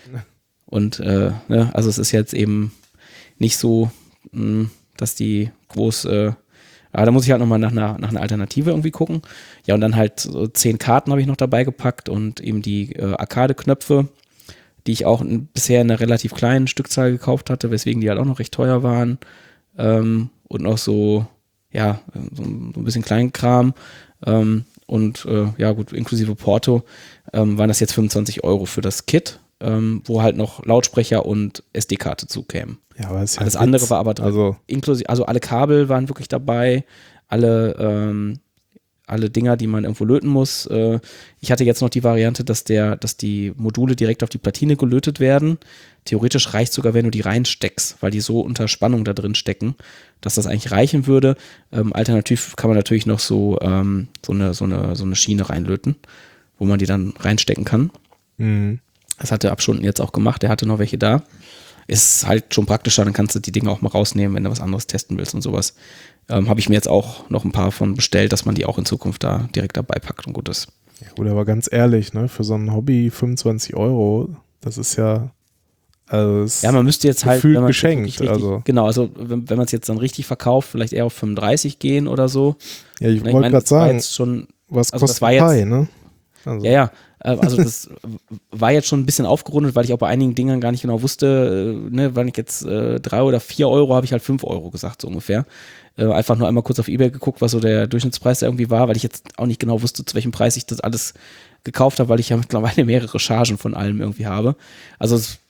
Und äh, ne, also es ist jetzt eben nicht so, mh, dass die groß, äh, aber da muss ich halt nochmal nach einer, nach einer Alternative irgendwie gucken. Ja, und dann halt so zehn Karten habe ich noch dabei gepackt und eben die äh, Arcade-Knöpfe, die ich auch in, bisher in einer relativ kleinen Stückzahl gekauft hatte, weswegen die halt auch noch recht teuer waren. Ähm, und noch so, ja, so, so ein bisschen Kleinkram. Ähm, und äh, ja gut, inklusive Porto ähm, waren das jetzt fünfundzwanzig Euro für das Kit, ähm, wo halt noch Lautsprecher und S D-Karte zukämen. Ja, aber ist ja Alles Witz. andere war aber drin. Also, Inklusive, also alle Kabel waren wirklich dabei, alle, ähm, alle Dinger, die man irgendwo löten muss. Äh, ich hatte jetzt noch die Variante, dass der, dass die Module direkt auf die Platine gelötet werden. Theoretisch reicht sogar, wenn du die reinsteckst, weil die so unter Spannung da drin stecken, dass das eigentlich reichen würde. Ähm, alternativ kann man natürlich noch so, ähm, so, eine, so, eine, so eine Schiene reinlöten, wo man die dann reinstecken kann. mh. Das hat der Abschunden jetzt auch gemacht, der hatte noch welche da. Ist halt schon praktischer, dann kannst du die Dinge auch mal rausnehmen, wenn du was anderes testen willst und sowas. Ähm, habe ich mir jetzt auch noch ein paar von bestellt, dass man die auch in Zukunft da direkt dabei packt und gut ist. Ja, gut, aber ganz ehrlich, ne, für so ein Hobby fünfundzwanzig Euro, das ist ja, also das Ja, man müsste jetzt halt, gefühlt wenn man geschenkt, richtig, also. genau, also wenn, wenn man es jetzt dann richtig verkauft, vielleicht eher auf fünfunddreißig gehen oder so. Ja, ich Ich wollte meine, gerade das war sagen, jetzt schon, was also das kostet war jetzt- Pi, ne? Also, ja, ja, äh, also das war jetzt schon ein bisschen aufgerundet, weil ich auch bei einigen Dingern gar nicht genau wusste, äh, ne, wann ich jetzt äh, drei oder vier Euro, habe ich halt fünf Euro gesagt, so ungefähr. Äh, einfach nur einmal kurz auf eBay geguckt, was so der Durchschnittspreis da irgendwie war, weil ich jetzt auch nicht genau wusste, zu welchem Preis ich das alles gekauft habe, weil ich ja mittlerweile mehrere Chargen von allem irgendwie habe. Also es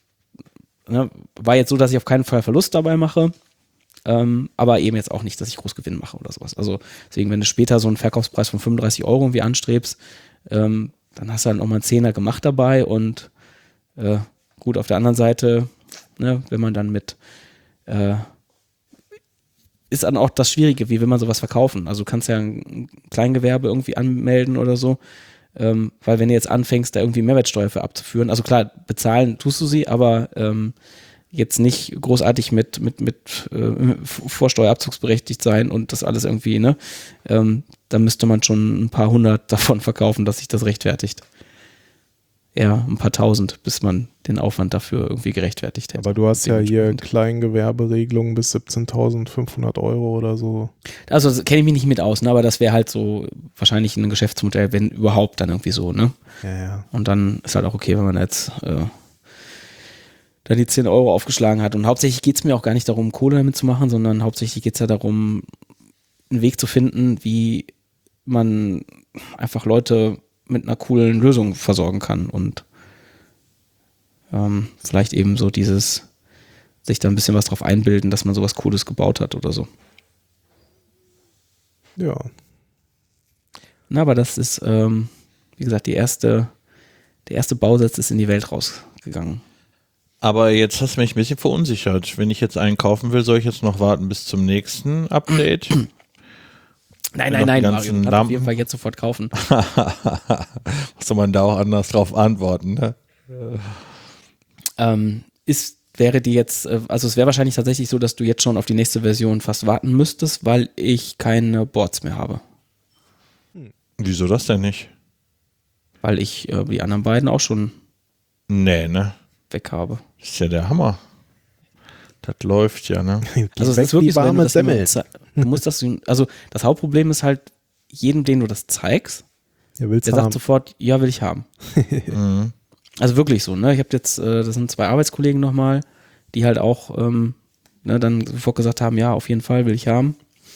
ne, war jetzt so, dass ich auf keinen Fall Verlust dabei mache, ähm, aber eben jetzt auch nicht, dass ich groß Gewinn mache oder sowas. Also deswegen, wenn du später so einen Verkaufspreis von fünfunddreißig Euro irgendwie anstrebst, ähm, dann hast du halt auch mal einen Zehner gemacht dabei und äh, gut, auf der anderen Seite, ne, wenn man dann mit äh, ist dann auch das Schwierige, wie will man sowas verkaufen? Also du kannst ja ein Kleingewerbe irgendwie anmelden oder so, ähm, weil wenn du jetzt anfängst, da irgendwie Mehrwertsteuer für abzuführen, also klar, bezahlen tust du sie, aber ähm, jetzt nicht großartig mit, mit, mit äh, Vorsteuerabzugsberechtigt sein und das alles irgendwie, ne? Ähm, da müsste man schon ein paar hundert davon verkaufen, dass sich das rechtfertigt. Ja, ein paar tausend, bis man den Aufwand dafür irgendwie gerechtfertigt hätte. aber du hast ja hier Dementsprechend. Kleingewerberegelungen bis siebzehntausendfünfhundert Euro oder so. Also kenne ich mich nicht mit aus, ne? Aber das wäre halt so wahrscheinlich ein Geschäftsmodell, wenn überhaupt dann irgendwie so, ne? Ja, ja. Und dann ist halt auch okay, wenn man jetzt äh, dann die zehn Euro aufgeschlagen hat. Und hauptsächlich geht es mir auch gar nicht darum, Kohle damit zu machen, sondern hauptsächlich geht es ja darum, einen Weg zu finden, wie man einfach Leute mit einer coolen Lösung versorgen kann und ähm, vielleicht eben so dieses, sich da ein bisschen was drauf einbilden, dass man sowas Cooles gebaut hat oder so. Ja. Na, aber das ist, ähm, wie gesagt, die erste, der erste Bausatz ist in die Welt rausgegangen. Aber jetzt hast du mich ein bisschen verunsichert. Wenn ich jetzt einen kaufen will, soll ich jetzt noch warten bis zum nächsten Update? Nein, Noch nein, die nein, ganzen Mario, du kannst auf Lampen. jeden Fall jetzt sofort kaufen. Was soll man da auch anders drauf antworten, ne? ähm, ist, wäre die jetzt, äh, also es wäre wahrscheinlich tatsächlich so, dass du jetzt schon auf die nächste Version fast warten müsstest, weil ich keine Boards mehr habe. Wieso das denn nicht? Weil ich äh, die anderen beiden auch schon Nee, ne? weg habe. Das ist ja der Hammer. Das läuft ja, ne? Also es weg ist wirklich wie so, wenn du warme das jemandem Semmel. zei- du musst das, also das Hauptproblem ist halt, jedem, den du das zeigst, Ja, willst der du sagt haben. sofort, ja, will ich haben. Mhm. Also wirklich so, ne? Ich habe jetzt, äh, das sind zwei Arbeitskollegen nochmal, die halt auch ähm, ne, dann sofort gesagt haben, ja, auf jeden Fall will ich haben.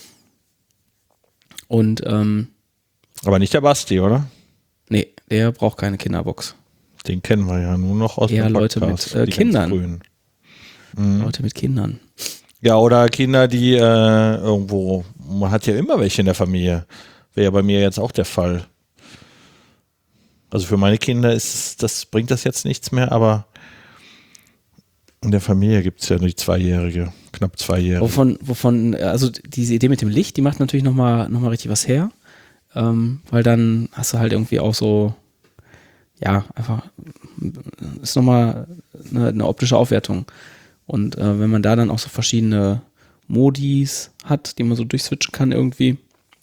Und ähm, Aber nicht der Basti, oder? nee, der braucht keine Kinderbox. Den kennen wir ja nur noch aus Eher dem Leute Podcast, mit, äh, die ganz Kindern. frühen. Mhm. Leute mit Kindern. Ja, oder Kinder, die äh, irgendwo, man hat ja immer welche in der Familie. Wäre ja bei mir jetzt auch der Fall. Also für meine Kinder ist es, das bringt das jetzt nichts mehr, aber in der Familie gibt es ja die Zweijährige, knapp Zweijährige. Wovon, wovon, also diese Idee mit dem Licht, die macht natürlich nochmal noch mal richtig was her. ähm, weil dann hast du halt irgendwie auch so, ja, einfach, ist nochmal eine, eine optische Aufwertung. Und äh, wenn man da dann auch so verschiedene Modis hat, die man so durchswitchen kann irgendwie.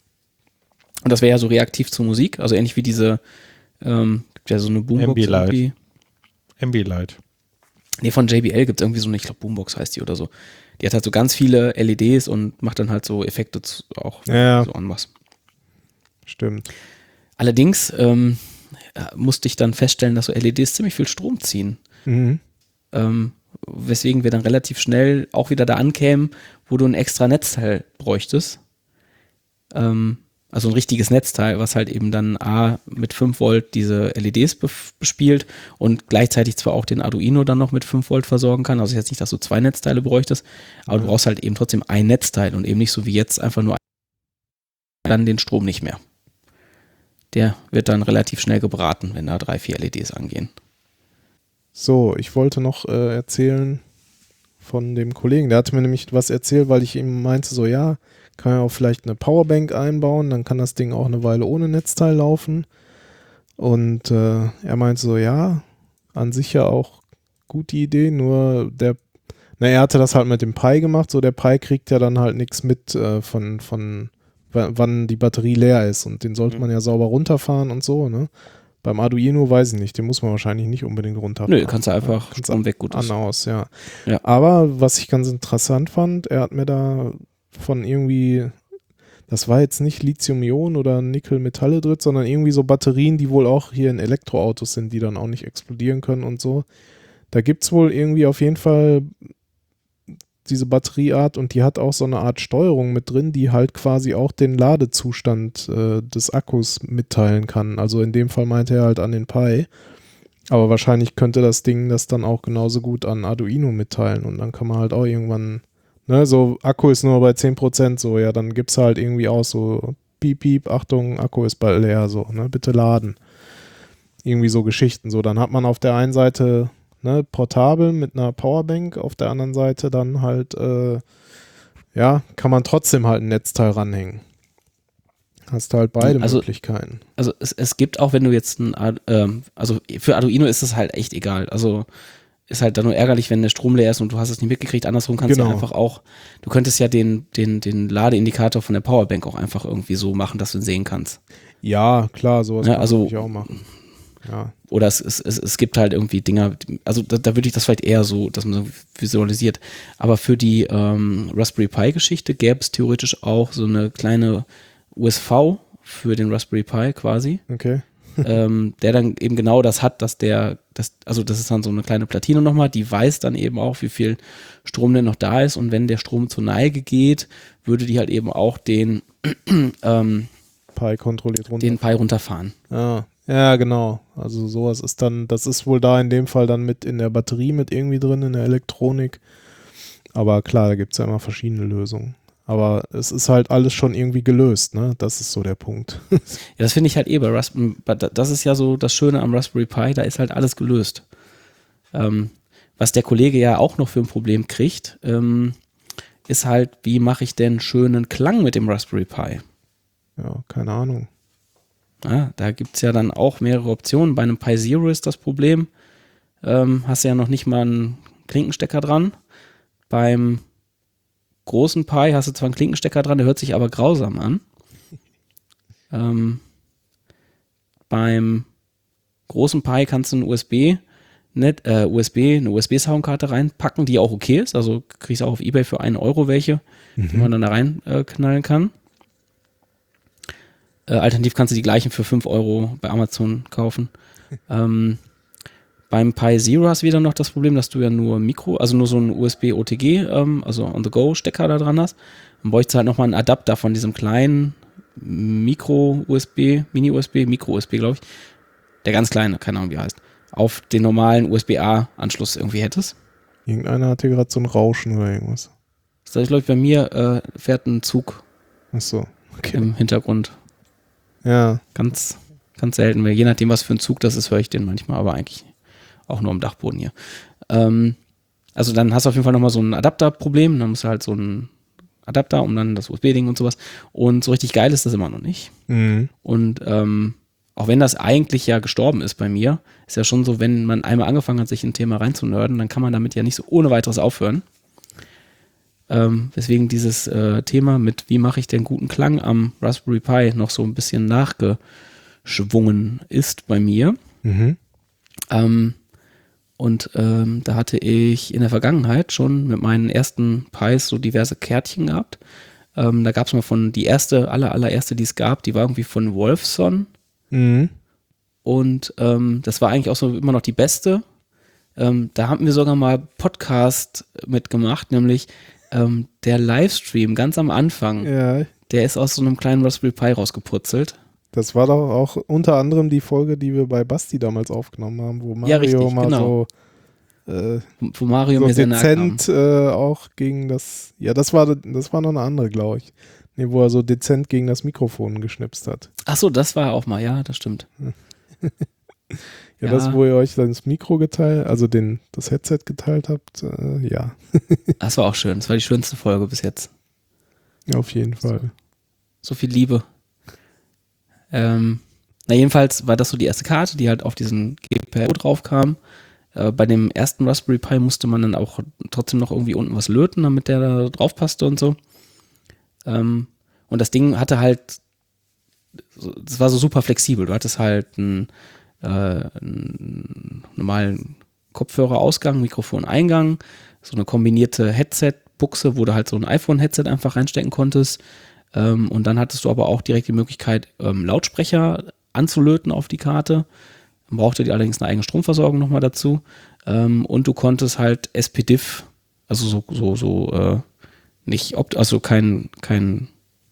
Und das wäre ja so reaktiv zur Musik, also ähnlich wie diese, ähm, gibt ja so eine Boombox Ambilight. irgendwie. Ambilight. Nee, von J B L gibt es irgendwie so eine, ich glaube Boombox heißt die oder so. Die hat halt so ganz viele L E Ds und macht dann halt so Effekte zu, auch Ja. so an was. Stimmt. Allerdings ähm, musste ich dann feststellen, dass so L E Ds ziemlich viel Strom ziehen. Mhm. Ähm, weswegen wir dann relativ schnell auch wieder da ankämen, wo du ein extra Netzteil bräuchtest. Ähm, also ein richtiges Netzteil, was halt eben dann A mit fünf Volt diese L E Ds bef- bespielt und gleichzeitig zwar auch den Arduino dann noch mit fünf Volt versorgen kann. Also jetzt nicht, dass du zwei Netzteile bräuchtest, aber Mhm. du brauchst halt eben trotzdem ein Netzteil und eben nicht so wie jetzt einfach nur dann den Strom nicht mehr. Der wird dann relativ schnell gebraten, wenn da drei, vier L E Ds angehen. So, ich wollte noch äh, erzählen von dem Kollegen. Der hatte mir nämlich was erzählt, weil ich ihm meinte, so ja, kann ja auch vielleicht eine Powerbank einbauen, dann kann das Ding auch eine Weile ohne Netzteil laufen. Und äh, er meinte so, ja, an sich ja auch gute Idee, nur der, na, er hatte das halt mit dem Pi gemacht, so der Pi kriegt ja dann halt nichts mit äh, von, von w- wann die Batterie leer ist und den sollte Mhm. man ja sauber runterfahren und so, ne? Beim Arduino weiß ich nicht, den muss man wahrscheinlich nicht unbedingt runterfahren. Nö, kannst du einfach Kannst Strom weg, gut an ist. aus, ja. Ja. Aber was ich ganz interessant fand, er hat mir da von irgendwie, das war jetzt nicht Lithium-Ionen oder Nickel-Metalle-Drit, sondern irgendwie so Batterien, die wohl auch hier in Elektroautos sind, die dann auch nicht explodieren können und so. Da gibt es wohl irgendwie auf jeden Fall diese Batterieart und die hat auch so eine Art Steuerung mit drin, die halt quasi auch den Ladezustand äh, des Akkus mitteilen kann. Also in dem Fall meinte er halt an den Pi. Aber wahrscheinlich könnte das Ding das dann auch genauso gut an Arduino mitteilen und dann kann man halt auch irgendwann, ne, so Akku ist nur bei zehn Prozent so, ja, dann gibt es halt irgendwie auch so piep, piep, Achtung, Akku ist bald leer, so, ne, bitte laden. Irgendwie so Geschichten, so, dann hat man auf der einen Seite, ne, portabel mit einer Powerbank, auf der anderen Seite dann halt, äh, ja, kann man trotzdem halt ein Netzteil ranhängen. Hast du halt beide Also- Möglichkeiten. Also es, es gibt auch, wenn du jetzt ein, Ar- ähm, also für Arduino ist es halt echt egal. Also ist halt dann nur ärgerlich, wenn der Strom leer ist und du hast es nicht mitgekriegt. Andersrum kannst du Genau. ja einfach auch, du könntest ja den, den, den Ladeindikator von der Powerbank auch einfach irgendwie so machen, dass du ihn sehen kannst. Ja, klar, sowas Ja, kann also- man natürlich auch machen. Ja. Oder es, es, es, es gibt halt irgendwie Dinger, also da, da würde ich das vielleicht eher so, dass man so visualisiert. Aber für die ähm, Raspberry Pi-Geschichte gäbe es theoretisch auch so eine kleine U S V für den Raspberry Pi quasi, Okay. ähm, der dann eben genau das hat, dass der, das, also das ist dann so eine kleine Platine nochmal, die weiß dann eben auch, wie viel Strom denn noch da ist und wenn der Strom zur Neige geht, würde die halt eben auch den, ähm, Pi kontrolliert runter. den Pi runterfahren. Ah, ja, genau. Also sowas ist dann, das ist wohl da in dem Fall dann mit in der Batterie mit irgendwie drin, in der Elektronik. Aber klar, da gibt es ja immer verschiedene Lösungen. Aber es ist halt alles schon irgendwie gelöst, ne? Das ist so der Punkt. Ja, das finde ich halt eh bei Raspberry, das ist ja so das Schöne am Raspberry Pi, da ist halt alles gelöst. Ähm, was der Kollege ja auch noch für ein Problem kriegt, ähm, ist halt, wie mache ich denn schönen Klang mit dem Raspberry Pi? Ja, keine Ahnung. Ja, da gibt es ja dann auch mehrere Optionen. Bei einem Pi Zero ist das Problem, ähm, hast du ja noch nicht mal einen Klinkenstecker dran. Beim großen Pi hast du zwar einen Klinkenstecker dran, der hört sich aber grausam an. Ähm, beim großen Pi kannst du einen U S B, net, äh, U S B, eine U S B-Soundkarte reinpacken, die auch okay ist. Also kriegst du auch auf eBay für einen Euro welche, die man dann da reinknallen äh, knallen kann. Äh, alternativ kannst du die gleichen für fünf Euro bei Amazon kaufen. ähm, beim Pi Zero hast du wieder noch das Problem, dass du ja nur Mikro, also nur so einen U S B-O T G, ähm, also On-the-Go-Stecker da dran hast. Dann bräuchte halt nochmal einen Adapter von diesem kleinen Micro-U S B, Mini-U S B, Micro-U S B, glaube ich. Der ganz kleine, keine Ahnung, wie er heißt. Auf den normalen U S B-A-Anschluss irgendwie hättest. Irgendeiner hat hier gerade so ein Rauschen oder irgendwas. Das heißt, glaube ich, bei mir äh, fährt ein Zug Ach so, okay. im Hintergrund. Ja, Ganz, ganz selten. Weil je nachdem, was für ein Zug das ist, höre ich den manchmal, aber eigentlich auch nur am Dachboden hier. Ähm, also dann hast du auf jeden Fall nochmal so ein Adapterproblem. Dann musst du halt so einen Adapter, um dann das U S B-Ding und sowas. Und so richtig geil ist das immer noch nicht. Mhm. Und ähm, auch wenn das eigentlich ja gestorben ist bei mir, ist ja schon so, wenn man einmal angefangen hat, sich in ein Thema reinzunörden, dann kann man damit ja nicht so ohne weiteres aufhören. Ähm, weswegen dieses äh, Thema mit, wie mache ich den guten Klang am Raspberry Pi noch so ein bisschen nachgeschwungen ist bei mir. Mhm. Ähm, und ähm, da hatte ich in der Vergangenheit schon mit meinen ersten Pis so diverse Kärtchen gehabt. Ähm, da gab es mal von, die erste, aller, allererste, die es gab, die war irgendwie von Wolfson. Mhm. Und ähm, das war eigentlich auch so immer noch die beste. Ähm, da haben wir sogar mal Podcast mitgemacht, nämlich ähm, der Livestream ganz am Anfang. Ja, Der ist aus so einem kleinen Raspberry Pi rausgepurzelt. das war doch auch unter anderem die Folge, die wir bei Basti damals aufgenommen haben, wo Mario Ja, richtig, mal genau. so, äh, Wo Mario so mir sehr nahe kam. dezent äh, auch gegen das, ja, das war, das war noch eine andere, glaube ich. Nee, wo er so dezent gegen das Mikrofon geschnipst hat. Ach so, das war auch mal, ja, das stimmt. Ja, Ja. das, wo ihr euch dann das Mikro geteilt, also den, das Headset geteilt habt, äh, ja, Das war auch schön. Das war die schönste Folge bis jetzt. auf jeden Fall. So viel Liebe. Ähm, na jedenfalls war das so die erste Karte, die halt auf diesen G P U drauf kam. Äh, bei dem ersten Raspberry Pi musste man dann auch trotzdem noch irgendwie unten was löten, damit der da drauf passte und so. Ähm, und das Ding hatte halt, das war so super flexibel. Du hattest halt einen, äh, einen normalen Kopfhörerausgang, Mikrofoneingang, so eine kombinierte Headset-Buchse, wo du halt so ein iPhone-Headset einfach reinstecken konntest. Ähm, und dann hattest du aber auch direkt die Möglichkeit, ähm, Lautsprecher anzulöten auf die Karte. Man brauchte die allerdings eine eigene Stromversorgung nochmal dazu. Ähm, und du konntest halt S P D I F, also so, so, so, äh, nicht, opt also kein, kein,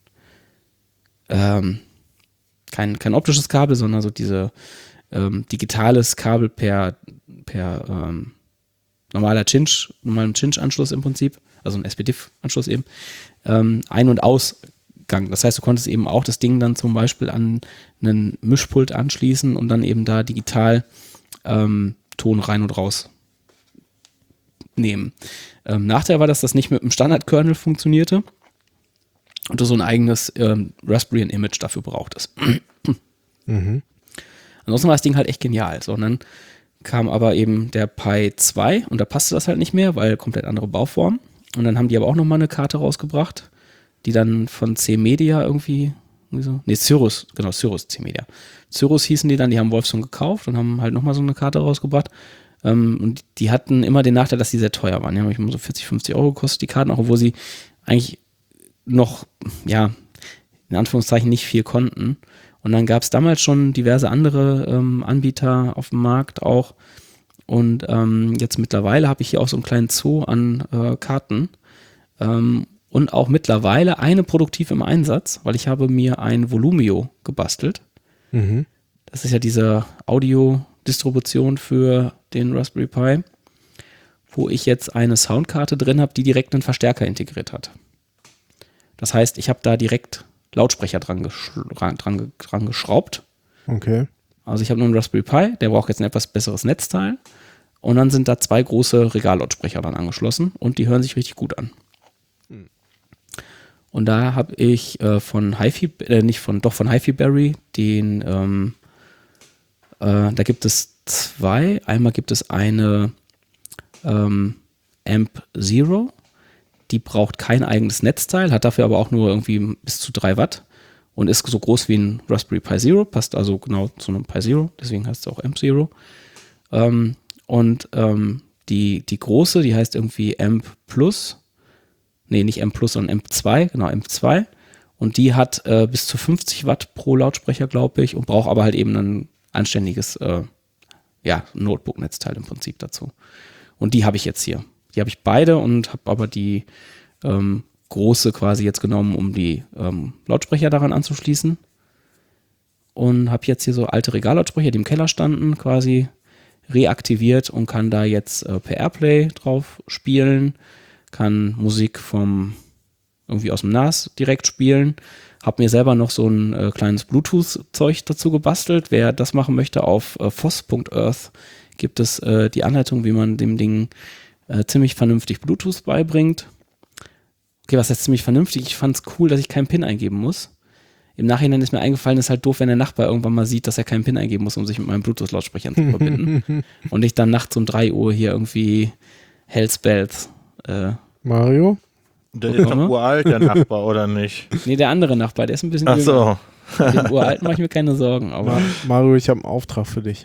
ähm, kein, kein optisches Kabel, sondern so diese ähm, digitales Kabel per, per ähm, normaler Cinch, normalem Cinch-Anschluss im Prinzip, also ein S P D I F-Anschluss eben, ähm, Ein- und Ausgang. Das heißt, du konntest eben auch das Ding dann zum Beispiel an einen Mischpult anschließen und dann eben da digital ähm, Ton rein und raus nehmen. Ähm, Nachteil war, dass das nicht mit dem Standard-Kernel funktionierte und du so ein eigenes ähm, Raspberry Image dafür brauchtest. Mhm. Ansonsten war das Ding halt echt genial. So, und dann kam aber eben der Pi zwei und da passte das halt nicht mehr, weil komplett andere Bauform. Und dann haben die aber auch nochmal eine Karte rausgebracht, die dann von C-Media irgendwie, irgendwie so, nee, Cirrus, genau, Cirrus C-Media. Cirrus hießen die dann, die haben Wolfson gekauft und haben halt nochmal so eine Karte rausgebracht. Ähm, und die hatten immer den Nachteil, dass die sehr teuer waren. Die haben immer so vierzig, fünfzig Euro gekostet, die Karten, auch obwohl sie eigentlich noch, ja, in Anführungszeichen nicht viel konnten. Und dann gab es damals schon diverse andere ähm, Anbieter auf dem Markt auch. Und ähm, jetzt mittlerweile habe ich hier auch so einen kleinen Zoo an äh, Karten. Ähm, und auch mittlerweile eine produktiv im Einsatz, weil ich habe mir ein Volumio gebastelt. Mhm. Das ist ja diese Audio-Distribution für den Raspberry Pi, wo ich jetzt eine Soundkarte drin habe, die direkt einen Verstärker integriert hat. Das heißt, ich habe da direkt Lautsprecher dran, geschra- dran, dran geschraubt. Okay. Also ich habe nur einen Raspberry Pi, der braucht jetzt ein etwas besseres Netzteil. Und dann sind da zwei große Regallautsprecher dann angeschlossen und die hören sich richtig gut an. Und da habe ich äh, von HiFi, äh, nicht von, doch von HiFiberry, den, ähm, äh, da gibt es zwei. Einmal gibt es eine ähm, Amp Zero, die braucht kein eigenes Netzteil, hat dafür aber auch nur irgendwie bis zu drei Watt und ist so groß wie ein Raspberry Pi Zero, passt also genau zu einem Pi Zero, deswegen heißt es auch Amp Zero. Ähm, und ähm, die, die große, die heißt irgendwie Amp Plus, nee, nicht Amp Plus, sondern Amp zwei, genau, Amp zwei. Und die hat äh, bis zu fünfzig Watt pro Lautsprecher, glaube ich, und braucht aber halt eben ein anständiges äh, ja, Notebook-Netzteil im Prinzip dazu. Und die habe ich jetzt hier. Die habe ich beide und habe aber die ähm, große quasi jetzt genommen, um die ähm, Lautsprecher daran anzuschließen. Und habe jetzt hier so alte Regallautsprecher, die im Keller standen, quasi reaktiviert und kann da jetzt äh, per Airplay drauf spielen, kann Musik vom irgendwie aus dem N A S direkt spielen. Habe mir selber noch so ein äh, kleines Bluetooth-Zeug dazu gebastelt. Wer das machen möchte, auf äh, foss Punkt earth gibt es äh, die Anleitung, wie man dem Ding äh, ziemlich vernünftig Bluetooth beibringt. okay, was heißt ziemlich vernünftig? Ich fand es cool, dass ich keinen PIN eingeben muss. Im Nachhinein ist mir eingefallen, ist halt doof, wenn der Nachbar irgendwann mal sieht, dass er keinen PIN eingeben muss, um sich mit meinem Bluetooth-Lautsprechern zu verbinden. Und ich dann nachts um drei Uhr hier irgendwie Hells Bells äh, Mario? Der ist doch uralt, der Nachbar, oder nicht? Nee, der andere Nachbar, der ist ein bisschen Ach so. jünger. Bei dem Uralten mache ich mir keine Sorgen, aber Mario, ich habe einen Auftrag für dich.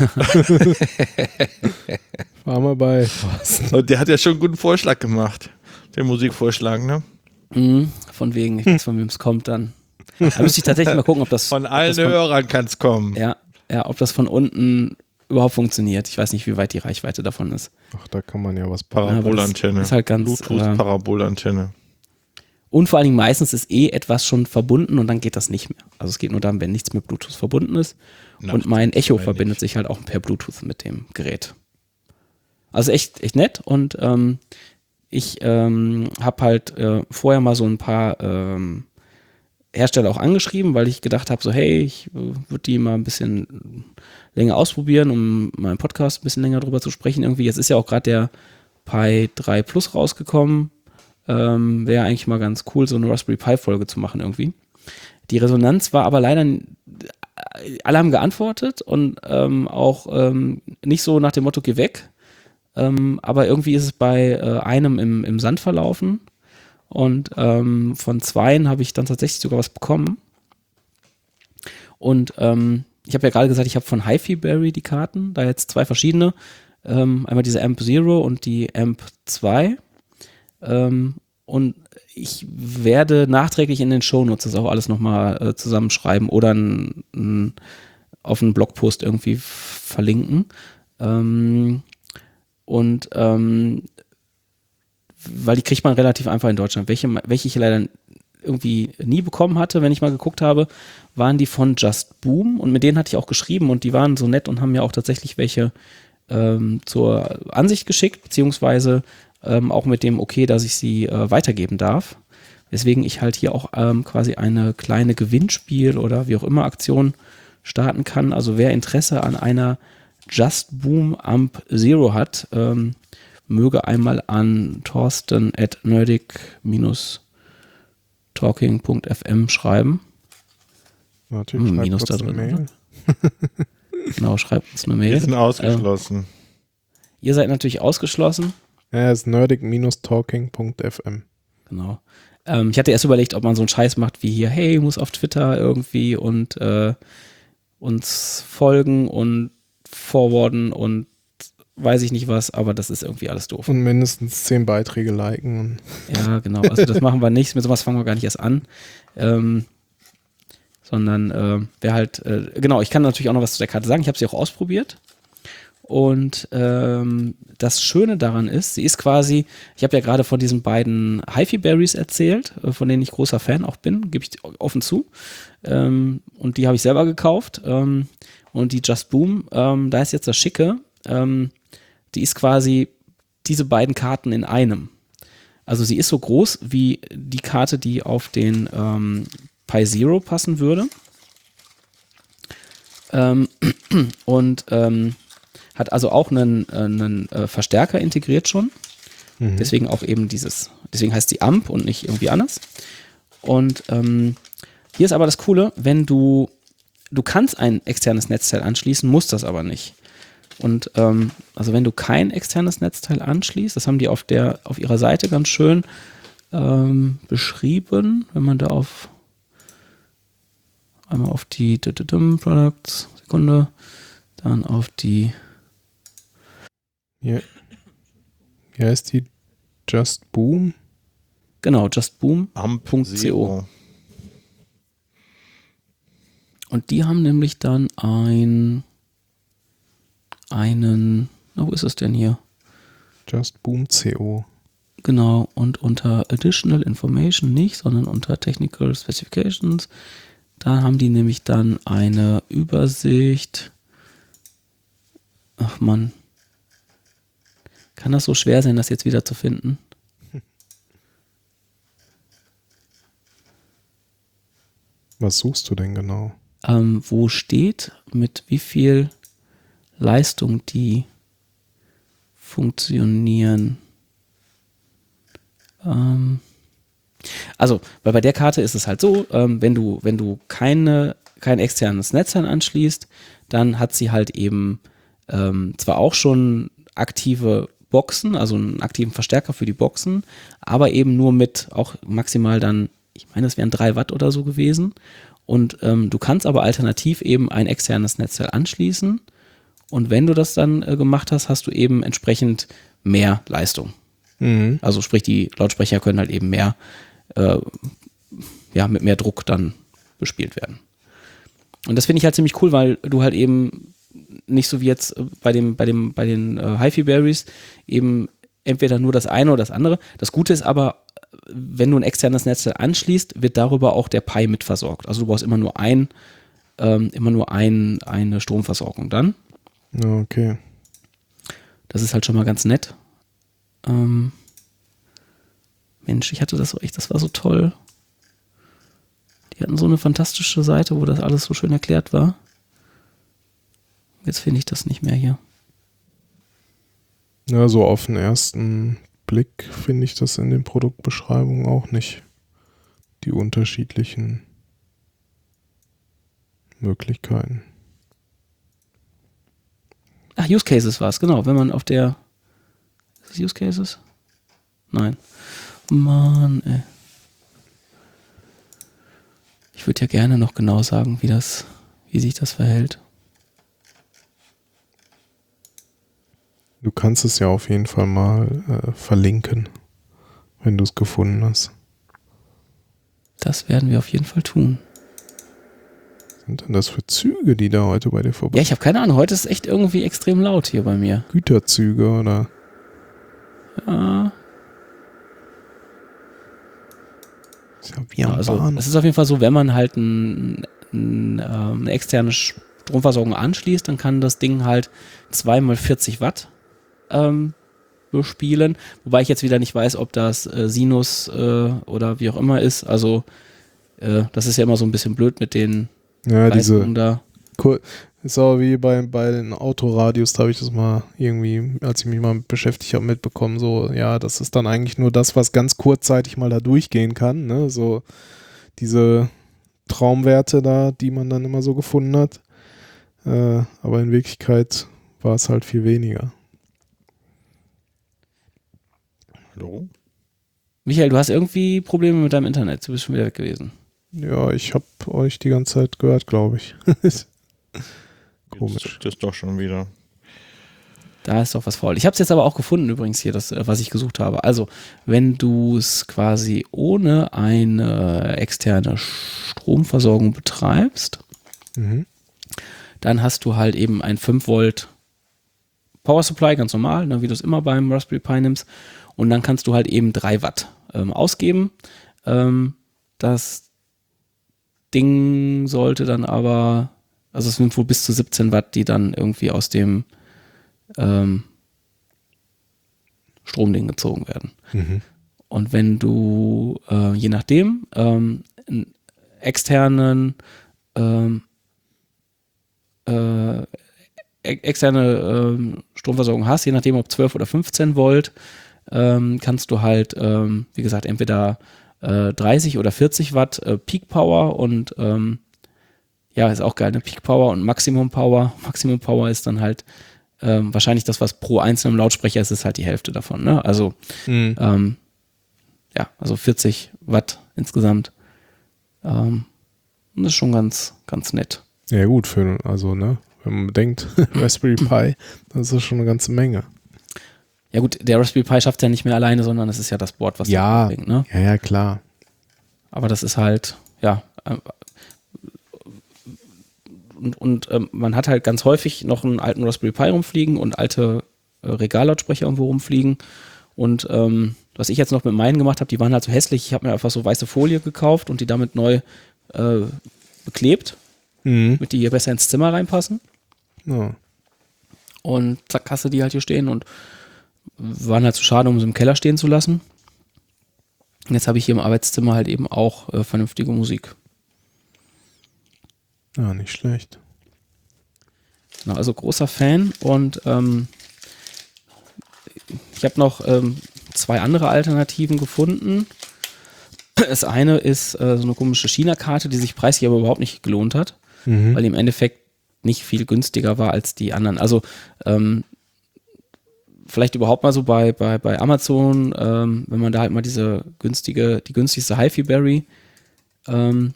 Fahr mal bei. Und der hat ja schon einen guten Vorschlag gemacht. Den Musikvorschlag, ne? mh, von wegen, ich weiß, von wem es kommt dann. Da müsste ich tatsächlich mal gucken, ob das Von allen ob das von, Hörern kann es kommen. ja, ja, ob das von unten überhaupt funktioniert. Ich weiß nicht, wie weit die Reichweite davon ist. Ach, da kann man ja was Ja, aber das Parabolantenne. ist halt ganz, Bluetooth-Parabolantenne. Und vor allen Dingen meistens ist eh etwas schon verbunden und dann geht das nicht mehr. Also es geht nur dann, wenn nichts mit Bluetooth verbunden ist. Na, und mein Echo nicht. verbindet sich halt auch per Bluetooth mit dem Gerät. Also echt, echt nett. Und ähm, ich ähm, habe halt äh, vorher mal so ein paar ähm, Hersteller auch angeschrieben, weil ich gedacht habe, so hey, ich äh, würde die mal ein bisschen länger ausprobieren, um meinen Podcast ein bisschen länger drüber zu sprechen. Irgendwie, jetzt ist ja auch gerade der Pi drei Plus rausgekommen. Ähm, wäre eigentlich mal ganz cool, so eine Raspberry Pi Folge zu machen irgendwie. Die Resonanz war aber leider, alle haben geantwortet und ähm, auch ähm, nicht so nach dem Motto, geh weg. Ähm, aber irgendwie ist es bei äh, einem im, im Sand verlaufen und ähm, von zweien habe ich dann tatsächlich sogar was bekommen. Und ähm, ich habe ja gerade gesagt, ich habe von HiFiberry die Karten, da jetzt zwei verschiedene. Ähm, einmal diese Amp Zero und die Amp zwei. Ähm, und ich werde nachträglich in den Shownotes das auch alles nochmal äh, zusammenschreiben oder n, n, auf einen Blogpost irgendwie verlinken. Ähm, und ähm, weil die kriegt man relativ einfach in Deutschland. Welche, welche ich leider irgendwie nie bekommen hatte, wenn ich mal geguckt habe, waren die von Just Boom und mit denen hatte ich auch geschrieben und die waren so nett und haben mir auch tatsächlich welche ähm, zur Ansicht geschickt, beziehungsweise Ähm, auch mit dem Okay, dass ich sie äh, weitergeben darf. Weswegen ich halt hier auch ähm, quasi eine kleine Gewinnspiel oder wie auch immer Aktion starten kann. Also wer Interesse an einer Just Boom Amp Zero hat, ähm, möge einmal an Thorsten at nerdig-talking punkt f m schreiben. Natürlich, hm, Minus da drin, Mail. Genau, schreibt uns eine Mail. Wir sind ausgeschlossen. Äh, ihr seid natürlich ausgeschlossen. Ja, ist nerdig-talking punkt f m. Genau. Ähm, ich hatte erst überlegt, ob man so einen Scheiß macht wie hier, hey, muss auf Twitter irgendwie und äh, uns folgen und forwarden und weiß ich nicht was, aber das ist irgendwie alles doof. Und mindestens zehn Beiträge liken. Und ja, genau. Also das machen wir nicht. Mit sowas fangen wir gar nicht erst an. Ähm, sondern äh, wer halt, äh, genau, ich kann natürlich auch noch was zu der Karte sagen. Ich habe sie auch ausprobiert. Und ähm, das Schöne daran ist, sie ist quasi, ich habe ja gerade von diesen beiden HiFiberries erzählt, äh, von denen ich großer Fan auch bin, gebe ich offen zu. Ähm, und die habe ich selber gekauft. Ähm, und die Just Boom, ähm, da ist jetzt das Schicke, ähm, die ist quasi diese beiden Karten in einem. Also sie ist so groß wie die Karte, die auf den ähm, Pi Zero passen würde. Ähm, und ähm, hat also auch einen, einen äh, Verstärker integriert schon. Mhm. Deswegen auch eben dieses, deswegen heißt die Amp und nicht irgendwie anders. Und ähm, hier ist aber das Coole, wenn du, du kannst ein externes Netzteil anschließen, musst das aber nicht. Und ähm, also wenn du kein externes Netzteil anschließt, das haben die auf der, auf ihrer Seite ganz schön ähm, beschrieben, wenn man da auf einmal auf die Products, Sekunde, dann auf die Ja. Wie heißt die? Just Boom? Genau, justboom punkt co. Und die haben nämlich dann ein einen, oh, wo ist es denn hier? Just Boom punkt co. Genau, und unter Additional Information nicht, sondern unter Technical Specifications, da haben die nämlich dann eine Übersicht. Ach Mann. Kann das so schwer sein, das jetzt wieder zu finden? Was suchst du denn genau? Ähm, wo steht, mit wie viel Leistung die funktionieren? Ähm, Also, weil bei der Karte ist es halt so, ähm, wenn du, wenn du keine, kein externes Netzteil anschließt, dann hat sie halt eben ähm, zwar auch schon aktive Boxen, also einen aktiven Verstärker für die Boxen, aber eben nur mit auch maximal dann, ich meine, es wären drei Watt oder so gewesen. Und ähm, du kannst aber alternativ eben ein externes Netzteil anschließen. Und wenn du das dann äh, gemacht hast, hast du eben entsprechend mehr Leistung. Mhm. Also sprich, die Lautsprecher können halt eben mehr, äh, ja, mit mehr Druck dann bespielt werden. Und das finde ich halt ziemlich cool, weil du halt eben nicht so wie jetzt bei dem, bei dem, bei den äh, Hi-Fi Berries eben entweder nur das eine oder das andere. Das Gute ist aber, wenn du ein externes Netzteil anschließt, wird darüber auch der Pi mitversorgt. Also du brauchst immer nur ein, ähm, immer nur ein, eine Stromversorgung dann. Okay. Das ist halt schon mal ganz nett. Ähm, Mensch, ich hatte das so echt, das war so toll. Die hatten so eine fantastische Seite, wo das alles so schön erklärt war. Jetzt finde ich das nicht mehr hier. Ja, so auf den ersten Blick finde ich das in den Produktbeschreibungen auch nicht. Die unterschiedlichen Möglichkeiten. Ach, Use Cases war es, genau. Wenn man auf der... Ist das Use Cases? Nein. Mann, ey. Ich würde ja gerne noch genau sagen, wie das, wie sich das verhält. Du kannst es ja auf jeden Fall mal äh, verlinken, wenn du es gefunden hast. Das werden wir auf jeden Fall tun. Was sind denn das für Züge, die da heute bei dir vorbei? Ja, ich habe keine Ahnung. Heute ist echt irgendwie extrem laut hier bei mir. Güterzüge oder? Ja. Ist ja wie am Also Bahn. es ist auf jeden Fall so, wenn man halt ein, ein, ähm, eine externe Stromversorgung anschließt, dann kann das Ding halt zwei mal vierzig Watt ähm, bespielen. Wobei ich jetzt wieder nicht weiß, ob das äh, Sinus äh, oder wie auch immer ist. Also äh, das ist ja immer so ein bisschen blöd mit den Ja, diese Leistungen da. Cool. Ist aber wie bei, bei den Autoradios, da habe ich das mal irgendwie, als ich mich mal mit beschäftigt habe, mitbekommen, so, ja, das ist dann eigentlich nur das, was ganz kurzzeitig mal da durchgehen kann, ne, so diese Traumwerte da, die man dann immer so gefunden hat, äh, aber in Wirklichkeit war es halt viel weniger. Hallo? Michael, du hast irgendwie Probleme mit deinem Internet. Du bist schon wieder weg gewesen. Ja, ich habe euch die ganze Zeit gehört, glaube ich. Komisch. Jetzt ist doch schon wieder. Da ist doch was faul. Ich habe es jetzt aber auch gefunden übrigens hier, das, was ich gesucht habe. Also, wenn du es quasi ohne eine externe Stromversorgung betreibst, Mhm. dann hast du halt eben ein fünf Volt Power Supply, ganz normal, ne, wie du es immer beim Raspberry Pi nimmst. Und dann kannst du halt eben drei Watt ähm, ausgeben. Ähm, das Ding sollte dann aber, also es sind wohl bis zu siebzehn Watt, die dann irgendwie aus dem ähm, Stromding gezogen werden. Mhm. Und wenn du, äh, je nachdem, ähm, einen externen ähm, äh, externe ähm, Stromversorgung hast, je nachdem ob zwölf oder fünfzehn Volt, ähm, kannst du halt, ähm, wie gesagt, entweder äh, dreißig oder vierzig Watt äh, Peak Power und ähm, ja, ist auch geil, ne? Peak Power und Maximum Power. Maximum Power ist dann halt ähm, wahrscheinlich das, was pro einzelnen Lautsprecher ist, ist halt die Hälfte davon, ne? Also Mhm. ähm, ja, also vierzig Watt insgesamt. Ähm, das ist schon ganz, ganz nett. Ja gut, für, also ne, wenn man bedenkt, Raspberry Pi, das ist schon eine ganze Menge. Ja gut, der Raspberry Pi schafft es ja nicht mehr alleine, sondern es ist ja das Board, was Ja, da bringt, ne? ja, ja, klar. Aber das ist halt, ja, äh, und, und ähm, man hat halt ganz häufig noch einen alten Raspberry Pi rumfliegen und alte äh, Regallautsprecher irgendwo rumfliegen. Und ähm, was ich jetzt noch mit meinen gemacht habe, die waren halt so hässlich. Ich habe mir einfach so weiße Folie gekauft und die damit neu äh, beklebt, Mhm. damit die hier besser ins Zimmer reinpassen. Ja. Und zack, hast du die halt hier stehen und waren halt zu schade, um sie im Keller stehen zu lassen. Und jetzt habe ich hier im Arbeitszimmer halt eben auch äh, vernünftige Musik. Ja, nicht schlecht. Genau, also großer Fan und ähm, ich habe noch ähm, zwei andere Alternativen gefunden. Das eine ist äh, so eine komische China-Karte, die sich preislich aber überhaupt nicht gelohnt hat, Mhm. weil die im Endeffekt nicht viel günstiger war als die anderen. Also ähm, vielleicht überhaupt mal so bei, bei, bei Amazon, ähm, wenn man da halt mal diese günstige, die günstigste HiFi ähm,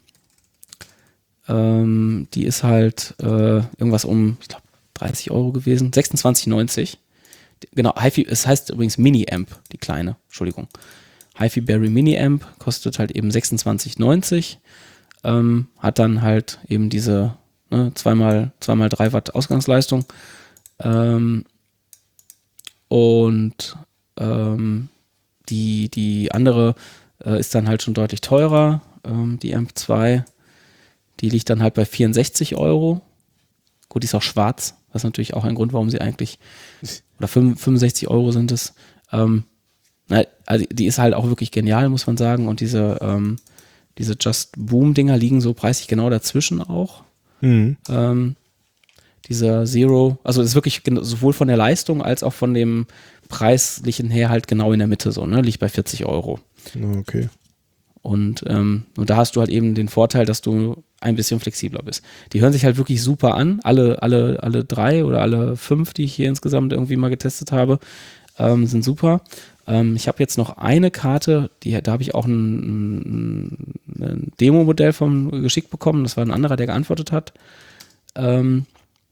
ähm, die ist halt äh, irgendwas um, ich glaube, dreißig Euro gewesen, sechsundzwanzig neunzig. Genau, HiFi, es heißt übrigens Mini-Amp, die kleine, Entschuldigung. HiFi Berry Mini-Amp kostet halt eben sechsundzwanzig neunzig, ähm, hat dann halt eben diese ne, zweimal, zweimal drei Watt Ausgangsleistung ähm, und ähm, die, die andere äh, ist dann halt schon deutlich teurer, ähm, die Amp zwei, die liegt dann halt bei vierundsechzig Euro. Gut, die ist auch schwarz, das ist natürlich auch ein Grund, warum sie eigentlich, oder fünfundsechzig Euro sind es. Ähm, na, also die ist halt auch wirklich genial, muss man sagen. Und diese, ähm, diese Just Boom-Dinger liegen so preislich genau dazwischen auch. Mhm. Ähm, dieser Zero, also ist wirklich gen- sowohl von der Leistung als auch von dem preislichen her halt genau in der Mitte so, ne? Liegt bei vierzig Euro. Okay. Und, ähm, und da hast du halt eben den Vorteil, dass du ein bisschen flexibler bist. Die hören sich halt wirklich super an. Alle, alle, alle drei oder alle fünf, die ich hier insgesamt irgendwie mal getestet habe, ähm, sind super. Ähm, ich habe jetzt noch eine Karte, die, da habe ich auch ein, ein, ein Demo-Modell vom geschickt bekommen. Das war ein anderer, der geantwortet hat. Ähm,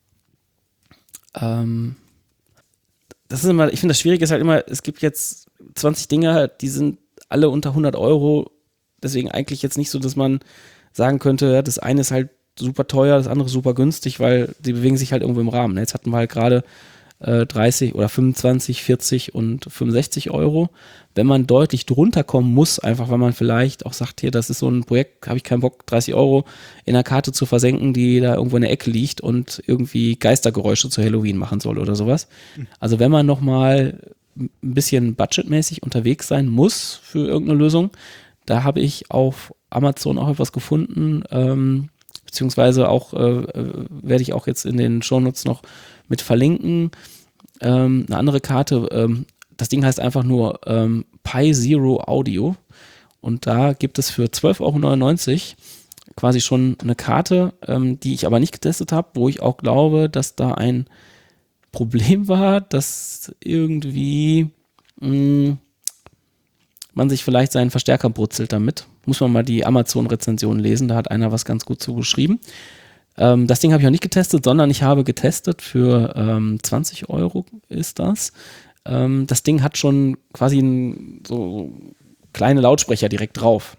ähm, das ist immer, ich finde das Schwierige ist halt immer, es gibt jetzt zwanzig Dinger, die sind alle unter hundert Euro. Deswegen eigentlich jetzt nicht so, dass man sagen könnte, ja, das eine ist halt super teuer, das andere super günstig, weil die bewegen sich halt irgendwo im Rahmen. Jetzt hatten wir halt gerade äh, dreißig oder fünfundzwanzig, vierzig und fünfundsechzig Euro. Wenn man deutlich drunter kommen muss, einfach weil man vielleicht auch sagt, hier, das ist so ein Projekt, habe ich keinen Bock, dreißig Euro in einer Karte zu versenken, die da irgendwo in der Ecke liegt und irgendwie Geistergeräusche zu Halloween machen soll oder sowas. Also wenn man nochmal ein bisschen budgetmäßig unterwegs sein muss für irgendeine Lösung, da habe ich auf Amazon auch etwas gefunden, ähm, beziehungsweise auch äh, werde ich auch jetzt in den Shownotes noch mit verlinken. Ähm, eine andere Karte, ähm, das Ding heißt einfach nur ähm, Pi Zero Audio und da gibt es für zwölf Euro neunundneunzig quasi schon eine Karte, ähm, die ich aber nicht getestet habe, wo ich auch glaube, dass da ein Problem war, dass irgendwie mh, man sich vielleicht seinen Verstärker brutzelt damit. Muss man mal die Amazon-Rezension lesen, da hat einer was ganz gut zugeschrieben. Ähm, das Ding habe ich auch nicht getestet, sondern ich habe getestet für ähm, zwanzig Euro ist das. Ähm, das Ding hat schon quasi ein, so kleine Lautsprecher direkt drauf.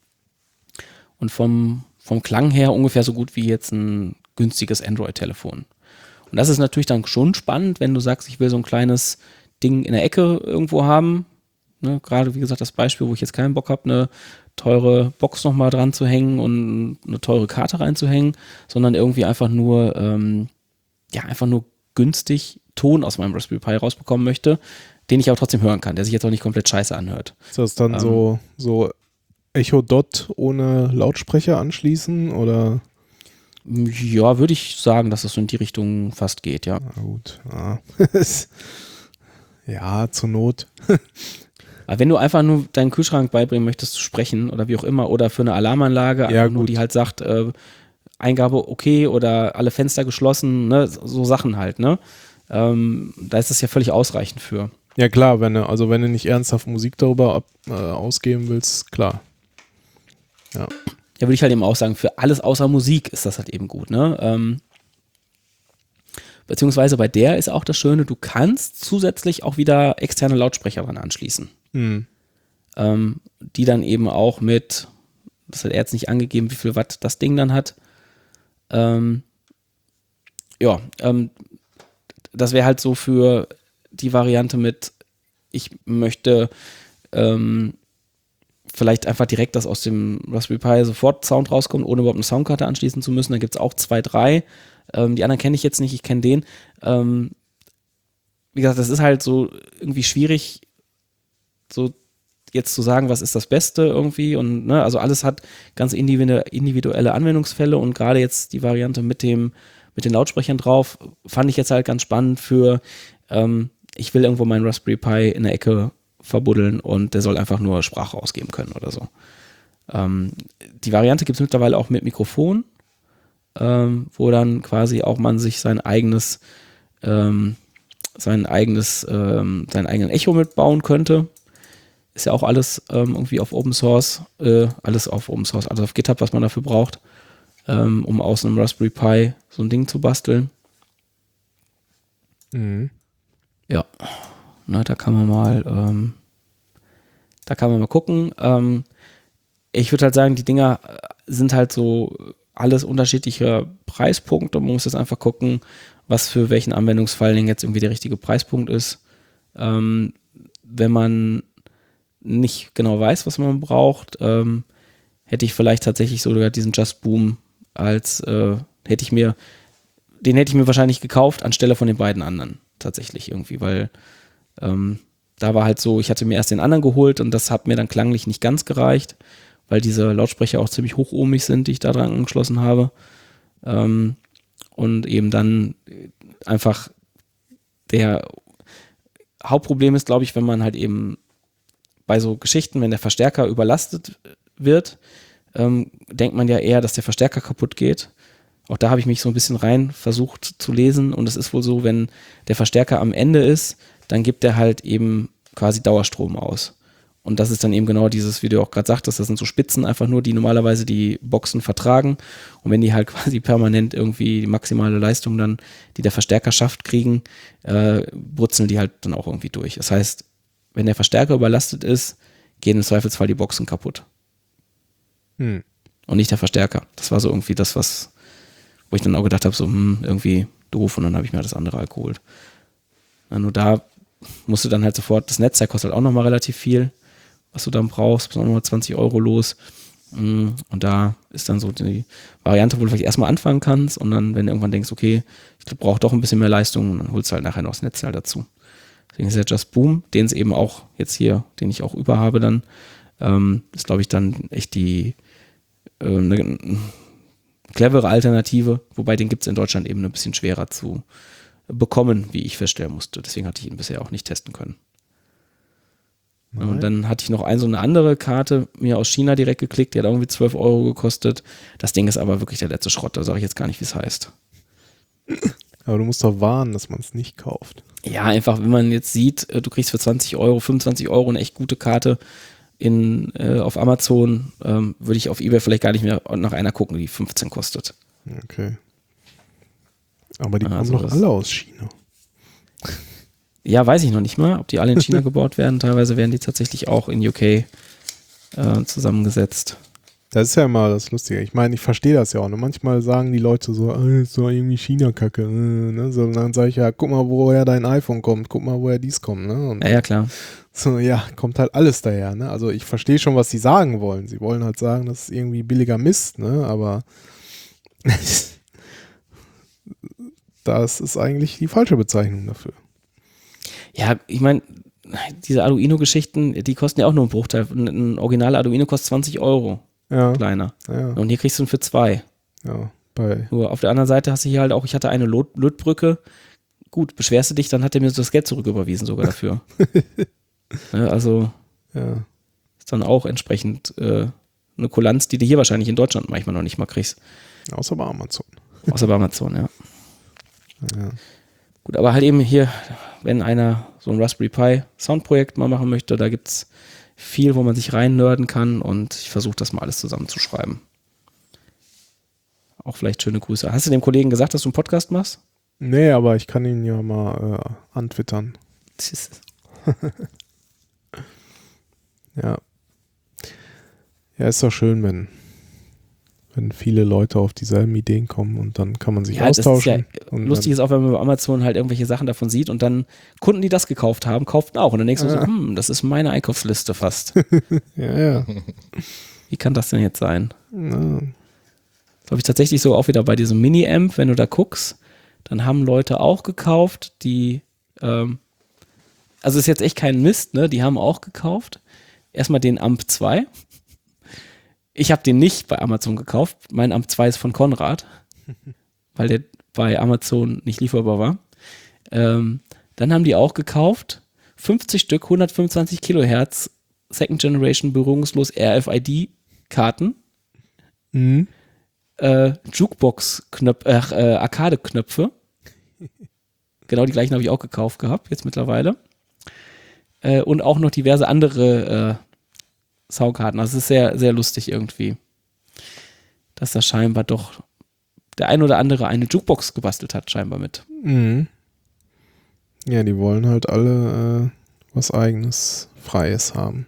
Und vom, vom Klang her ungefähr so gut wie jetzt ein günstiges Android-Telefon. Und das ist natürlich dann schon spannend, wenn du sagst, ich will so ein kleines Ding in der Ecke irgendwo haben. Ne, gerade wie gesagt das Beispiel, wo ich jetzt keinen Bock habe, eine teure Box nochmal dran zu hängen und eine teure Karte reinzuhängen, sondern irgendwie einfach nur, ähm, ja, einfach nur günstig Ton aus meinem Raspberry Pi rausbekommen möchte, den ich auch trotzdem hören kann, der sich jetzt auch nicht komplett scheiße anhört. Ist das dann Ähm, so, so Echo Dot ohne Lautsprecher anschließen oder? Ja, würde ich sagen, dass das so in die Richtung fast geht, ja. Na gut, ja. Ja, zur Not. Aber wenn du einfach nur deinen Kühlschrank beibringen möchtest zu sprechen oder wie auch immer oder für eine Alarmanlage, Ja, einfach nur gut. die halt sagt, äh, Eingabe okay oder alle Fenster geschlossen, ne, so Sachen halt, ne? Ähm, da ist das ja völlig ausreichend für. Ja klar, wenn du, also wenn du nicht ernsthaft Musik darüber ab, äh, ausgeben willst, klar. Ja. Ja, würde ich halt eben auch sagen, für alles außer Musik ist das halt eben gut, ne? Ähm, beziehungsweise bei der ist auch das Schöne, du kannst zusätzlich auch wieder externe Lautsprecher dran anschließen. Hm. Ähm, die dann eben auch mit, das hat er jetzt nicht angegeben, wie viel Watt das Ding dann hat. Ähm, ja, ähm, das wäre halt so für die Variante mit, ich möchte ähm, vielleicht einfach direkt, dass aus dem Raspberry Pi sofort Sound rauskommt, ohne überhaupt eine Soundkarte anschließen zu müssen. Da gibt es auch zwei, drei. Ähm, die anderen kenne ich jetzt nicht, ich kenne den. Ähm, wie gesagt, das ist halt so irgendwie schwierig, so jetzt zu sagen, was ist das Beste irgendwie und ne, also alles hat ganz individu- individuelle Anwendungsfälle und gerade jetzt die Variante mit dem mit den Lautsprechern drauf fand ich jetzt halt ganz spannend für ähm, ich will irgendwo meinen Raspberry Pi in der Ecke verbuddeln und der soll einfach nur Sprache ausgeben können oder so. Ähm, die Variante gibt es mittlerweile auch mit Mikrofon, ähm, wo dann quasi auch man sich sein eigenes, ähm, sein eigenes, ähm, seinen eigenen Echo mitbauen könnte. Ist ja auch alles ähm, irgendwie auf Open Source, äh, alles auf Open Source, alles auf GitHub, was man dafür braucht, ähm, um aus einem Raspberry Pi so ein Ding zu basteln. Mhm. Ja, na, da kann man mal, ähm, da kann man mal gucken. Ähm, ich würde halt sagen, die Dinger sind halt so alles unterschiedliche Preispunkte. Man muss jetzt einfach gucken, was für welchen Anwendungsfall denn jetzt irgendwie der richtige Preispunkt ist. Ähm, wenn man nicht genau weiß, was man braucht, ähm, hätte ich vielleicht tatsächlich sogar diesen Just Boom als, äh, hätte ich mir, den hätte ich mir wahrscheinlich gekauft anstelle von den beiden anderen tatsächlich irgendwie, weil ähm, da war halt so, ich hatte mir erst den anderen geholt und das hat mir dann klanglich nicht ganz gereicht, weil diese Lautsprecher auch ziemlich hochohmig sind, die ich da dran angeschlossen habe. Ähm, und eben dann einfach der Hauptproblem ist, glaube ich, wenn man halt eben bei so Geschichten, wenn der Verstärker überlastet wird, ähm, denkt man ja eher, dass der Verstärker kaputt geht. Auch da habe ich mich so ein bisschen rein versucht zu lesen und es ist wohl so, wenn der Verstärker am Ende ist, dann gibt er halt eben quasi Dauerstrom aus. Und das ist dann eben genau dieses, wie du auch gerade sagtest, das sind so Spitzen einfach nur, die normalerweise die Boxen vertragen. Und wenn die halt quasi permanent irgendwie die maximale Leistung dann, die der Verstärker schafft, kriegen, äh, brutzeln die halt dann auch irgendwie durch. Das heißt, wenn der Verstärker überlastet ist, gehen im Zweifelsfall die Boxen kaputt. Hm. Und nicht der Verstärker. Das war so irgendwie das, was, wo ich dann auch gedacht habe, so, hm, irgendwie doof. Und dann habe ich mir das andere halt geholt. Na, nur da musst du dann halt sofort, das Netzteil kostet halt auch nochmal relativ viel, was du dann brauchst, bist auch nochmal zwanzig Euro los. Und da ist dann so die Variante, wo du vielleicht erstmal anfangen kannst und dann, wenn du irgendwann denkst, okay, ich brauche doch ein bisschen mehr Leistung, dann holst du halt nachher noch das Netzteil dazu. Deswegen ist der Just Boom, den es eben auch jetzt hier, den ich auch über habe dann, ähm, ist glaube ich dann echt die äh, eine clevere Alternative, wobei den gibt es in Deutschland eben ein bisschen schwerer zu bekommen, wie ich feststellen musste. Deswegen hatte ich ihn bisher auch nicht testen können. Nein. Und dann hatte ich noch ein, so eine andere Karte mir aus China direkt geklickt, die hat irgendwie zwölf Euro gekostet. Das Ding ist aber wirklich der letzte Schrott, da sage ich jetzt gar nicht, wie es heißt. Aber du musst doch warnen, dass man es nicht kauft. Ja, einfach, wenn man jetzt sieht, du kriegst für zwanzig Euro, fünfundzwanzig Euro eine echt gute Karte in, äh, auf Amazon, ähm, würde ich auf eBay vielleicht gar nicht mehr nach einer gucken, die fünfzehn kostet. Okay. Aber die Also kommen doch alle aus China. Ja, weiß ich noch nicht mal, ob die alle in China gebaut werden. Teilweise werden die tatsächlich auch in U K äh, zusammengesetzt. Das ist ja immer das Lustige. Ich meine, ich verstehe das ja auch. Und manchmal sagen die Leute so, ah, ist doch irgendwie China-Kacke. Äh, ne? So, und dann sage ich ja, guck mal, woher dein iPhone kommt. Guck mal, woher dies kommt. Ne? Und ja, ja, klar. so, ja, kommt halt alles daher. Ne? Also ich verstehe schon, was sie sagen wollen. Sie wollen halt sagen, das ist irgendwie billiger Mist. Ne? Aber das ist eigentlich die falsche Bezeichnung dafür. Ja, ich meine, diese Arduino-Geschichten, die kosten ja auch nur einen Bruchteil. Ein, ein original Arduino kostet zwanzig Euro. Ja. Kleiner. Ja. Und hier kriegst du ihn für zwei. Ja, bei. Nur auf der anderen Seite hast du hier halt auch, ich hatte eine Lot- Lötbrücke. Gut, beschwerst du dich, dann hat er mir so das Geld zurücküberwiesen sogar dafür. Ja, also Ja. ist dann auch entsprechend äh, eine Kulanz, die du hier wahrscheinlich in Deutschland manchmal noch nicht mal kriegst. Außer bei Amazon. Außer bei Amazon, ja. Ja. Gut, aber halt eben hier, wenn einer so ein Raspberry Pi Soundprojekt mal machen möchte, da gibt es viel, wo man sich rein nerden kann und ich versuche das mal alles zusammenzuschreiben. Auch vielleicht schöne Grüße. Hast du dem Kollegen gesagt, dass du einen Podcast machst? Nee, aber ich kann ihn ja mal äh, antwittern. Ja. Ja, ist doch schön, wenn, wenn viele Leute auf dieselben Ideen kommen und dann kann man sich ja, austauschen. Das ist ja lustig ist auch, wenn man bei Amazon halt irgendwelche Sachen davon sieht und dann Kunden, die das gekauft haben, kauften auch. Und dann denkst du ja. so, hm, das ist meine Einkaufsliste fast. Ja, ja. Wie kann das denn jetzt sein? Ja. Glaube ich tatsächlich so auch wieder bei diesem Mini-Amp, wenn du da guckst, dann haben Leute auch gekauft, die, ähm, also ist jetzt echt kein Mist, ne? Die haben auch gekauft. Erstmal den Amp zwei. Ich habe den nicht bei Amazon gekauft. Mein Amp zwei ist von Konrad, weil der bei Amazon nicht lieferbar war. Ähm, dann haben die auch gekauft, fünfzig Stück, hundertfünfundzwanzig Kilohertz, Second Generation berührungslos R F I D Karten, Mhm. äh, Jukebox-Knöpfe, äh, Arcade-Knöpfe. Genau die gleichen habe ich auch gekauft gehabt, jetzt mittlerweile. Äh, und auch noch diverse andere äh, Soundkarten. Also es ist sehr, sehr lustig irgendwie, dass da scheinbar doch der ein oder andere eine Jukebox gebastelt hat, scheinbar mit. Mhm. Ja, die wollen halt alle äh, was Eigenes, Freies haben.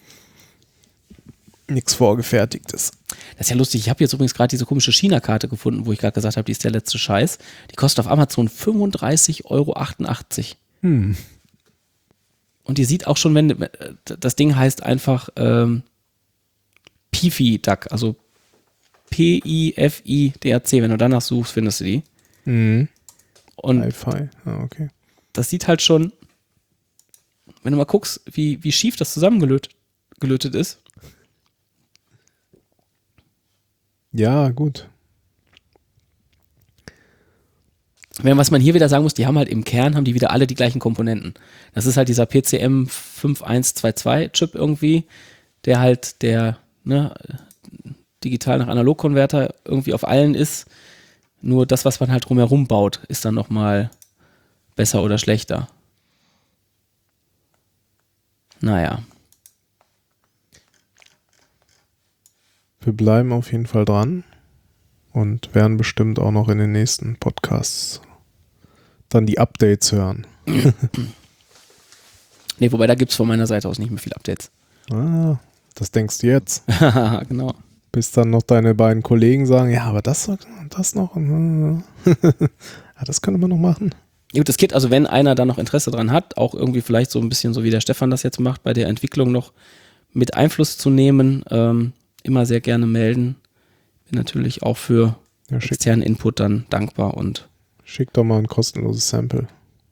Nichts Vorgefertigtes. Das ist ja lustig. Ich habe jetzt übrigens gerade diese komische China-Karte gefunden, wo ich gerade gesagt habe, die ist der letzte Scheiß. Die kostet auf Amazon fünfunddreißig Euro achtundachtzig. Hm. Und die sieht auch schon, wenn das Ding heißt einfach ähm, Pifi Duck, also P I F I D A C. Wenn du danach suchst, findest du die. Mhm. Und Hi-Fi. Ah, okay. das sieht halt schon, wenn du mal guckst, wie, wie schief das zusammengelötet gelötet ist. Ja, gut. Wenn, was man hier wieder sagen muss, die haben halt im Kern, haben die wieder alle die gleichen Komponenten. Das ist halt dieser P C M fünf eins zwei zwei Chip irgendwie, der halt der ne, digital nach Analog-Konverter irgendwie auf allen ist. Nur das, was man halt drumherum baut, ist dann nochmal besser oder schlechter. Naja. Wir bleiben auf jeden Fall dran und werden bestimmt auch noch in den nächsten Podcasts dann die Updates hören. Nee, wobei da gibt es von meiner Seite aus nicht mehr viele Updates. Ah, das denkst du jetzt. Genau. Bis dann noch deine beiden Kollegen sagen, ja, aber das, das noch. Ja, das könnte man noch machen. Ja, gut, das Kit, also wenn einer da noch Interesse dran hat, auch irgendwie vielleicht so ein bisschen so wie der Stefan das jetzt macht, bei der Entwicklung noch mit Einfluss zu nehmen, ähm, immer sehr gerne melden. Bin natürlich auch für Ja, schick, externen Input dann dankbar und schick doch mal ein kostenloses Sample.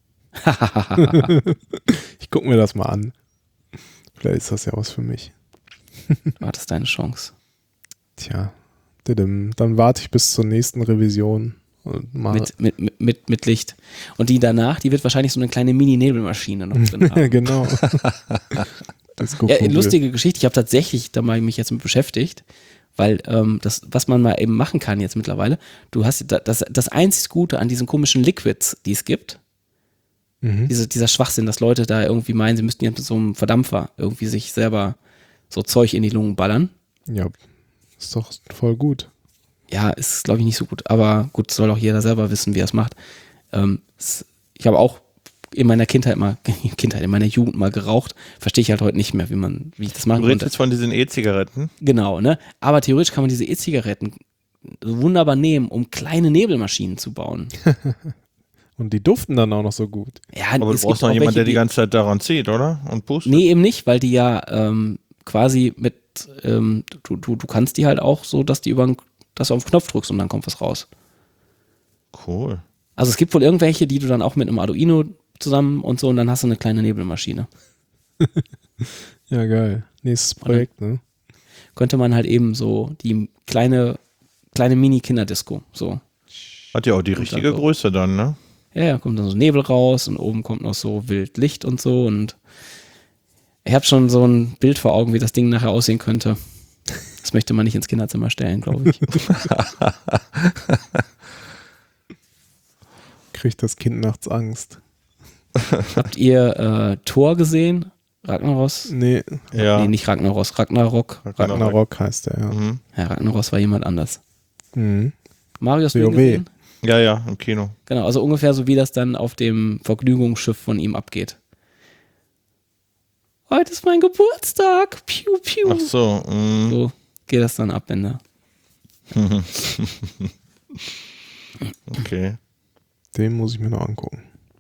Ich gucke mir das mal an. Vielleicht ist das ja was für mich. war das deine Chance. Tja, didim. Dann warte ich bis zur nächsten Revision. Und mal Mit, mit, mit, mit, mit Licht. Und die danach, die wird wahrscheinlich so eine kleine Mini-Nebelmaschine noch drin haben. Genau. Ja, lustige Geschichte. Ich habe tatsächlich da mal mich jetzt mit beschäftigt, weil ähm, das, was man mal eben machen kann jetzt mittlerweile, du hast das, das einzig Gute an diesen komischen Liquids, die es gibt, Mhm. diese, dieser Schwachsinn, dass Leute da irgendwie meinen, sie müssten jetzt mit so einem Verdampfer irgendwie sich selber so Zeug in die Lungen ballern. Ja, ist doch voll gut. Ja, ist glaube ich nicht so gut, aber gut, soll auch jeder selber wissen, wie er es macht. Ähm, es, ich habe auch in meiner Kindheit mal, Kindheit, in meiner Jugend mal geraucht, verstehe ich halt heute nicht mehr, wie man, wie ich das machen Du redest konnte. jetzt von diesen E-Zigaretten. Genau, ne? Aber theoretisch kann man diese E-Zigaretten wunderbar nehmen, um kleine Nebelmaschinen zu bauen. Und die duften dann auch noch so gut. Ja, Aber du es brauchst gibt noch auch jemanden, welche, der die ganze Zeit daran zieht, oder? Und pustet. Nee, eben nicht, weil die ja ähm, quasi mit, ähm, du, du, du kannst die halt auch so, dass die über, dass du auf den Knopf drückst und dann kommt was raus. Cool. Also es gibt wohl irgendwelche, die du dann auch mit einem Arduino zusammen und so und dann hast du eine kleine Nebelmaschine. Ja, geil. Nächstes Projekt, ne? Könnte man halt eben so die kleine, kleine Mini-Kinderdisco, so. Hat ja auch die Und richtige dann so. Größe dann, ne? Ja, ja, kommt dann so Nebel raus und oben kommt noch so wild Licht und so und ich habe schon so ein Bild vor Augen, wie das Ding nachher aussehen könnte. Das möchte man nicht ins Kinderzimmer stellen, glaube ich. Kriegt das Kind nachts Angst. Habt ihr äh, Thor gesehen? Ragnaros? Nee, Ja. Nee, nicht Ragnaros, Ragnarok. Ragnarok heißt der, ja. Mhm. Ja, Ragnaros war jemand anders. Mhm. Mario, hast du ihn WoW. gesehen? Ja, ja, im Kino. Genau, also ungefähr so, wie das dann auf dem Vergnügungsschiff von ihm abgeht. Heute ist mein Geburtstag. Piu, piu. Ach so. Mhm. So geht das dann ab, Ende. Okay. Den muss ich mir noch angucken.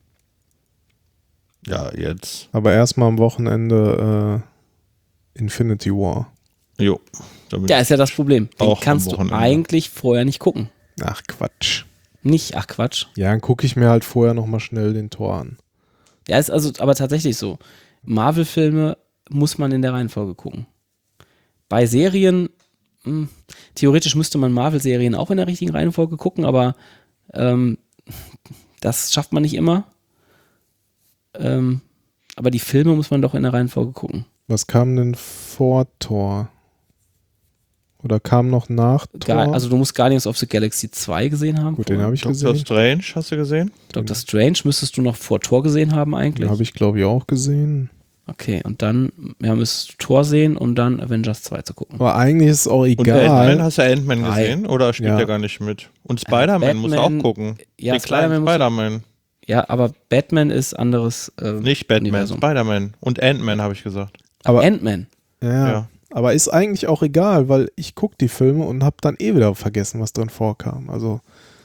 Ja, jetzt. Aber erstmal am Wochenende äh, Infinity War. Jo. Da bin Ja, ich- ist ja das Problem. Den Auch am kannst du Wochenende. eigentlich vorher nicht gucken. Ach, Quatsch. Nicht, ach Quatsch. Ja, dann gucke ich mir halt vorher nochmal schnell den Tor an. Ja, ist also aber tatsächlich so. Marvel-Filme muss man in der Reihenfolge gucken. Bei Serien, mh, theoretisch müsste man Marvel-Serien auch in der richtigen Reihenfolge gucken, aber ähm, das schafft man nicht immer. Ähm, aber die Filme muss man doch in der Reihenfolge gucken. Was kam denn vor Tor? Oder kam noch nach Gar, Thor? also du musst Guardians of the Galaxy zwei gesehen haben. Gut, den habe ich Doctor gesehen. Strange, hast du gesehen? Doctor Strange müsstest du noch vor Thor gesehen haben eigentlich. Den habe ich, glaube ich, auch gesehen. Okay, und dann ja, müsst du Thor sehen, um dann Avengers zwei zu gucken. Aber eigentlich ist es auch Und egal. Ant-Man, hast du Ant-Man Nein. gesehen? Oder spielt Ja. der gar nicht mit? Und Spider-Man muss auch Batman- gucken. Ja, Den kleinen Spider-Man muss- Spider-Man. Ja, aber Batman ist anderes äh, Nicht Batman, Universum. Spider-Man. Und Ant-Man, habe ich gesagt. aber, Ant-Man. ja, Ja. aber ist eigentlich auch egal, weil ich gucke die Filme und habe dann eh wieder vergessen, was drin vorkam. Also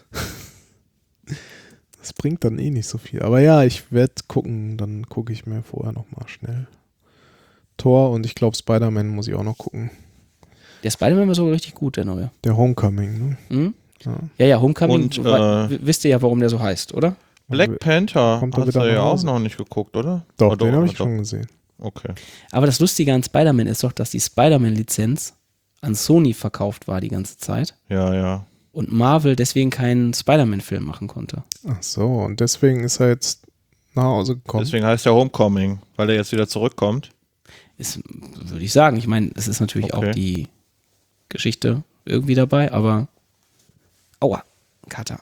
das bringt dann eh nicht so viel. Aber ja, ich werde gucken, dann gucke ich mir vorher nochmal schnell Thor und ich glaube Spider-Man muss ich auch noch gucken. Der Spider-Man war sogar richtig gut, der neue. Der Homecoming, ne? Hm? Ja. Ja, ja, Homecoming, Und, wa- äh, w- wisst ihr ja, warum der so heißt, oder? Black Panther Kommt er hast wieder du ja nach auch Hause? noch nicht geguckt, oder? Doch, Ah, den habe ah, ich schon gesehen. Okay. Aber das Lustige an Spider-Man ist doch, dass die Spider-Man-Lizenz an Sony verkauft war die ganze Zeit Ja, ja. und Marvel deswegen keinen Spider-Man-Film machen konnte. Ach so, und deswegen ist er jetzt nach Hause gekommen. Deswegen heißt der Homecoming, weil er jetzt wieder zurückkommt. Ist, würde ich sagen. Ich meine, es ist natürlich Okay. auch die Geschichte irgendwie dabei, aber aua, Kater.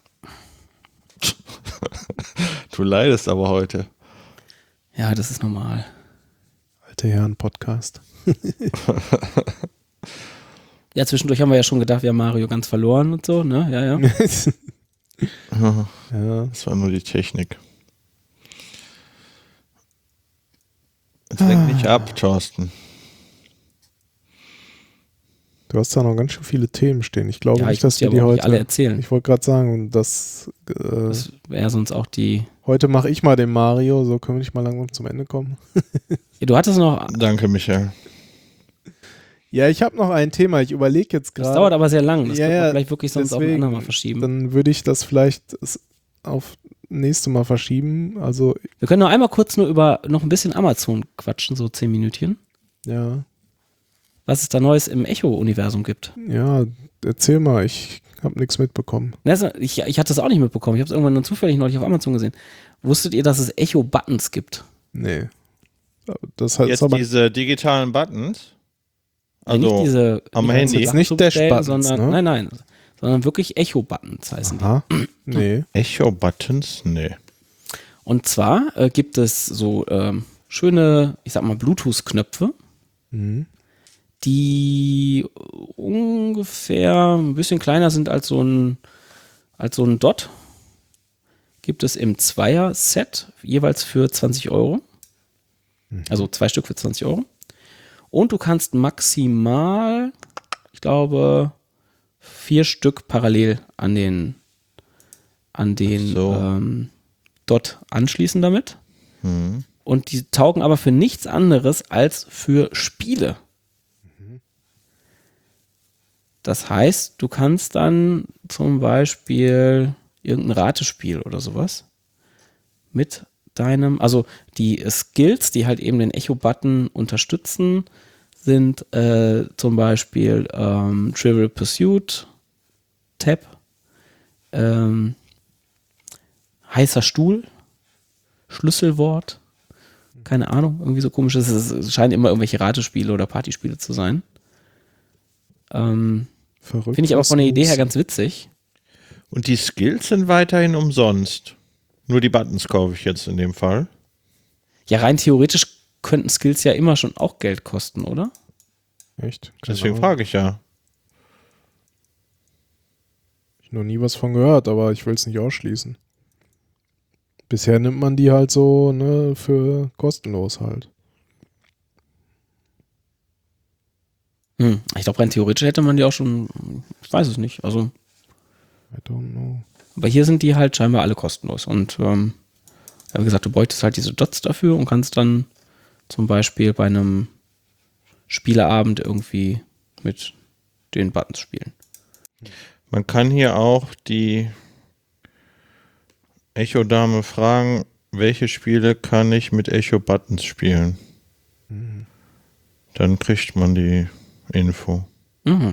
Du leidest aber heute. Ja, das ist normal. Alte Herren-Podcast. Ja, zwischendurch haben wir ja schon gedacht, wir haben Mario ganz verloren und so, ne? Ja, ja. Ja. Das war nur die Technik. Jetzt lenk nicht ab, Thorsten. Du hast da noch ganz schön viele Themen stehen. Ich glaube Ja, nicht, ich dass muss wir dir die aber auch nicht heute. alle erzählen. Ich wollte gerade sagen, dass äh, Das wäre sonst auch die. heute mache ich mal den Mario, so können wir nicht mal langsam zum Ende kommen. Ja, du hattest noch. Danke, Michael. Ja, ich habe noch ein Thema. Ich überlege jetzt gerade. Das dauert aber sehr lang. Das Ja, könnte man ja, vielleicht wirklich sonst auf ein deswegen, andermal verschieben. Dann würde ich das vielleicht s- auf nächste Mal verschieben. Also, Wir können noch einmal kurz nur über noch ein bisschen Amazon quatschen, so zehn Minütchen. ja, Was es da Neues im Echo-Universum gibt. ja, erzähl mal. Ich habe nichts mitbekommen. Das- Ich, ich hatte das auch nicht mitbekommen. Ich habe es irgendwann nur zufällig neulich auf Amazon gesehen. Wusstet ihr, dass es Echo-Buttons gibt? Nee. Das heißt Jetzt aber diese digitalen Buttons. Nee, Also, nicht diese am die ganzen Handy. Sachen Nicht zu Dash-Buttons, bestellen, sondern ne? nein, nein, sondern wirklich Echo-Buttons heißen die. aha. Nee. Echo-Buttons? Nee. Und zwar äh, gibt es so ähm, schöne, ich sag mal, Bluetooth-Knöpfe, Mhm. die ungefähr ein bisschen kleiner sind als so ein, als so ein Dot. Gibt es im Zweier-Set, jeweils für zwanzig Euro. Also zwei Stück für zwanzig Euro. Und du kannst maximal, ich glaube, vier Stück parallel an den, an den So. ähm, Dot anschließen damit. Hm. Und die taugen aber für nichts anderes als für Spiele. Das heißt, du kannst dann zum Beispiel irgendein Ratespiel oder sowas mit deinem, also die Skills, die halt eben den Echo-Button unterstützen, sind äh, zum Beispiel ähm, Trivial Pursuit, Tab, ähm, heißer Stuhl, Schlüsselwort, keine Ahnung, irgendwie so komisch. Es, ist, es scheinen immer irgendwelche Ratespiele oder Partyspiele zu sein. Ähm, Verrückt. Finde ich aber von der Idee her ganz witzig. Und die Skills sind weiterhin umsonst. Nur die Buttons kaufe ich jetzt in dem Fall. Ja, rein theoretisch könnten Skills ja immer schon auch Geld kosten, oder? Echt? Deswegen Genau. frage ich ja. Ich noch nie was von gehört, aber ich will es nicht ausschließen. Bisher nimmt man die halt so, ne, für kostenlos halt. Hm, ich glaube, rein theoretisch hätte man die auch schon, ich weiß es nicht, also, I don't know. aber hier sind die halt scheinbar alle kostenlos und, ähm, ja, wie gesagt, du bräuchtest halt diese Dots dafür und kannst dann zum Beispiel bei einem Spieleabend irgendwie mit den Buttons spielen. Man kann hier auch die Echo-Dame fragen, welche Spiele kann ich mit Echo-Buttons spielen? Dann kriegt man die Info. Mhm.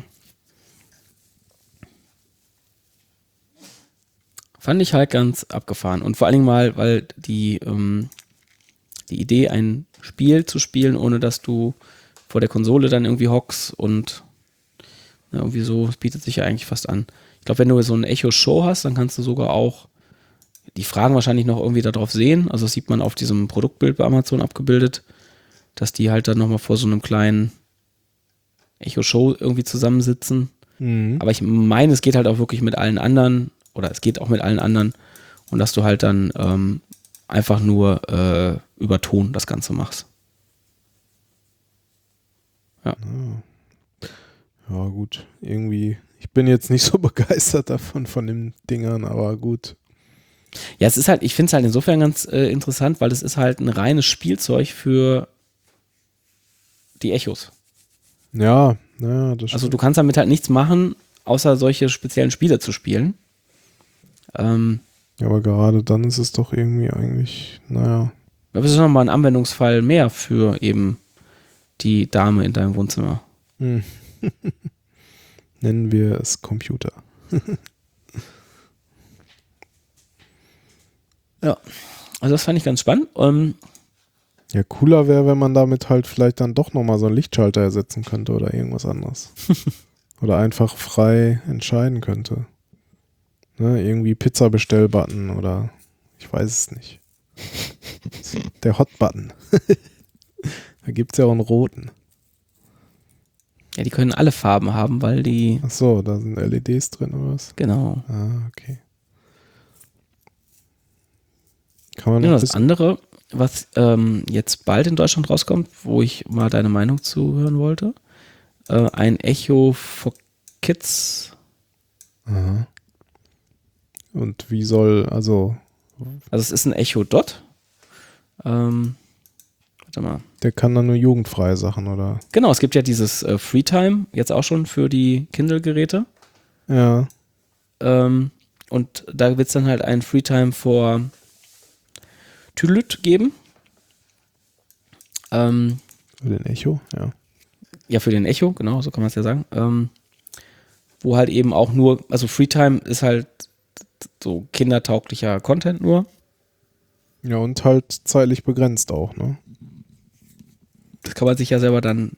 Fand ich halt ganz abgefahren. Und vor allen Dingen mal, weil die, ähm, die Idee, ein Spiel zu spielen, ohne dass du vor der Konsole dann irgendwie hockst und Ja, irgendwie so, es bietet sich ja eigentlich fast an. Ich glaube, wenn du so eine Echo-Show hast, dann kannst du sogar auch die Fragen wahrscheinlich noch irgendwie darauf sehen. Also das sieht man auf diesem Produktbild bei Amazon abgebildet, dass die halt dann nochmal vor so einem kleinen Echo-Show irgendwie zusammensitzen. Mhm. Aber ich meine, es geht halt auch wirklich mit allen anderen, oder es geht auch mit allen anderen, und dass du halt dann ähm, einfach nur äh, über Ton das Ganze machst. Ja. Ja, gut. Irgendwie, ich bin jetzt nicht so begeistert davon, von den Dingern, aber gut. Ja, es ist halt, ich finde es halt insofern ganz äh, interessant, weil es ist halt ein reines Spielzeug für die Echos. Ja, ja, das Also du kannst damit halt nichts machen, außer solche speziellen Spiele zu spielen. Ähm, Ja, aber gerade dann ist es doch irgendwie eigentlich, naja. das ist nochmal ein Anwendungsfall mehr für eben die Dame in deinem Wohnzimmer. Hm. Nennen wir es Computer. Ja, also das fand ich ganz spannend. Ähm, Ja, cooler wäre, wenn man damit halt vielleicht dann doch nochmal so einen Lichtschalter ersetzen könnte oder irgendwas anderes. Oder einfach frei entscheiden könnte. Ne, irgendwie Pizza-Bestell-Button oder ich weiß es nicht. Der Hot-Button. Da gibt es ja auch einen roten. ja, die können alle Farben haben, weil die, Ach so, da sind L E Ds drin oder was? genau. Ah, okay. Kann man Ja, noch das wissen? andere, was ähm, jetzt bald in Deutschland rauskommt, wo ich mal deine Meinung zu hören wollte, äh, ein Echo for Kids. Aha. Und wie soll, also Also es ist ein Echo Dot. Ähm, warte mal. der kann dann nur jugendfreie Sachen, oder? Genau, es gibt ja dieses äh, Freetime, jetzt auch schon für die Kindle-Geräte. Ja. Ähm, und da wird es dann halt ein Freetime for Tüdelüt geben. Ähm, Für den Echo, ja. ja, für den Echo, genau, so kann man es ja sagen. Ähm, wo halt eben auch nur, also Freetime ist halt so kindertauglicher Content nur. Ja, und halt zeitlich begrenzt auch, ne? Das kann man sich ja selber dann,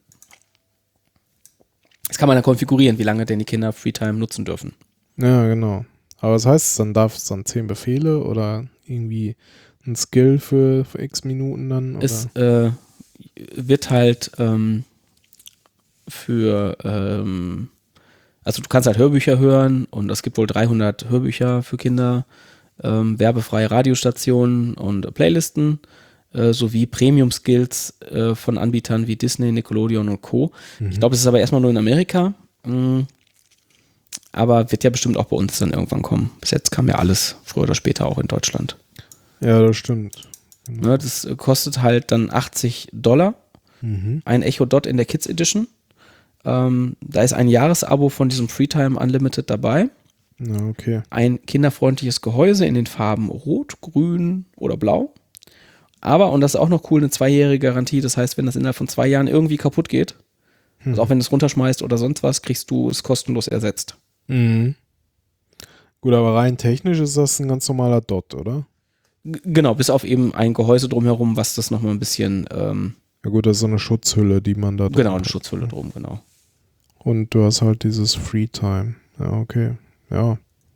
das kann man dann konfigurieren, wie lange denn die Kinder Freetime nutzen dürfen. Ja, genau. Aber was heißt es dann? Darf es dann zehn Befehle oder irgendwie ein Skill für, für x Minuten dann? Oder? Es äh, wird halt ähm, für, ähm, also du kannst halt Hörbücher hören und es gibt wohl dreihundert Hörbücher für Kinder, ähm, werbefreie Radiostationen und Playlisten, äh, sowie Premium-Skills äh, von Anbietern wie Disney, Nickelodeon und Co. Mhm. Ich glaube, es ist aber erstmal nur in Amerika, mh, aber wird ja bestimmt auch bei uns dann irgendwann kommen. Bis jetzt kam ja alles früher oder später auch in Deutschland. Ja, das stimmt. Ne, das kostet halt dann achtzig Dollar, Mhm. ein Echo Dot in der Kids Edition. Ähm, da ist ein Jahresabo von diesem Freetime Unlimited dabei. Ja, okay. Ein kinderfreundliches Gehäuse in den Farben Rot, Grün oder Blau. Aber, und das ist auch noch cool, eine zweijährige Garantie. Das heißt, wenn das innerhalb von zwei Jahren irgendwie kaputt geht, Hm. also auch wenn du es runterschmeißt oder sonst was, kriegst du es kostenlos ersetzt. Mhm. Gut, aber rein technisch ist das ein ganz normaler Dot, oder? G- genau, bis auf eben ein Gehäuse drumherum, was das nochmal ein bisschen, ähm, Ja gut, das ist so eine Schutzhülle, die man da drin genau, eine hat. Schutzhülle drum, genau. Und du hast halt dieses Freetime. Ja, okay. Ja.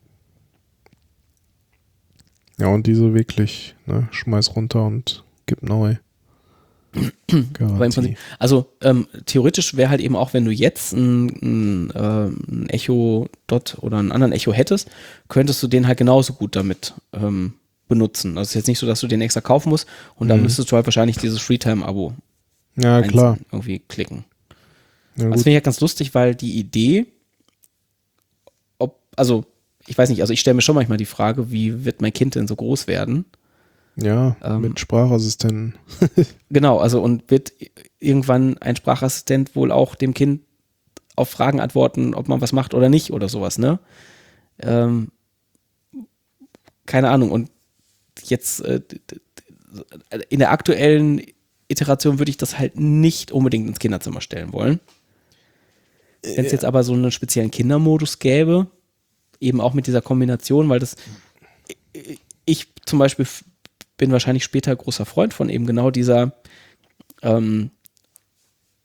Ja, und diese wirklich, ne, schmeiß runter und gib neu. Aber im Prinzip, also ähm, theoretisch wäre halt eben auch, wenn du jetzt ein, ein, äh, ein Echo Dot oder einen anderen Echo hättest, könntest du den halt genauso gut damit ähm, benutzen. Also es ist jetzt nicht so, dass du den extra kaufen musst und dann Mhm. müsstest du halt wahrscheinlich dieses Freetime-Abo Ja, klar. einzeln irgendwie klicken. Ja, Das gut. finde ich halt ganz lustig, weil die Idee, ob, also ich weiß nicht, also ich stelle mir schon manchmal die Frage, wie wird mein Kind denn so groß werden? Ja, Ähm, mit Sprachassistenten. Genau, also und wird irgendwann ein Sprachassistent wohl auch dem Kind auf Fragen antworten, ob man was macht oder nicht oder sowas, ne? Ähm, keine Ahnung. Und jetzt äh, d- d- in der aktuellen Iteration würde ich das halt nicht unbedingt ins Kinderzimmer stellen wollen. Wenn es jetzt aber so einen speziellen Kindermodus gäbe, eben auch mit dieser Kombination, weil das ich zum Beispiel f- bin wahrscheinlich später großer Freund von eben genau dieser ähm,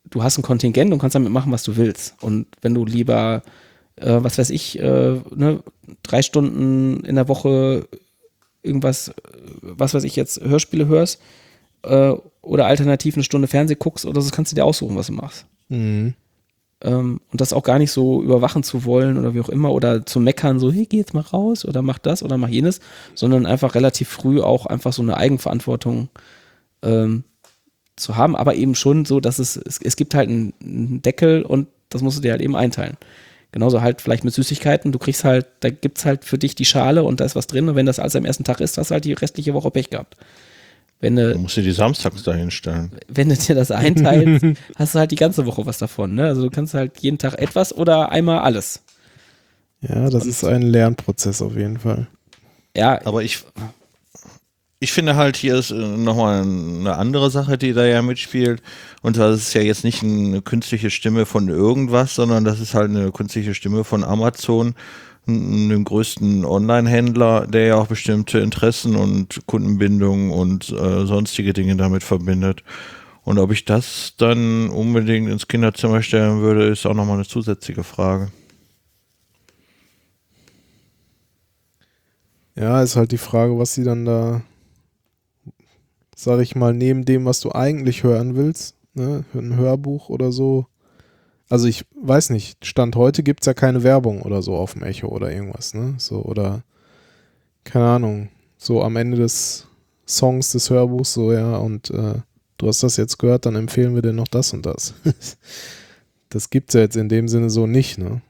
du hast ein Kontingent und kannst damit machen, was du willst. Und wenn du lieber, äh, was weiß ich, äh, ne, drei Stunden in der Woche irgendwas, was weiß ich jetzt, Hörspiele hörst äh, oder alternativ eine Stunde Fernseh guckst oder so, kannst du dir aussuchen, was du machst. Mhm. Ähm, und das auch gar nicht so überwachen zu wollen oder wie auch immer oder zu meckern, so, hey, geh jetzt mal raus oder mach das oder mach jenes, sondern einfach relativ früh auch einfach so eine Eigenverantwortung ähm, zu haben, aber eben schon so, dass es, es, es gibt halt einen, einen Deckel und das musst du dir halt eben einteilen. Genauso halt vielleicht mit Süßigkeiten, du kriegst halt, da gibt's halt für dich die Schale und da ist was drin und wenn das alles am ersten Tag ist, hast du halt die restliche Woche Pech gehabt. Wenn du, Du musst dir die samstags dahin stellen. wenn du dir das einteilst, hast du halt die ganze Woche was davon. Ne? Also du kannst halt jeden Tag etwas oder einmal alles. Ja, das Und- ist ein Lernprozess auf jeden Fall. Ja, Aber ich, ich finde halt, hier ist äh, nochmal eine andere Sache, die da ja mitspielt. Und das ist ja jetzt nicht eine künstliche Stimme von irgendwas, sondern das ist halt eine künstliche Stimme von Amazon, n- dem größten Online-Händler, der ja auch bestimmte Interessen und Kundenbindung und äh, sonstige Dinge damit verbindet. Und ob ich das dann unbedingt ins Kinderzimmer stellen würde, ist auch nochmal eine zusätzliche Frage. Ja, ist halt die Frage, was sie dann da, sag ich mal, neben dem, was du eigentlich hören willst, ne, für ein Hörbuch oder so. Also ich weiß nicht, Stand heute gibt es ja keine Werbung oder so auf dem Echo oder irgendwas, ne? So, oder keine Ahnung, so am Ende des Songs des Hörbuchs, so ja, und äh, du hast das jetzt gehört, dann empfehlen wir dir noch das und das. Das gibt's ja jetzt in dem Sinne so nicht, ne?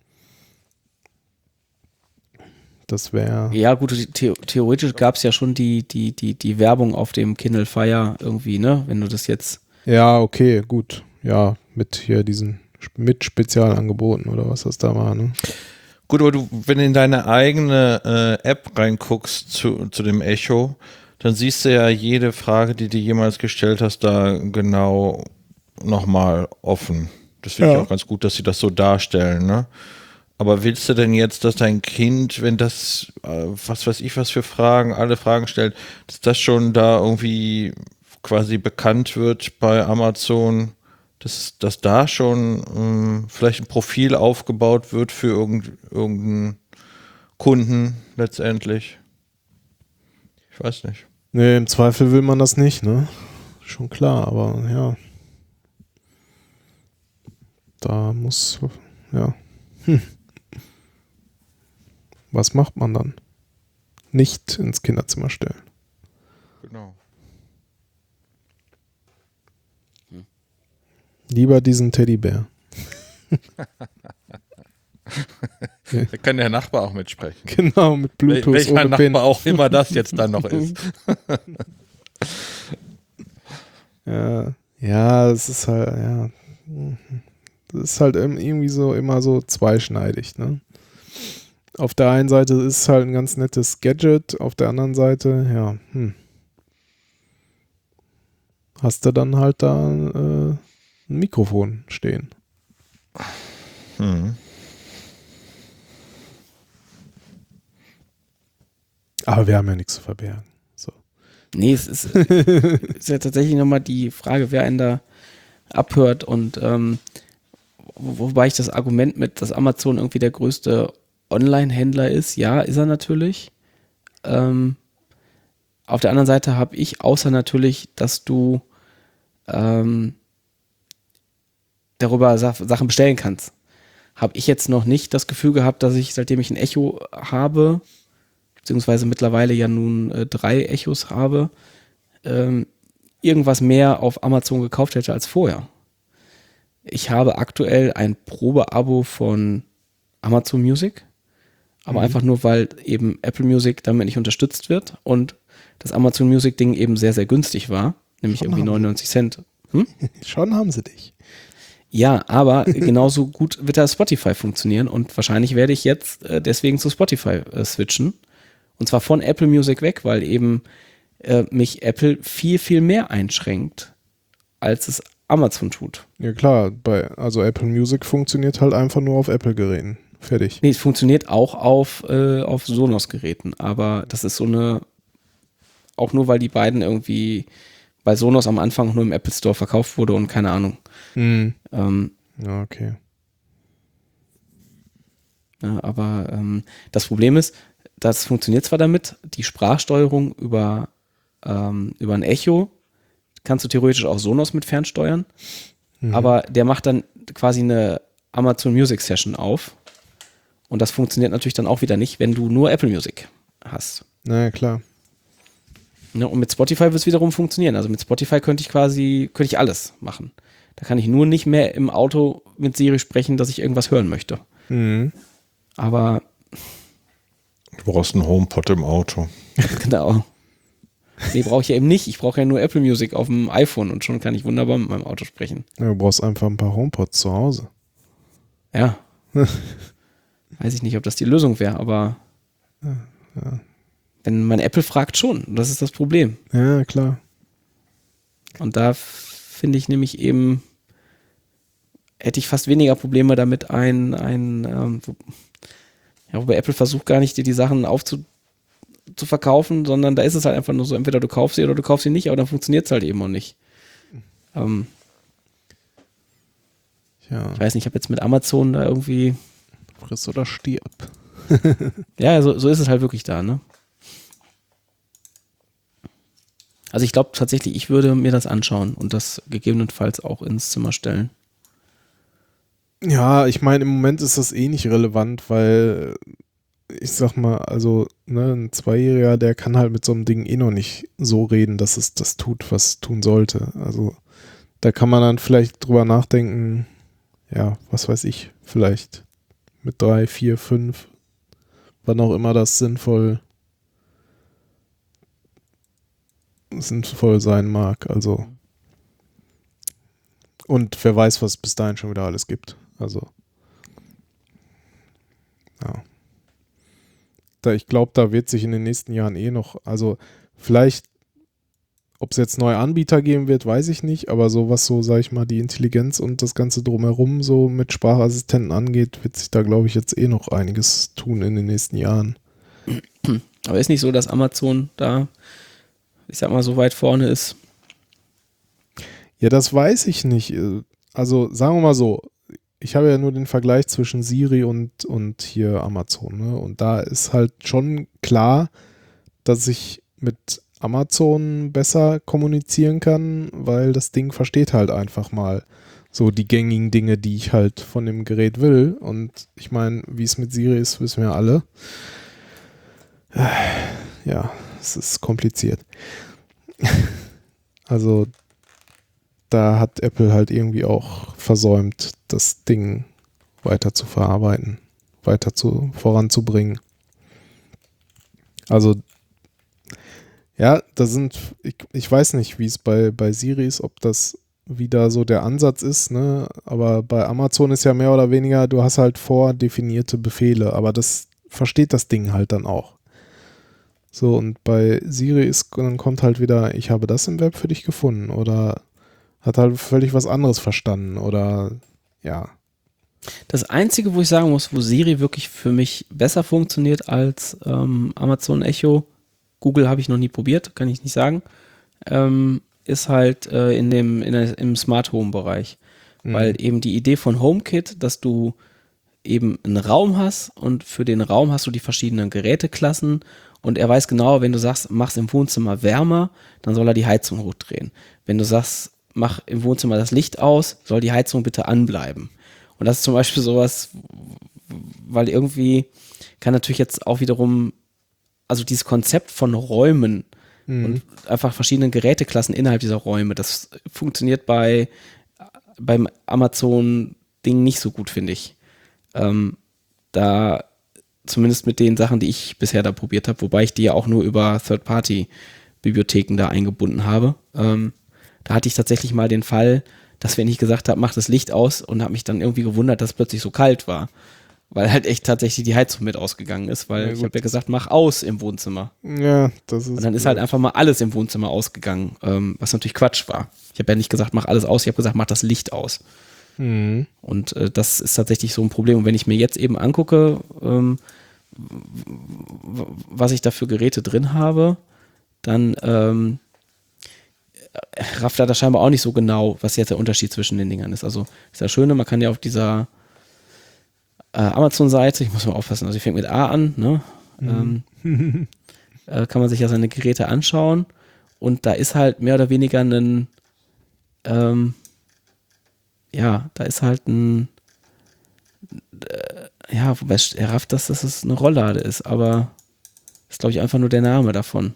Das wäre. ja gut, the theoretisch gab es ja schon die, die, die, die Werbung auf dem Kindle Fire irgendwie, ne? Wenn du das jetzt. Ja, okay, gut. Ja, mit hier diesen mit Spezialangeboten oder was das da war, ne? Gut, aber du, wenn du in deine eigene äh, App reinguckst zu, zu dem Echo, dann siehst du ja jede Frage, die du jemals gestellt hast, da genau nochmal offen. Das finde Ja. ich auch ganz gut, dass sie das so darstellen, ne? Aber willst du denn jetzt, dass dein Kind, wenn das, äh, was weiß ich, was für Fragen, alle Fragen stellt, dass das schon da irgendwie quasi bekannt wird bei Amazon, dass, dass da schon ähm, vielleicht ein Profil aufgebaut wird für irgend, irgendeinen Kunden letztendlich? Ich weiß nicht. Nee, im Zweifel will man das nicht, ne? Schon klar, aber ja. Da muss, ja. Hm. Was macht man dann? Nicht ins Kinderzimmer stellen. Genau. Lieber diesen Teddybär. Da kann der Nachbar auch mitsprechen. Genau, mit Bluetooth Welcher ohne Nachbar Pin. auch immer das jetzt dann noch ist. Ja, ja, es ist halt, ja. Das ist halt irgendwie so immer so zweischneidig, ne? Auf der einen Seite ist es halt ein ganz nettes Gadget, auf der anderen Seite, ja, hm. Hast du dann halt da äh, ein Mikrofon stehen. Hm. Aber wir haben ja nichts zu verbergen. So. Nee, es ist, ist ja tatsächlich nochmal die Frage, wer einen da abhört und ähm, wo, wobei ich das Argument mit, dass Amazon irgendwie der größte Online-Händler ist, ja, ist er natürlich. Ähm, auf der anderen Seite habe ich, außer natürlich, dass du ähm, darüber Sa- Sachen bestellen kannst, habe ich jetzt noch nicht das Gefühl gehabt, dass ich, seitdem ich ein Echo habe, beziehungsweise mittlerweile ja nun äh, drei Echos habe, ähm, irgendwas mehr auf Amazon gekauft hätte als vorher. Ich habe aktuell ein Probeabo von Amazon Music, aber Mhm. einfach nur, weil eben Apple Music damit nicht unterstützt wird und das Amazon Music Ding eben sehr, sehr günstig war, nämlich Schon irgendwie haben sie. neunundneunzig Cent. Hm? Schon haben sie dich. Ja, aber genauso gut wird da Spotify funktionieren und wahrscheinlich werde ich jetzt äh, deswegen zu Spotify äh, switchen. Und zwar von Apple Music weg, weil eben äh, mich Apple viel, viel mehr einschränkt, als es Amazon tut. Ja klar, bei, also Apple Music funktioniert halt einfach nur auf Apple-Geräten. Fertig. Nee, es funktioniert auch auf, äh, auf Sonos-Geräten, aber das ist so eine, auch nur weil die beiden irgendwie bei Sonos am Anfang nur im Apple Store verkauft wurde und keine Ahnung. Mhm. Ähm, Ja, okay. ja, aber ähm, das Problem ist, das funktioniert zwar damit, die Sprachsteuerung über, ähm, über ein Echo kannst du theoretisch auch Sonos mit fernsteuern, Mhm. aber der macht dann quasi eine Amazon Music Session auf und das funktioniert natürlich dann auch wieder nicht, wenn du nur Apple Music hast. Na klar. Ne, und mit Spotify wird es wiederum funktionieren. Also mit Spotify könnte ich quasi, könnte ich alles machen. Da kann ich nur nicht mehr im Auto mit Siri sprechen, dass ich irgendwas hören möchte. Mhm. Aber Du brauchst einen HomePod im Auto. genau. Nee, brauche ich ja eben nicht. Ich brauche ja nur Apple Music auf dem iPhone und schon kann ich wunderbar mit meinem Auto sprechen. Ja, du brauchst einfach ein paar HomePods zu Hause. Ja. Weiß ich nicht, ob das die Lösung wäre, aber Ja, ja. wenn mein Apple fragt, schon. Das ist das Problem. Ja, klar. Und da finde ich nämlich eben, hätte ich fast weniger Probleme damit, ein, ein ähm, wo, ja, wobei Apple versucht gar nicht, dir die Sachen aufzu zu verkaufen, sondern da ist es halt einfach nur so, entweder du kaufst sie oder du kaufst sie nicht, aber dann funktioniert es halt eben auch nicht. Ähm, Ja. ich weiß nicht, ich habe jetzt mit Amazon da irgendwie, Friss oder stirb. ja, so, so ist es halt wirklich da, ne? Also ich glaube tatsächlich, ich würde mir das anschauen und das gegebenenfalls auch ins Zimmer stellen. Ja, ich meine, im Moment ist das eh nicht relevant, weil ich sag mal, also ne, ein Zweijähriger, der kann halt mit so einem Ding eh noch nicht so reden, dass es das tut, was es tun sollte. Also da kann man dann vielleicht drüber nachdenken, ja, was weiß ich, vielleicht mit drei, vier, fünf, wann auch immer das sinnvoll sinnvoll sein mag. Also und wer weiß, was es bis dahin schon wieder alles gibt. Also ja. Da, ich glaube, da wird sich in den nächsten Jahren eh noch, also vielleicht, ob es jetzt neue Anbieter geben wird, weiß ich nicht, aber so was so, sag ich mal, die Intelligenz und das Ganze drumherum so mit Sprachassistenten angeht, wird sich da, glaube ich, jetzt eh noch einiges tun in den nächsten Jahren. Aber ist nicht so, dass Amazon da, ich sag mal, so weit vorne ist? Ja, das weiß ich nicht. Also sagen wir mal so, ich habe ja nur den Vergleich zwischen Siri und, und hier Amazon, ne? Und da ist halt schon klar, dass ich mit Amazon besser kommunizieren kann, weil das Ding versteht halt einfach mal so die gängigen Dinge, die ich halt von dem Gerät will. Und ich meine, wie es mit Siri ist, wissen wir alle. Ja, es ist kompliziert. Also da hat Apple halt irgendwie auch versäumt, das Ding weiter zu verarbeiten, weiter zu, voranzubringen. Also, ja, da sind, ich, ich weiß nicht, wie es bei, bei Siri ist, ob das wieder so der Ansatz ist, ne? Aber bei Amazon ist ja mehr oder weniger, du hast halt vordefinierte Befehle, aber das versteht das Ding halt dann auch. So, und bei Siri ist, dann kommt halt wieder, ich habe das im Web für dich gefunden oder hat halt völlig was anderes verstanden oder ja. Das Einzige, wo ich sagen muss, wo Siri wirklich für mich besser funktioniert als ähm, Amazon Echo, Google habe ich noch nie probiert, kann ich nicht sagen, ähm, ist halt äh, in dem, in der, im Smart Home Bereich. Mhm. Weil eben die Idee von HomeKit, dass du eben einen Raum hast und für den Raum hast du die verschiedenen Geräteklassen und er weiß genau, wenn du sagst, mach's im Wohnzimmer wärmer, dann soll er die Heizung hochdrehen. Wenn du sagst, mach im Wohnzimmer das Licht aus, soll die Heizung bitte anbleiben. Und das ist zum Beispiel sowas, weil irgendwie kann natürlich jetzt auch wiederum, also dieses Konzept von Räumen mhm. und einfach verschiedenen Geräteklassen innerhalb dieser Räume, das funktioniert bei beim Amazon-Ding nicht so gut, finde ich. Ähm, da zumindest mit den Sachen, die ich bisher da probiert habe, wobei ich die ja auch nur über Third-Party-Bibliotheken da eingebunden habe. Ähm, da hatte ich tatsächlich mal den Fall, dass wenn ich gesagt habe, mach das Licht aus und habe mich dann irgendwie gewundert, dass es plötzlich so kalt war. Weil halt echt tatsächlich die Heizung mit ausgegangen ist, weil ja, ich habe ja gesagt, mach aus im Wohnzimmer. Ja, das ist. Und dann ist halt einfach mal alles im Wohnzimmer ausgegangen, ähm, was natürlich Quatsch war. Ich habe ja nicht gesagt, mach alles aus, ich habe gesagt, mach das Licht aus. Mhm. Und äh, das ist tatsächlich so ein Problem. Und wenn ich mir jetzt eben angucke, ähm, was ich da für Geräte drin habe, dann ähm, rafft er da scheinbar auch nicht so genau, was jetzt der Unterschied zwischen den Dingern ist. Also ist das Schöne, man kann ja auf dieser äh, Amazon-Seite, ich muss mal aufpassen, also ich fängt mit A an, ne? Mhm. Ähm, äh, kann man sich ja seine Geräte anschauen und da ist halt mehr oder weniger ein ähm, ja, da ist halt ein äh, ja, wobei er rafft, dass das eine Rolllade ist, aber ist, glaube ich, einfach nur der Name davon.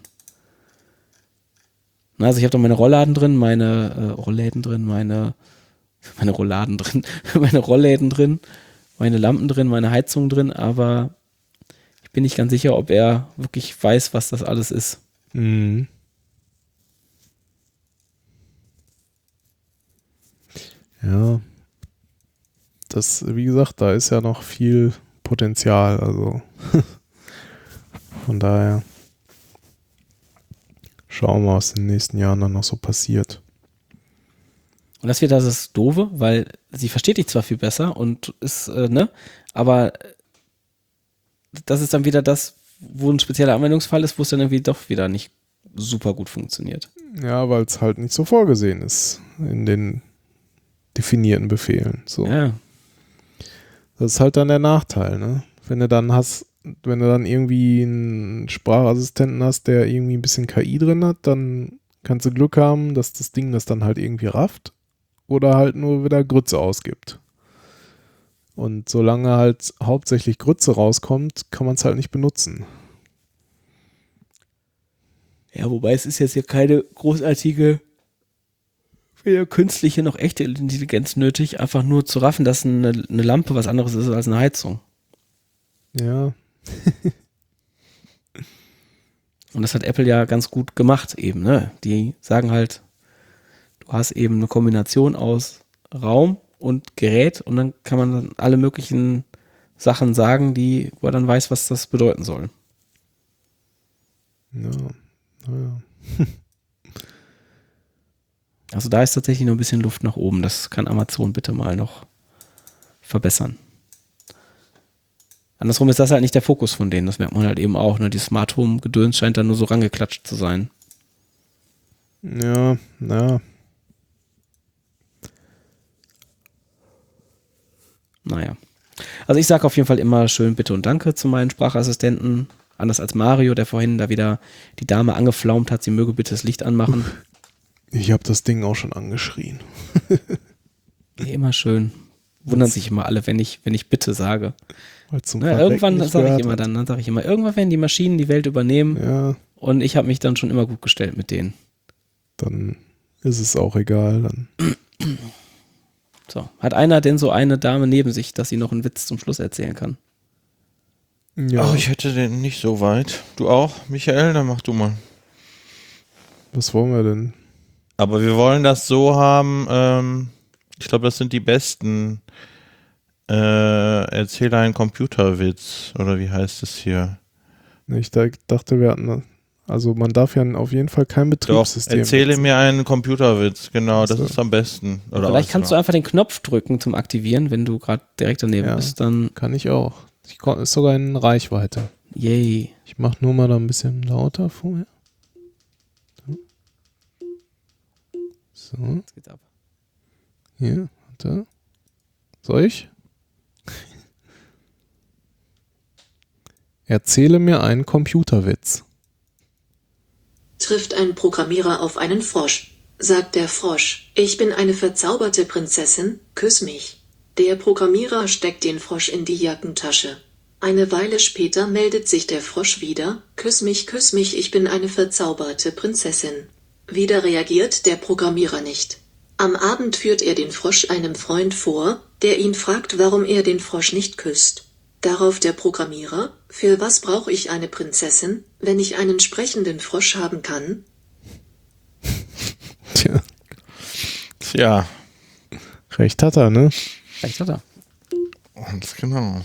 Na, also ich habe da meine Rollladen drin, meine äh, Rollläden drin, meine meine Rollladen drin, meine Rollläden drin, meine Lampen drin, meine Heizung drin, aber ich bin nicht ganz sicher, ob er wirklich weiß, was das alles ist. Mhm. Ja. Das, wie gesagt, da ist ja noch viel Potenzial, also von daher schauen wir, was in den nächsten Jahren dann noch so passiert. Und das wird das ist Doofe, weil sie versteht dich zwar viel besser und ist, äh, ne, aber das ist dann wieder das, wo ein spezieller Anwendungsfall ist, wo es dann irgendwie doch wieder nicht super gut funktioniert. Ja, weil es halt nicht so vorgesehen ist in den definierten Befehlen. So. Ja. Das ist halt dann der Nachteil, ne? Wenn du dann hast, wenn du dann irgendwie einen Sprachassistenten hast, der irgendwie ein bisschen K I drin hat, dann kannst du Glück haben, dass das Ding das dann halt irgendwie rafft oder halt nur wieder Grütze ausgibt. Und solange halt hauptsächlich Grütze rauskommt, kann man es halt nicht benutzen. Ja, wobei es ist jetzt hier keine großartige weder künstliche noch echte Intelligenz nötig, einfach nur zu raffen, dass eine, eine Lampe was anderes ist als eine Heizung. Ja. Und das hat Apple ja ganz gut gemacht eben, ne? Die sagen halt, du hast eben eine Kombination aus Raum und Gerät und dann kann man dann alle möglichen Sachen sagen, die, wo er dann weiß, was das bedeuten soll. Ja. Naja. Also da ist tatsächlich noch ein bisschen Luft nach oben. Das kann Amazon bitte mal noch verbessern. Andersrum ist das halt nicht der Fokus von denen. Das merkt man halt eben auch. Ne? Die Smart Home Gedöns scheint da nur so rangeklatscht zu sein. Ja, ja. Naja. Also ich sage auf jeden Fall immer schön Bitte und Danke zu meinen Sprachassistenten. Anders als Mario, der vorhin da wieder die Dame angeflaumt hat, sie möge bitte das Licht anmachen. Ich habe das Ding auch schon angeschrien. Ja, immer schön. Wundern sich immer alle, wenn ich, wenn ich Bitte sage. Zum Na, irgendwann sage ich immer dann, dann sage ich immer, irgendwann werden die Maschinen die Welt übernehmen. Ja. Und ich habe mich dann schon immer gut gestellt mit denen. Dann ist es auch egal. Dann. So, hat einer denn so eine Dame neben sich, dass sie noch einen Witz zum Schluss erzählen kann? Ja. Oh, ich hätte den nicht so weit. Du auch, Michael? Dann mach du mal. Was wollen wir denn? Aber wir wollen das so haben, ähm, ich glaube, das sind die besten äh, Erzähl einen Computerwitz, oder wie heißt es hier? Ich dachte, wir hatten, also man darf ja auf jeden Fall kein Betriebssystem. Doch, erzähle nutzen. mir einen Computerwitz, genau, das So. ist am besten. Oder Vielleicht was, kannst ja. du einfach den Knopf drücken zum Aktivieren, wenn du gerade direkt daneben Ja. bist, dann Kann ich auch. Ich kon- ist sogar in Reichweite. yay. Ich mache nur mal da ein bisschen lauter vorher. So, Jetzt geht's ab. hier, warte. Soll ich? Erzähle mir einen Computerwitz. Trifft ein Programmierer auf einen Frosch. Sagt der Frosch, ich bin eine verzauberte Prinzessin, küss mich. Der Programmierer steckt den Frosch in die Jackentasche. Eine Weile später meldet sich der Frosch wieder, küss mich, küss mich, ich bin eine verzauberte Prinzessin. Wieder reagiert der Programmierer nicht. Am Abend führt er den Frosch einem Freund vor, der ihn fragt, warum er den Frosch nicht küsst. Darauf der Programmierer, für was brauche ich eine Prinzessin, wenn ich einen sprechenden Frosch haben kann? Tja, Tja, recht hat er, ne? Vielleicht hat er. ganz genau.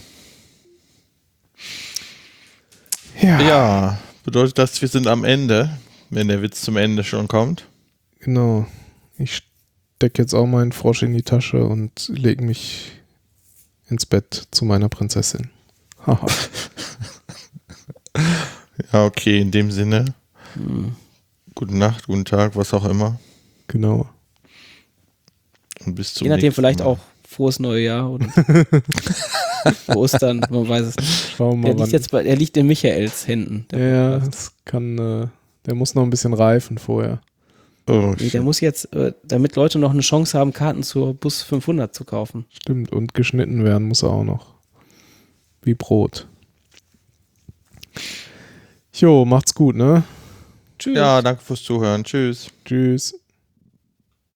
Ja, Ja, bedeutet das, wir sind am Ende, wenn der Witz zum Ende schon kommt. genau. Ich stecke jetzt auch meinen Frosch in die Tasche und lege mich ins Bett zu meiner Prinzessin. Haha. Ja, okay, in dem Sinne. Gute Nacht, guten Tag, was auch immer. Genau. Und bis zum Je nachdem nächsten vielleicht Mal. auch frohes neue Jahr und Ostern, man weiß es nicht. Schauen wir Der mal. liegt jetzt bei, der liegt in Michaels Händen. Der ja, Podcast. das kann, äh, der muss noch ein bisschen reifen vorher. Oh, Nee, der muss jetzt, äh, damit Leute noch eine Chance haben, Karten zur Bus fünfhundert zu kaufen. Stimmt, und geschnitten werden muss er auch noch. Wie Brot. Jo, macht's gut, ne? Tschüss. Ja, danke fürs Zuhören. Tschüss. Tschüss.